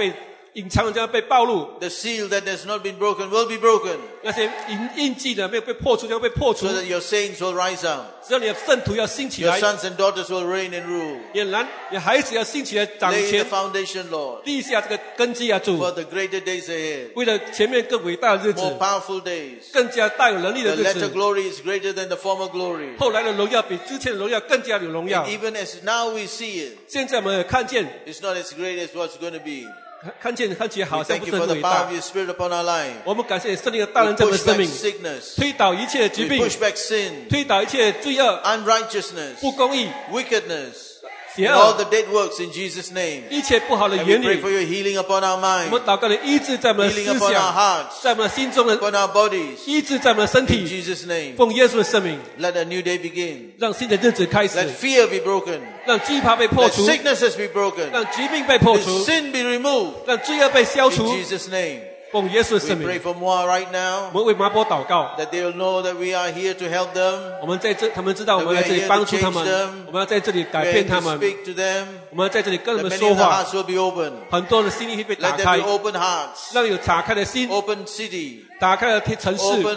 隐藏的将被暴露， The seal that has not been broken will be broken, 那些印印记的没有被破除将被破除 so，that your saints will rise up. 只要你的圣徒要兴起 Your 来， sons and daughters will reign and rule. 你的男你的孩子要兴起来掌 Lay 权 the，foundation, Lord, 立下这个根基啊，主， for the greater days ahead. 为了前面更伟大的日子， More powerful days. 更加大有能力的 The 日 latter 子， glory is greater than the former glory. 后来的荣耀比之前的荣耀更加有荣耀 And。even as now we see it, 现在我们也看见， it's not as great as what's going to be. 看见看起来好 We 像 thank 不 you 是 for 很 the 伟 power 大 of。your Spirit upon our life. 我们感谢圣灵的大 We 能在我们 push 的生 back 命， sickness. 推倒一切的疾 We 病， push back sin, 推倒一切罪恶、 unrighteousness, 不公义、 wickedness, 邪 and all 恶， the dead works in Jesus' name. 一切不好的 And we 言 pray 语。 for your healing upon our 我 mind, 们祷告的医治在我们的 healing 思 upon our 想， hearts, 在我们的心中的 upon our bodies. 医治在我们的身 In 体。 Jesus' name. 奉耶稣的圣名， Let a new day begin. 让新的日子开始， Let fear be broken. 让惧怕被破 Let 除， sicknesses be broken. 让疾病被破 Let 除， sin be removed. 让罪恶被消 In 除。 Jesus' name. 奉耶稣的 We 圣 pray 名， for Moa right 我 now, 们为麻波祷告。 that they will know that we are here to help them. 我们在这，他们知道我们在这里帮助他们，我们要在这里 We 改 are 变 here 他 to 们， speak to them. 我们要在这里跟他 That 们 many 说 of the 话， hearts will be open. 很多的心灵会被打 Let 开 there，be open hearts, 让有打开的心， open city, 打开的城市， open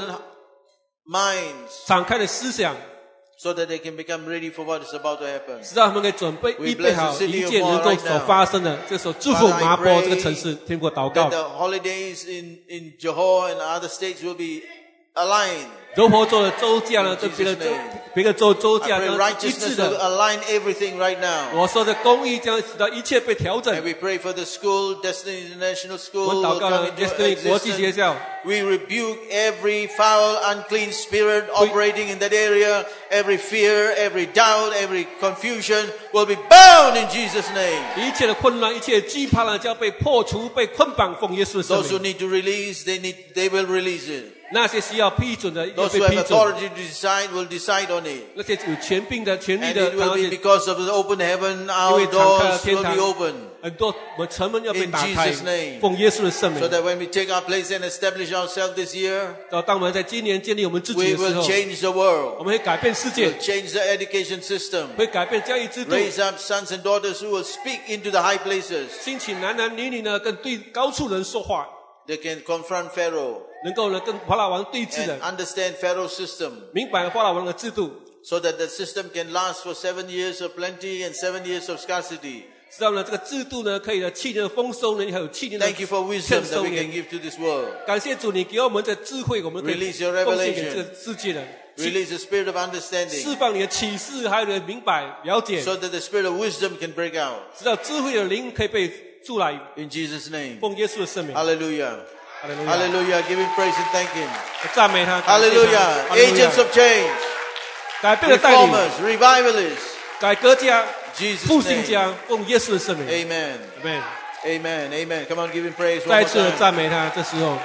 minds, 敞开的思想， so that they can become ready for what is about to happen. 使到他们可以准备 We 预备好 bless the city 一 of 切能够 Moa right 所 now. 发生的。这时候祝福 Father, I 麻波 pray 这个城市，听过祷 That 告。 the holidays in, in Johor and other states will be aligned. 柔佛州的州假呢， In 跟别的 Jesus' 州 name. 别的州州 I 假 pray 呢一致 righteousness will 的。 align everything right now. 我说的公义将使到一切被调整 And。we pray for the school, Destiny International 我 School 们祷 will 告 come 了 into Destiny 国际学 existence. 校， We rebuke every foul, unclean spirit operating in that area. Every fear, every doubt, every confusion will be bound in Jesus' name. 一切的混乱、一切惧怕呢，将被破除、被捆绑，奉耶稣的圣 Those who 名。 need to release, they need, they will release it. 那些需要批准的，要 Those 被 who 批 have 准； authority to decide will decide on it. 那些有权柄的、权利 And 的， it 然 will 后 be 也 because of the open heaven, 因 our 为敞开了 doors 天 will 堂 be open. 很多我们城门要被 In 打开 Jesus' name.， 奉耶稣的圣名 So。that when we take our place and establish ourselves this year, 到当我们在今年建立我们自己 we 的时 will 候， change the 我 world. 们会改变世界 We'll，change the education system. 会改变教育制度， Raise up sons and daughters who will speak into the high places. 兴起男男女女呢，跟对高处人说话， They can confront Pharaoh 能够呢跟法老王对峙 and 的， understand Pharaoh's system, 明白法老王的制度， so that the system can last for seven years of plenty and seven years of scarcity. 知道呢这个制度呢可以呢七年的丰收呢，还有七年的 Thank you for wisdom 欠 that 收 we can 年。 give to this world. 感谢主，你给我们的智慧，我们可以 Release your 奉献给 revelation. 这个世界的， Release the spirit of understanding, 释放你的启示，还有你的明白了解， so that the spirit of wisdom can break out. 知道智慧的灵可以被出来， In Jesus' name. 奉耶稣的圣名， Hallelujah. 哈利路亚， Hallelujah. Give him praise and thank him. 赞美他，感谢他 Hallelujah. 哈利路亚 Agents of change, 改变的带领， reformers, revivalists. 改革家、 Jesus' 复兴 name. 家，奉耶稣的圣名 Amen. ，Amen。 Amen. Amen. Come on, give him praise 再 one 一次 more 的 time. 赞美他，这时候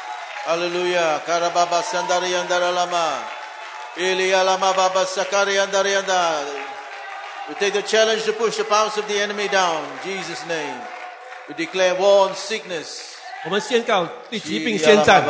Hallelujah. Karababa sandari andara lama. Ilya lama baba sakari andari anda. We take the challenge to push the powers of the enemy down. In Jesus' name. We declare war on sickness. 我们宣告对疾病宣战。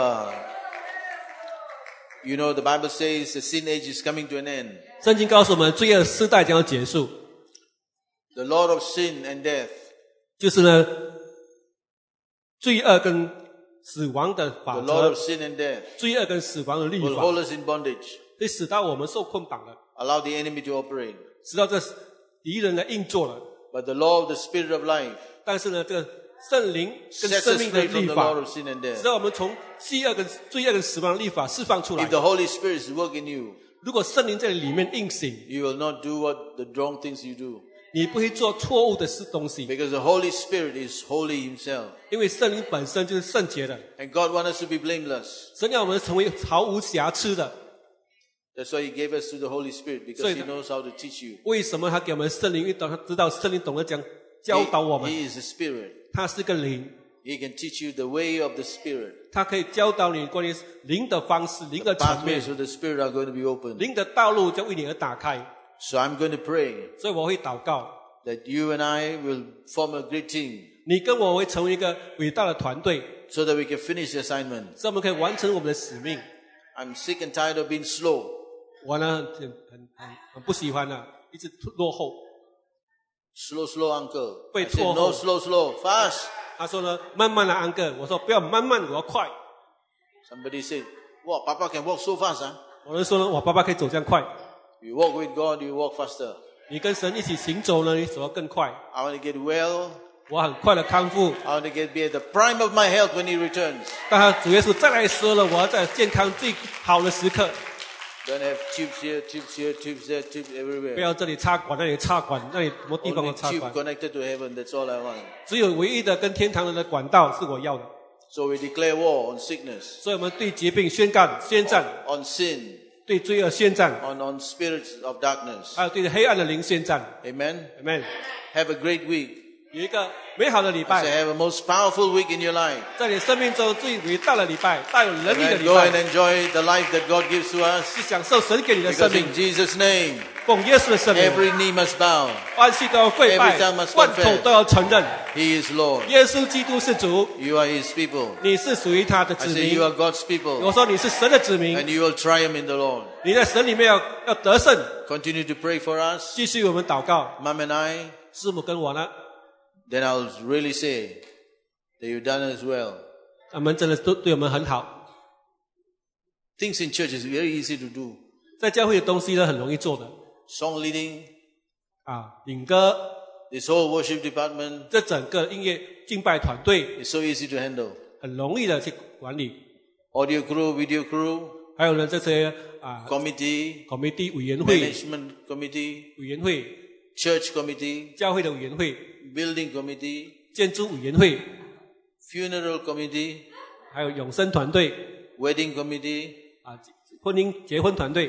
You know, the Bible says the sin age is coming to an end. 圣经告诉我们，罪恶时代将要结束， The Lord of sin and death 就是呢，罪恶跟死亡的 The 法 Lord 则 of，sin and death 罪恶跟死亡的律 will 法， hold us in bondage. 会使到我们受捆绑了， Allow the enemy to operate. 使到这敌人来运作了。 But the law of the Spirit of life 但是呢，这个圣灵跟 sets 生 us 命的 free from 律 the 法 law of sin and 使 death. 到我们从罪恶跟罪恶跟死亡的律法释放出来 If。the Holy Spirit is working you, 如果圣灵在里面运行， you will not do what the wrong things you do. 你不会做错误的事东西， Because the Holy Spirit is holy himself. 因为圣灵本身就是圣洁的。 And God wants us to be blameless. 神要我们成为毫无瑕疵的。 That's why he gave us to the Holy Spirit, because he knows how to teach you. 为什么他给我们圣灵？因为他知道圣灵懂得讲教导我 He, 们， he is the Spirit. 他是个灵， He can teach you the way of the Spirit. 他可以教导你关于灵的方式、灵的层面 Pathways、of the Spirit are going to be open. 灵的道路将为你而打开。 So I'm going to pray 所以我会祷告， that you and I will form a great team 你跟我会成为一个伟大的团队， so that we can finish the assignment. 使我们可以完成我们的使命。 I'm sick and tired of being slow. 我呢，很很很很不喜欢呢、一直落后。 Slow, slow, uncle. I 被 said, 拖 no, 后。 slow, slow. Fast. 他说呢，慢慢的安哥，我说不要慢慢，我要快。 Somebody said, wow, Papa can walk so fast, huh? 有人说呢，我爸爸可以走这样快。 You walk with God, you walk faster. 你跟神一起行走呢，你走得更快。 I want to get well. 我很快的康复。 I want to get be at the prime of my health when He returns. 当他主耶稣再来的时候呢，我要在健康最好的时刻。 Don't have tubes here, tubes here, tubes there, tubes everywhere. 不要这里插管，那里插管，那里什么地方 Only 都插 tube 管。 connected to heaven, that's all I want. 只有唯一的跟天堂人的管道是我要的。 So we declare war on sickness, 所以我们对疾病宣干宣战， on sin, 对罪恶宣战， on, on spirits of darkness. 还有对黑暗的灵宣战。 Amen. Amen。 Have a great week. 有一个美好的礼 So 拜， have a most powerful week in your life. 在你生命中最伟大的礼拜，大有能力的 Amen. 礼 Go and 拜， enjoy the life that God gives to us. 去享受神给你的生 Because 命 in。Jesus' name, 奉耶稣的圣名， every knee must bow. 万膝都要跪拜 Every tongue must， 万口 confess 都要承认， He is Lord. 耶稣基督是主， You are His people. 你是属于他的 I 子 say 民 you。are God's people. 我说你是神的子民， And you will triumph in the Lord. 你在神里面要要得胜。 Continue to pray for us, 继续我们祷告， Mom and I. 师母跟我呢， Then I'll really say that you've done as well. 我们真的都对我们很好。 Things in church is very easy to do. 在教会的东西呢，很容易做的 Song leading, 啊，领歌， this whole worship department 这整个音乐敬拜团队 is so easy to handle. 很容易的去管理。 Audio crew, video crew, 还有呢，这些啊 committee, committee 委员会、 management committee, 委员会、 church committee, 教会的委员会、 building committee, 建筑委员会， funeral committee, 还有永生团队 wedding committee. 啊，婚姻结婚团队，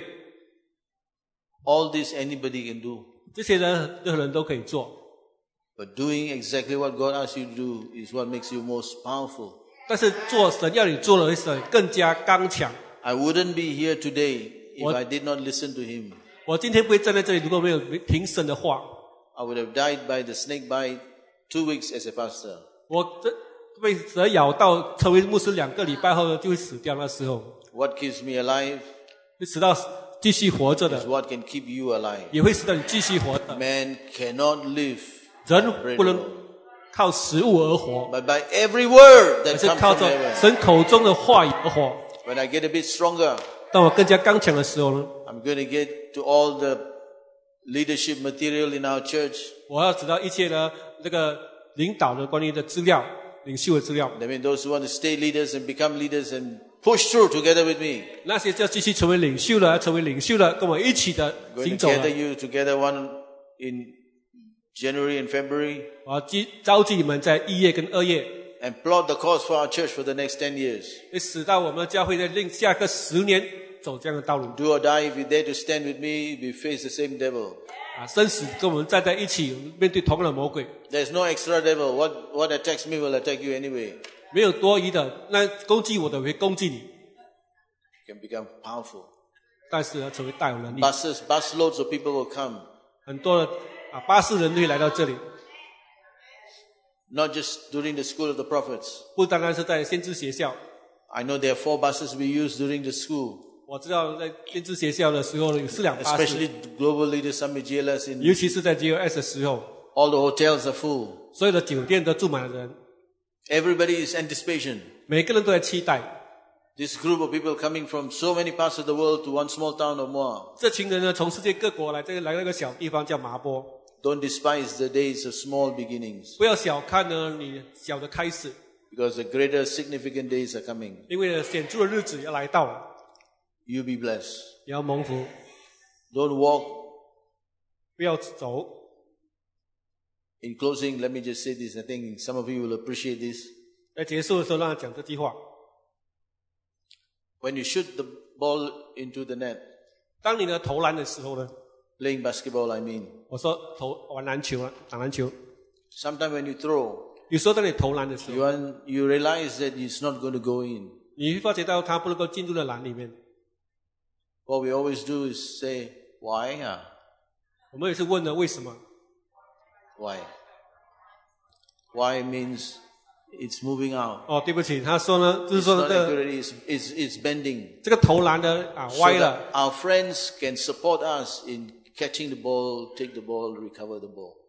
All this anybody can do. 这些人任何人都可以做。 But doing exactly what God asks you to do is what makes you most powerful. 但是做神要你做的会使你更加刚强。 I wouldn't be here today if What? I did not listen to Him. 我今天不会站在这里，如果没有听神的话， I would have died by the snake bite two weeks as a pastor. 我这被蛇咬到，成为牧师两个礼拜后呢，就会死掉。那时候 What keeps me alive 会使到继续活着 is 的， what can keep you alive. 也会使到你继续活着。 Man cannot live 人 by 不 bread 能 alone, 靠食物而活， but by every word 而 that 是 comes 靠 from 着 heaven. 神口中的话语而活。 When I get a bit stronger, 当我更加刚强的时候呢， I'm going to get to all the leadership material in our church. 我要知道一切的那个领导的关于的资料、领袖的资料。 I mean, those who want to stay leaders and become leaders and push through together with me. 那些就继续成为领袖了，成为领袖了，跟我一起的 Going 行 to 走 gather 了。 you together one in January and February 我要集召集你们在一月跟二月， and plot the course for our church for the next ten years. 会使到我们教会在另下个十年走这样的道路 Do or die, if you dare to stand with me, we face the same devil. 啊！生死跟我们站在一起，面对同样的魔鬼， There's no extra devil. What, what attacks me will attack you anyway. 没有多余的。那攻击我的会攻击你， You can become powerful. 但是要成为大有能力。 Buses, bus loads of people will come. 很多的啊巴士人会来到这里， Not just during the school of the prophets. 不单单是在先知学校。 I know there are four buses we use during the school, 我知道在先知学校的时候有四辆巴 especially 士， Global Leaders Summit G L S. 尤 In 其是在 G L S 的时候， all the hotels are full. 所有的酒店都住满了人， Everybody is anticipation. 每个人都在期待。 This group of people coming from so many parts of the world to one small town or more. 这群人呢，从世界各国来，这个来到一个小地方叫麻波。 Don't despise the days of small beginnings, 不要小看呢你小的开始， because the greater significant days are coming. 因为显著的日子要来到了， You be blessed. 也要蒙福， Don't walk. 不要走。 In closing, let me just say this. I think some of you will appreciate this. 在结束的时候，让他讲这句话： When you shoot the ball into the net, 当你呢投篮的时候呢， playing basketball, I mean, 我说投玩篮球啊，打篮球。 sometimes when you throw, 有时候当你投篮的时 you, 候， un- you realize that it's not going to go in. 你会发觉到它不能够进入到篮里面。 What we always do is say, why? Ah, 我们也是问了为什么？ why? Why means it's moving out. 哦，对不起，他说呢，就是 It's 说 not 这个 accurate, it's, it's, it's bending. 这个投篮的啊 So 歪了 that，our friends can support us in catching the ball, take the ball, recover the ball.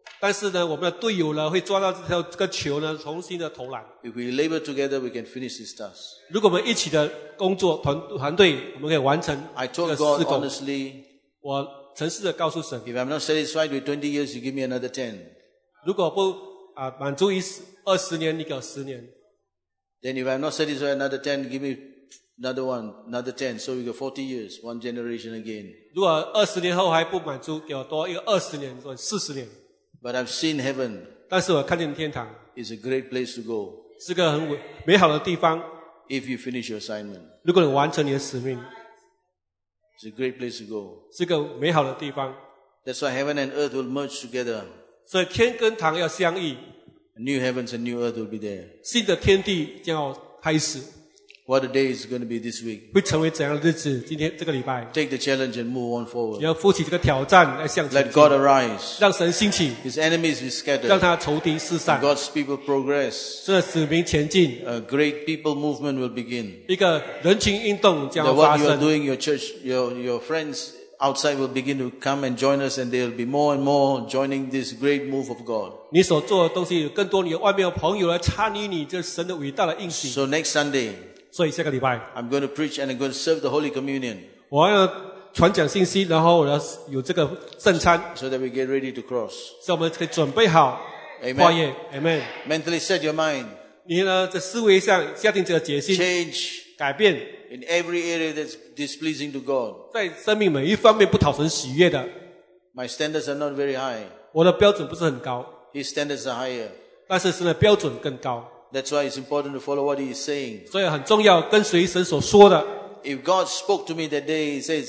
但是呢，我们的队友呢会抓到这条这个球呢，重新的投篮。 If we labor together, we can finish this task. 如果我们一起的工作团团队，我们可以完成 I 这个 told 施 God 工。 honestly, 我诚实的告诉神， if I'm not satisfied with twenty years, you give me another ten. 如果不啊满足于二十年，你给我十年。 Then if I'm not satisfied another ten, give me another one, another ten. So we got forty years, one generation again. 如果二十年后还不满足，给我多一个二十年，或四十年。 But I've seen heaven. 但是我看见天堂 It's a great place to go 是个很伟美好的地方。 if you finish your assignment. 如果你完成你的使命， It's a great place to go. 是个美好的地方。 That's why heaven and earth will merge together. 所以天跟堂要相遇， New heavens and new earth will be there. 新的天地将要开始。 What a day is going to be this week. 会成为怎样的日子？今天这个礼拜， Take the challenge and move on 你 forward. 要负起这个挑战来向前 Let 进， God arise. 让神兴起， His enemies be 让 scattered. 他仇敌四散， God's people progress. 这使民前进。 A great people movement will begin. 一个人群运动将 That 要发 what you are 生。 doing, your church, your, your friends outside will begin to come and join us, and there will be more and more joining this great move of God. 你所做的东西，有更多你的外面有朋友来参与你这神的伟大的应许。 So next Sunday, 所以下个礼拜， I'm going to preach and I'm going to serve the Holy Communion 我要传讲信息，然后我要有这个圣餐， so that we get ready to cross. 所以我们可以准备好 Amen. 跨越。Amen。 Mentally set your mind. 你呢，在思维上下定这个决心， Change 改变， in every area that's displeasing to God. 在生命每一方面不讨神喜悦的。 My standards are not very high. 我的标准不是很高， His standards are higher. 但是神的标准更高， That's why it's important to follow what He is saying. 所以很重要，跟随神所说的。 If God spoke to me that day, He says,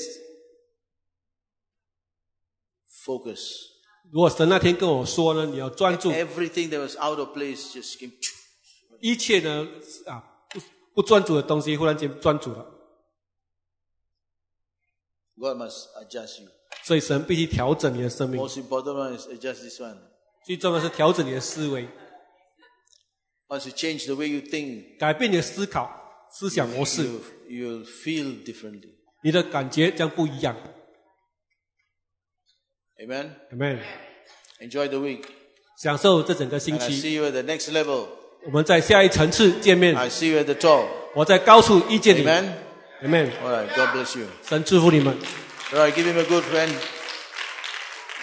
focus. 如果神那天跟我说呢，你要专注， Everything that was out of place just came. 一切呢啊不不专注的东西，忽然间专注了， God must adjust you. 所以神必须调整你的生命。 Most important one is adjust this one. 最重要的是调整你的思维， Once you change the way you think, 改变你的思考、思想模式， you, you'll feel differently. 你的感觉将不一样。 Amen? Amen。 Enjoy the week. 享受这整个星 And I 期， see you at the next level. 我们在下一层次见面。 I see you at the top. 我在高处遇见你。 Amen? Amen。 All right. God bless you. 神祝福你们。 All right. Give him a good friend.